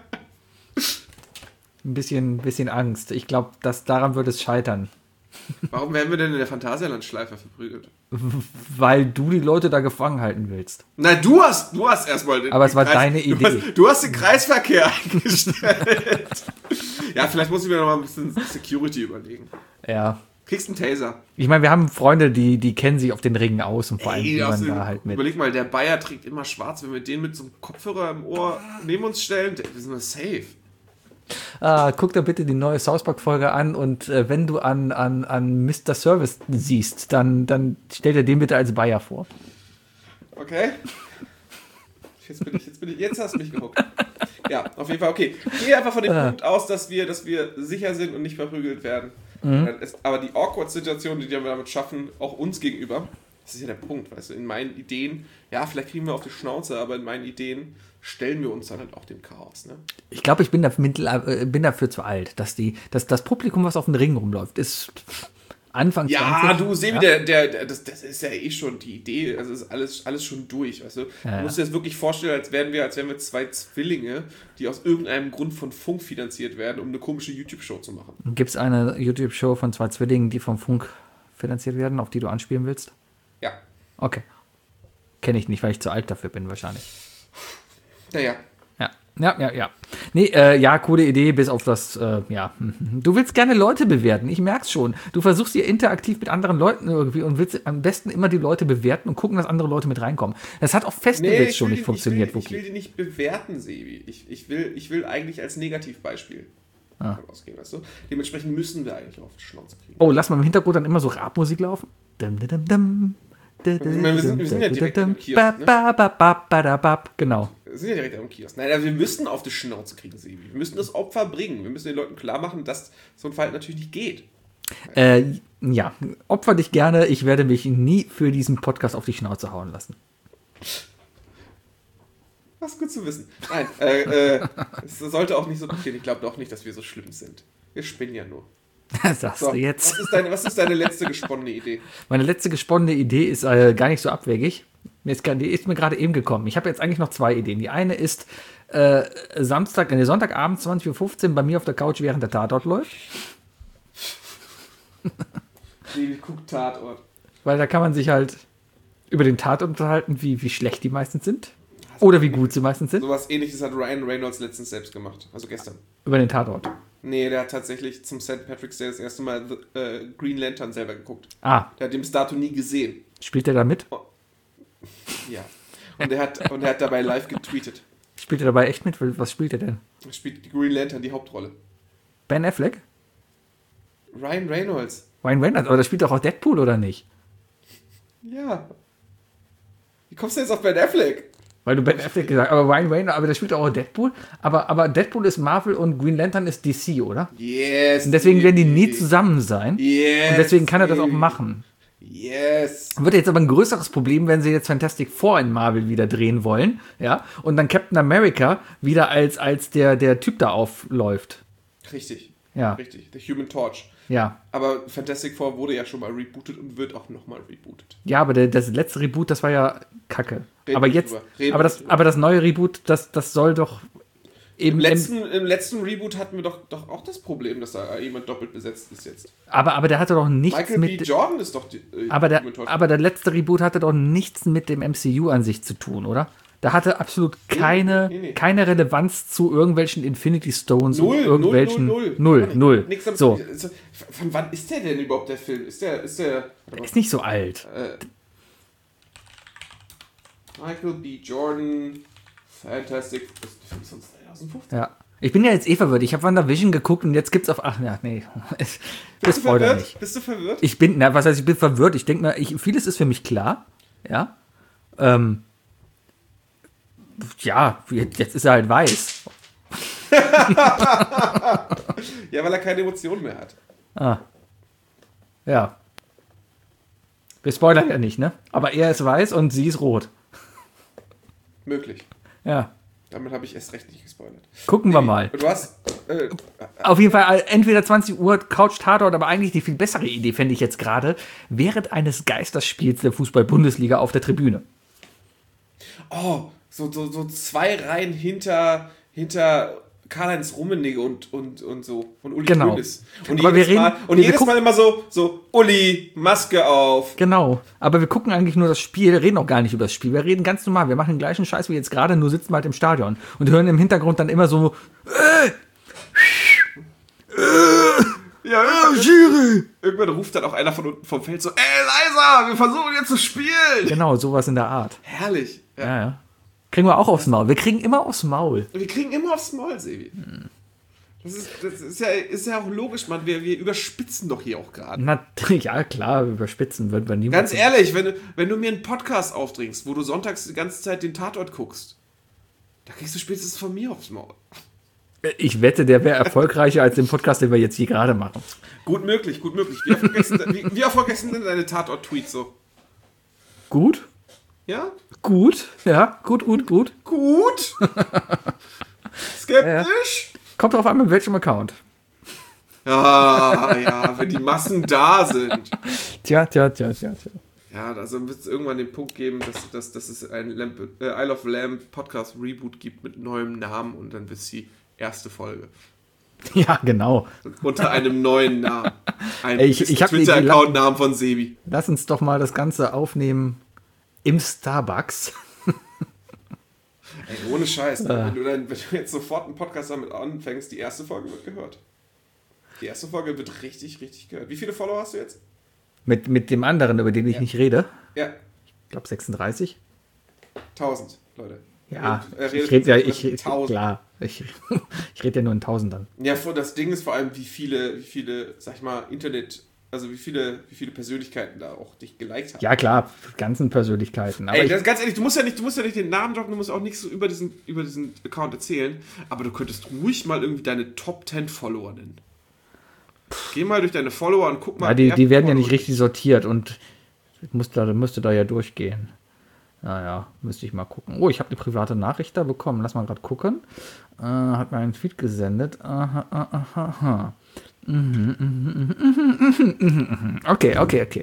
ein bisschen, bisschen Angst. Ich glaube, dass daran wird es scheitern. Warum werden wir denn in der Phantasialand-Schleife verprügelt? Weil du die Leute da gefangen halten willst. Nein, du hast, du hast erstmal den Aber es war Kreis, deine Idee. Du hast, du hast den Kreisverkehr eingestellt. Ja, vielleicht muss ich mir noch mal ein bisschen Security überlegen. Ja. Kriegst einen Taser. Ich meine, wir haben Freunde, die, die kennen sich auf den Ringen aus und vor allem, Ey, die man dem, da halt mit. Überleg mal, der Bayer trägt immer schwarz. Wenn wir den mit so einem Kopfhörer im Ohr neben uns stellen, wir sind wir safe. Ah, guck da bitte die neue South Park-Folge an und äh, wenn du an, an, an Mister Service siehst, dann, dann stell dir den bitte als Bayer vor. Okay. Jetzt, bin ich, jetzt, bin ich, jetzt hast du mich gehuckt. Ja, auf jeden Fall, okay. Gehe einfach von dem ah. Punkt aus, dass wir, dass wir sicher sind und nicht verprügelt werden. Mhm. Ist, aber die Awkward-Situation, die wir damit schaffen, auch uns gegenüber, das ist ja der Punkt, weißt du, in meinen Ideen, ja, vielleicht kriegen wir auf die Schnauze, aber in meinen Ideen stellen wir uns dann halt auch dem Chaos, ne? Ich glaube, ich bin, da, bin dafür zu alt, dass die, dass das Publikum, was auf dem Ring rumläuft, ist Anfang ja, zwanzig. Du, Sebi, ja, der, der, der, das, das ist ja eh schon die Idee, also ist alles, alles schon durch, weißt du? Ja, du musst dir das wirklich vorstellen, als wären wir, als wären wir zwei Zwillinge, die aus irgendeinem Grund von Funk finanziert werden, um eine komische YouTube-Show zu machen. Gibt es eine YouTube-Show von zwei Zwillingen, die vom Funk finanziert werden, auf die du anspielen willst? Ja. Okay. Kenne ich nicht, weil ich zu alt dafür bin, wahrscheinlich. Naja. Ja, ja, ja, ja. Nee, äh, ja, coole Idee, bis auf das, äh, ja. Du willst gerne Leute bewerten, ich merk's schon. Du versuchst hier interaktiv mit anderen Leuten irgendwie und willst am besten immer die Leute bewerten und gucken, dass andere Leute mit reinkommen. Das hat auf Festivals nee, schon nicht die, funktioniert, Wookie. Ich will die nicht bewerten, Sebi. Ich, ich, will, ich will eigentlich als Negativbeispiel ah. ausgehen, weißt du? Dementsprechend müssen wir eigentlich auf die Schnauze kriegen. Oh, lass mal im Hintergrund dann immer so Rapmusik laufen. Dum, dum, dum. Wir sind, wir sind ja direkt am Kiosk, ne? Genau. Wir sind ja direkt am Kiosk. Nein, also wir müssen auf die Schnauze kriegen, Sebi. Wir müssen das Opfer bringen. Wir müssen den Leuten klar machen, dass so ein Verhalten natürlich nicht geht. Äh, ja, opfer dich gerne. Ich werde mich nie für diesen Podcast auf die Schnauze hauen lassen. Das ist gut zu wissen. Nein, äh, äh, es sollte auch nicht so passieren. Ich glaube doch nicht, dass wir so schlimm sind. Wir spinnen ja nur. Das sagst so, du jetzt. Was ist, deine, was ist deine letzte gesponnene Idee? Meine letzte gesponnene Idee ist äh, gar nicht so abwegig. Mir ist, die ist mir gerade eben gekommen. Ich habe jetzt eigentlich noch zwei Ideen. Die eine ist, äh, Samstag, nee, Sonntagabend zwanzig Uhr fünfzehn bei mir auf der Couch, während der Tatort läuft. Sebi guckt Tatort. Weil da kann man sich halt über den Tatort unterhalten, wie, wie schlecht die meistens sind. Oder wie gut sie meistens sind. Sowas ähnliches hat Ryan Reynolds letztens selbst gemacht. Also gestern. Über den Tatort. Nee, der hat tatsächlich zum Sankt Patrick's Day das erste Mal The, äh, Green Lantern selber geguckt. Ah, Der hat den bis dato nie gesehen. spielt er da mit? Ja. Und er hat, und er hat dabei live getweetet. Spielt er dabei echt mit? Was spielt er denn? Er spielt die Green Lantern die Hauptrolle. Ben Affleck? Ryan Reynolds. Ryan Reynolds, aber der spielt doch auch Deadpool, oder nicht? Ja. Wie kommst du jetzt auf Ben Affleck? Weil du Ben Affleck gesagt hast, aber Ryan Reynolds, aber der spielt doch auch Deadpool. Aber, aber Deadpool ist Marvel und Green Lantern ist D C, oder? Yes. Und deswegen werden die nie zusammen sein. Yes. Und deswegen kann er das auch machen. Yes. Wird jetzt aber ein größeres Problem, wenn sie jetzt Fantastic Four in Marvel wieder drehen wollen, ja, und dann Captain America wieder als, als der, der Typ da aufläuft. Richtig. Ja. Richtig. The Human Torch. Ja. Aber Fantastic Four wurde ja schon mal rebootet und wird auch nochmal rebootet. Ja, aber der, das letzte Reboot, das war ja Kacke. Reden aber wir jetzt, drüber. Reden aber wir das, drüber. aber das neue Reboot, das, das soll doch eben. Im letzten, Im letzten Reboot hatten wir doch, doch auch das Problem, dass da jemand doppelt besetzt ist jetzt. aber, aber der hatte doch nichts Michael B. mit. Jordan ist doch die, äh, Aber der, Human Torch. aber der letzte Reboot hatte doch nichts mit dem M C U an sich zu tun, oder? Da hatte absolut keine, nee, nee. keine Relevanz zu irgendwelchen Infinity Stones Null, und irgendwelchen. null, null, null. null. Nix damit- So, also, von wann ist der denn überhaupt, der Film? Ist der, ist der... ist nicht so alt. Michael B. Jordan, Fantastic... Der Film ist von zwanzig fünfzehn. Ja. Ich bin ja jetzt eh verwirrt. Ich habe WandaVision geguckt und jetzt gibt's auf. Ach ja, nee. Das Bist du spoilert verwirrt? nicht. Bist du verwirrt? Ich bin, na, was heißt, ich bin verwirrt. Ich denke mir, ich, vieles ist für mich klar. Ja. Ähm, ja, jetzt ist er halt weiß. Ja, weil er keine Emotionen mehr hat. Ah. Ja. Wir spoilern ja nicht, ne? Aber er ist weiß und sie ist rot. Möglich. Ja. Damit habe ich erst recht nicht gespoilert. Gucken wir mal. Du hast... Äh, Auf jeden Fall entweder zwanzig Uhr Couch Tatort, aber eigentlich die viel bessere Idee fände ich jetzt gerade, während eines Geisterspiels der Fußball-Bundesliga auf der Tribüne. oh, so, so, so zwei Reihen hinter, hinter Karl-Heinz Rummenigge und, und, und so. Und Uli Genau. Hoeneß. Und Aber jedes, wir reden- Mal, und wir- wir jedes gucken- Mal immer so, so, Uli, Maske auf. Genau. Aber wir gucken eigentlich nur das Spiel, reden auch gar nicht über das Spiel. Wir reden ganz normal. Wir machen den gleichen Scheiß wie jetzt gerade, nur sitzen wir halt im Stadion und hören im Hintergrund dann immer so, Ja, irgendwann, irgendwann ruft dann auch einer von unten vom Feld so, ey, Leiser, wir versuchen jetzt zu spielen. genau, sowas in der Art. Herrlich. Ja. Ja, ja. Kriegen wir auch aufs Maul. Wir kriegen immer aufs Maul. Wir kriegen immer aufs Maul, Sebi. Das ist, das ist, ja, ist ja auch logisch, Mann. Wir, wir überspitzen doch hier auch gerade. Na, ja, klar, überspitzen würden wir niemals. Ganz ehrlich, wenn du, wenn du mir einen Podcast aufdringst, wo du sonntags die ganze Zeit den Tatort guckst, da kriegst du spätestens von mir aufs Maul. Ich wette, der wäre erfolgreicher als den Podcast, den wir jetzt hier gerade machen. Gut möglich, gut möglich. Wie erfolgreich sind, wie, wie erfolgreich sind denn deine Tatort-Tweets so? Gut? Ja? Gut? Ja, gut, gut, gut. Gut? Skeptisch? Kommt drauf an, mit welchem Account. Ja, ja, wenn die Massen da sind. Tja, tja, tja, tja, tja. Ja, also wird es irgendwann den Punkt geben, dass, dass, dass es ein Lamp, äh, Isle of Lamp Podcast Reboot gibt mit neuem Namen und dann wird es die erste Folge. Ja, genau. Unter einem neuen Namen. Ein Ey, ich- ich hab die Idee- Twitter-Account-Namen von Sebi. Lass uns doch mal das Ganze aufnehmen im Starbucks. Ey, ohne Scheiß. Ne? Wenn, du dann, wenn du jetzt sofort einen Podcast damit anfängst, die erste Folge wird gehört. Die erste Folge wird richtig, richtig gehört. Wie viele Follower hast du jetzt? Mit, mit dem anderen, über den ich Ja. nicht rede. Ja, Ich glaube sechsunddreißig. tausend, Leute. Ja, Er redet ich rede ja, mit ich red, tausend. klar. Ich, ich rede ja nur in Tausendern. Ja, vor- das Ding ist vor allem, wie viele, wie viele, sag ich mal, Internet, also wie viele, wie viele Persönlichkeiten da auch dich geliked haben. Ja, klar, ganzen Persönlichkeiten. Aber Ey, ich, das, ganz ehrlich, du musst ja nicht, du musst ja nicht den Namen droppen, du musst auch nichts so über diesen, über diesen Account erzählen, aber du könntest ruhig mal irgendwie deine Top zehn Follower nennen. Geh mal durch deine Follower und guck mal. ja, die, wer die werden ja Follower- nicht richtig sortiert und ich musste, da- müsste da ja durchgehen. Naja, müsste ich mal gucken. Oh, ich habe eine private Nachricht da bekommen. Lass mal gerade gucken. Äh, hat mir einen Tweet gesendet. Aha, aha, aha. Mhm, mhm, mhm, mhm, mhm, mhm. Okay, okay, okay.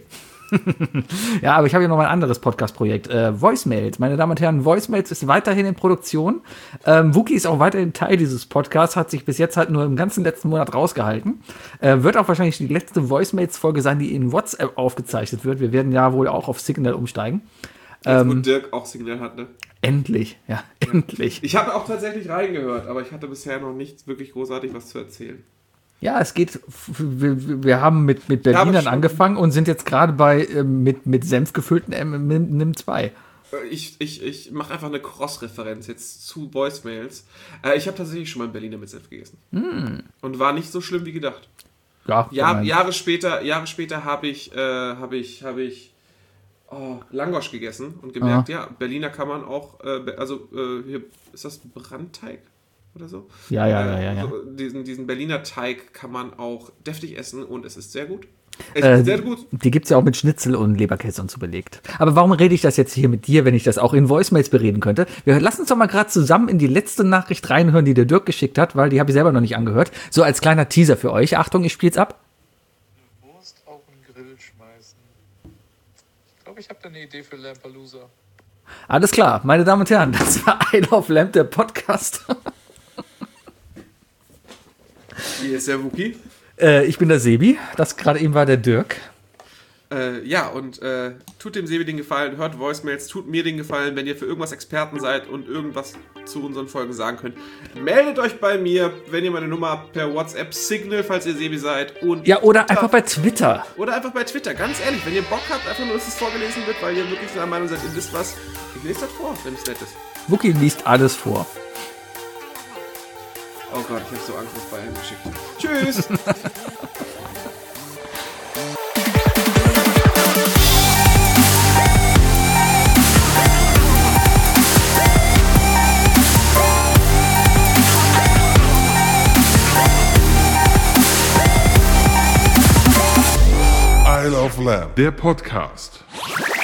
Ja, aber ich habe hier noch mal ein anderes Podcast-Projekt. Äh, Voicemails. Meine Damen und Herren, Voicemails ist weiterhin in Produktion. Ähm, Wookie ist auch weiterhin Teil dieses Podcasts, hat sich bis jetzt halt nur im ganzen letzten Monat rausgehalten. Äh, wird auch wahrscheinlich die letzte Voicemails-Folge sein, die in WhatsApp aufgezeichnet wird. Wir werden ja wohl auch auf Signal umsteigen. Jetzt, Ähm, wo Dirk auch Signal hat, ne? Endlich, ja, endlich. Ich habe auch tatsächlich reingehört, aber ich hatte bisher noch nicht wirklich großartig was zu erzählen. Ja, es geht, wir, wir haben mit, mit Ja, aber Berlinern schon- angefangen und sind jetzt gerade bei äh, mit, mit Senf gefüllten M N M zwei. Ich, ich, ich mache einfach eine Cross-Referenz jetzt zu Voicemails. Äh, ich habe tatsächlich schon mal einen Berliner mit Senf gegessen. Und war nicht so schlimm wie gedacht. Ja, Jahr, mein- Jahre später, Jahre später habe ich, äh, habe ich, habe ich oh, Langosch gegessen und gemerkt, ja, Berliner kann man auch, äh, be- also äh, hier, ist das Brandteig oder so? Ja, ja, Äh, ja, ja, ja. So, diesen, diesen Berliner Teig kann man auch deftig essen und es ist sehr gut. Es Äh, ist sehr gut. Die gibt's ja auch mit Schnitzel und Leberkäse und so belegt. Aber warum rede ich das jetzt hier mit dir, wenn ich das auch in Voicemails bereden könnte? Wir lassen uns doch mal gerade zusammen in die letzte Nachricht reinhören, die der Dirk geschickt hat, weil die habe ich selber noch nicht angehört. So als kleiner Teaser für euch. Achtung, ich spiel's ab. Wurst auf den Grill schmeißen. Ich glaube, ich habe da eine Idee für Lampalooza. Alles klar, meine Damen und Herren, das war I Love Lamp, der Podcast. Hier ist der Wookie. äh, ich bin der Sebi, das gerade eben war der Dirk. Äh, ja, und äh, tut dem Sebi den Gefallen, hört Voicemails, tut mir den Gefallen, wenn ihr für irgendwas Experten seid und irgendwas zu unseren Folgen sagen könnt. Meldet euch bei mir, wenn ihr meine Nummer habt, per WhatsApp, Signal, falls ihr Sebi seid. Und Ja, oder einfach bei Twitter. Oder einfach bei Twitter, ganz ehrlich, wenn ihr Bock habt, einfach nur, dass es vorgelesen wird, weil ihr wirklich der Meinung seid, ihr wisst was, ich lese das vor, wenn es nett ist. Wookie liest alles vor. Oh Gott, ich hab so Angst, was Bayern geschickt. Tschüss! I Love Lamp, der Podcast.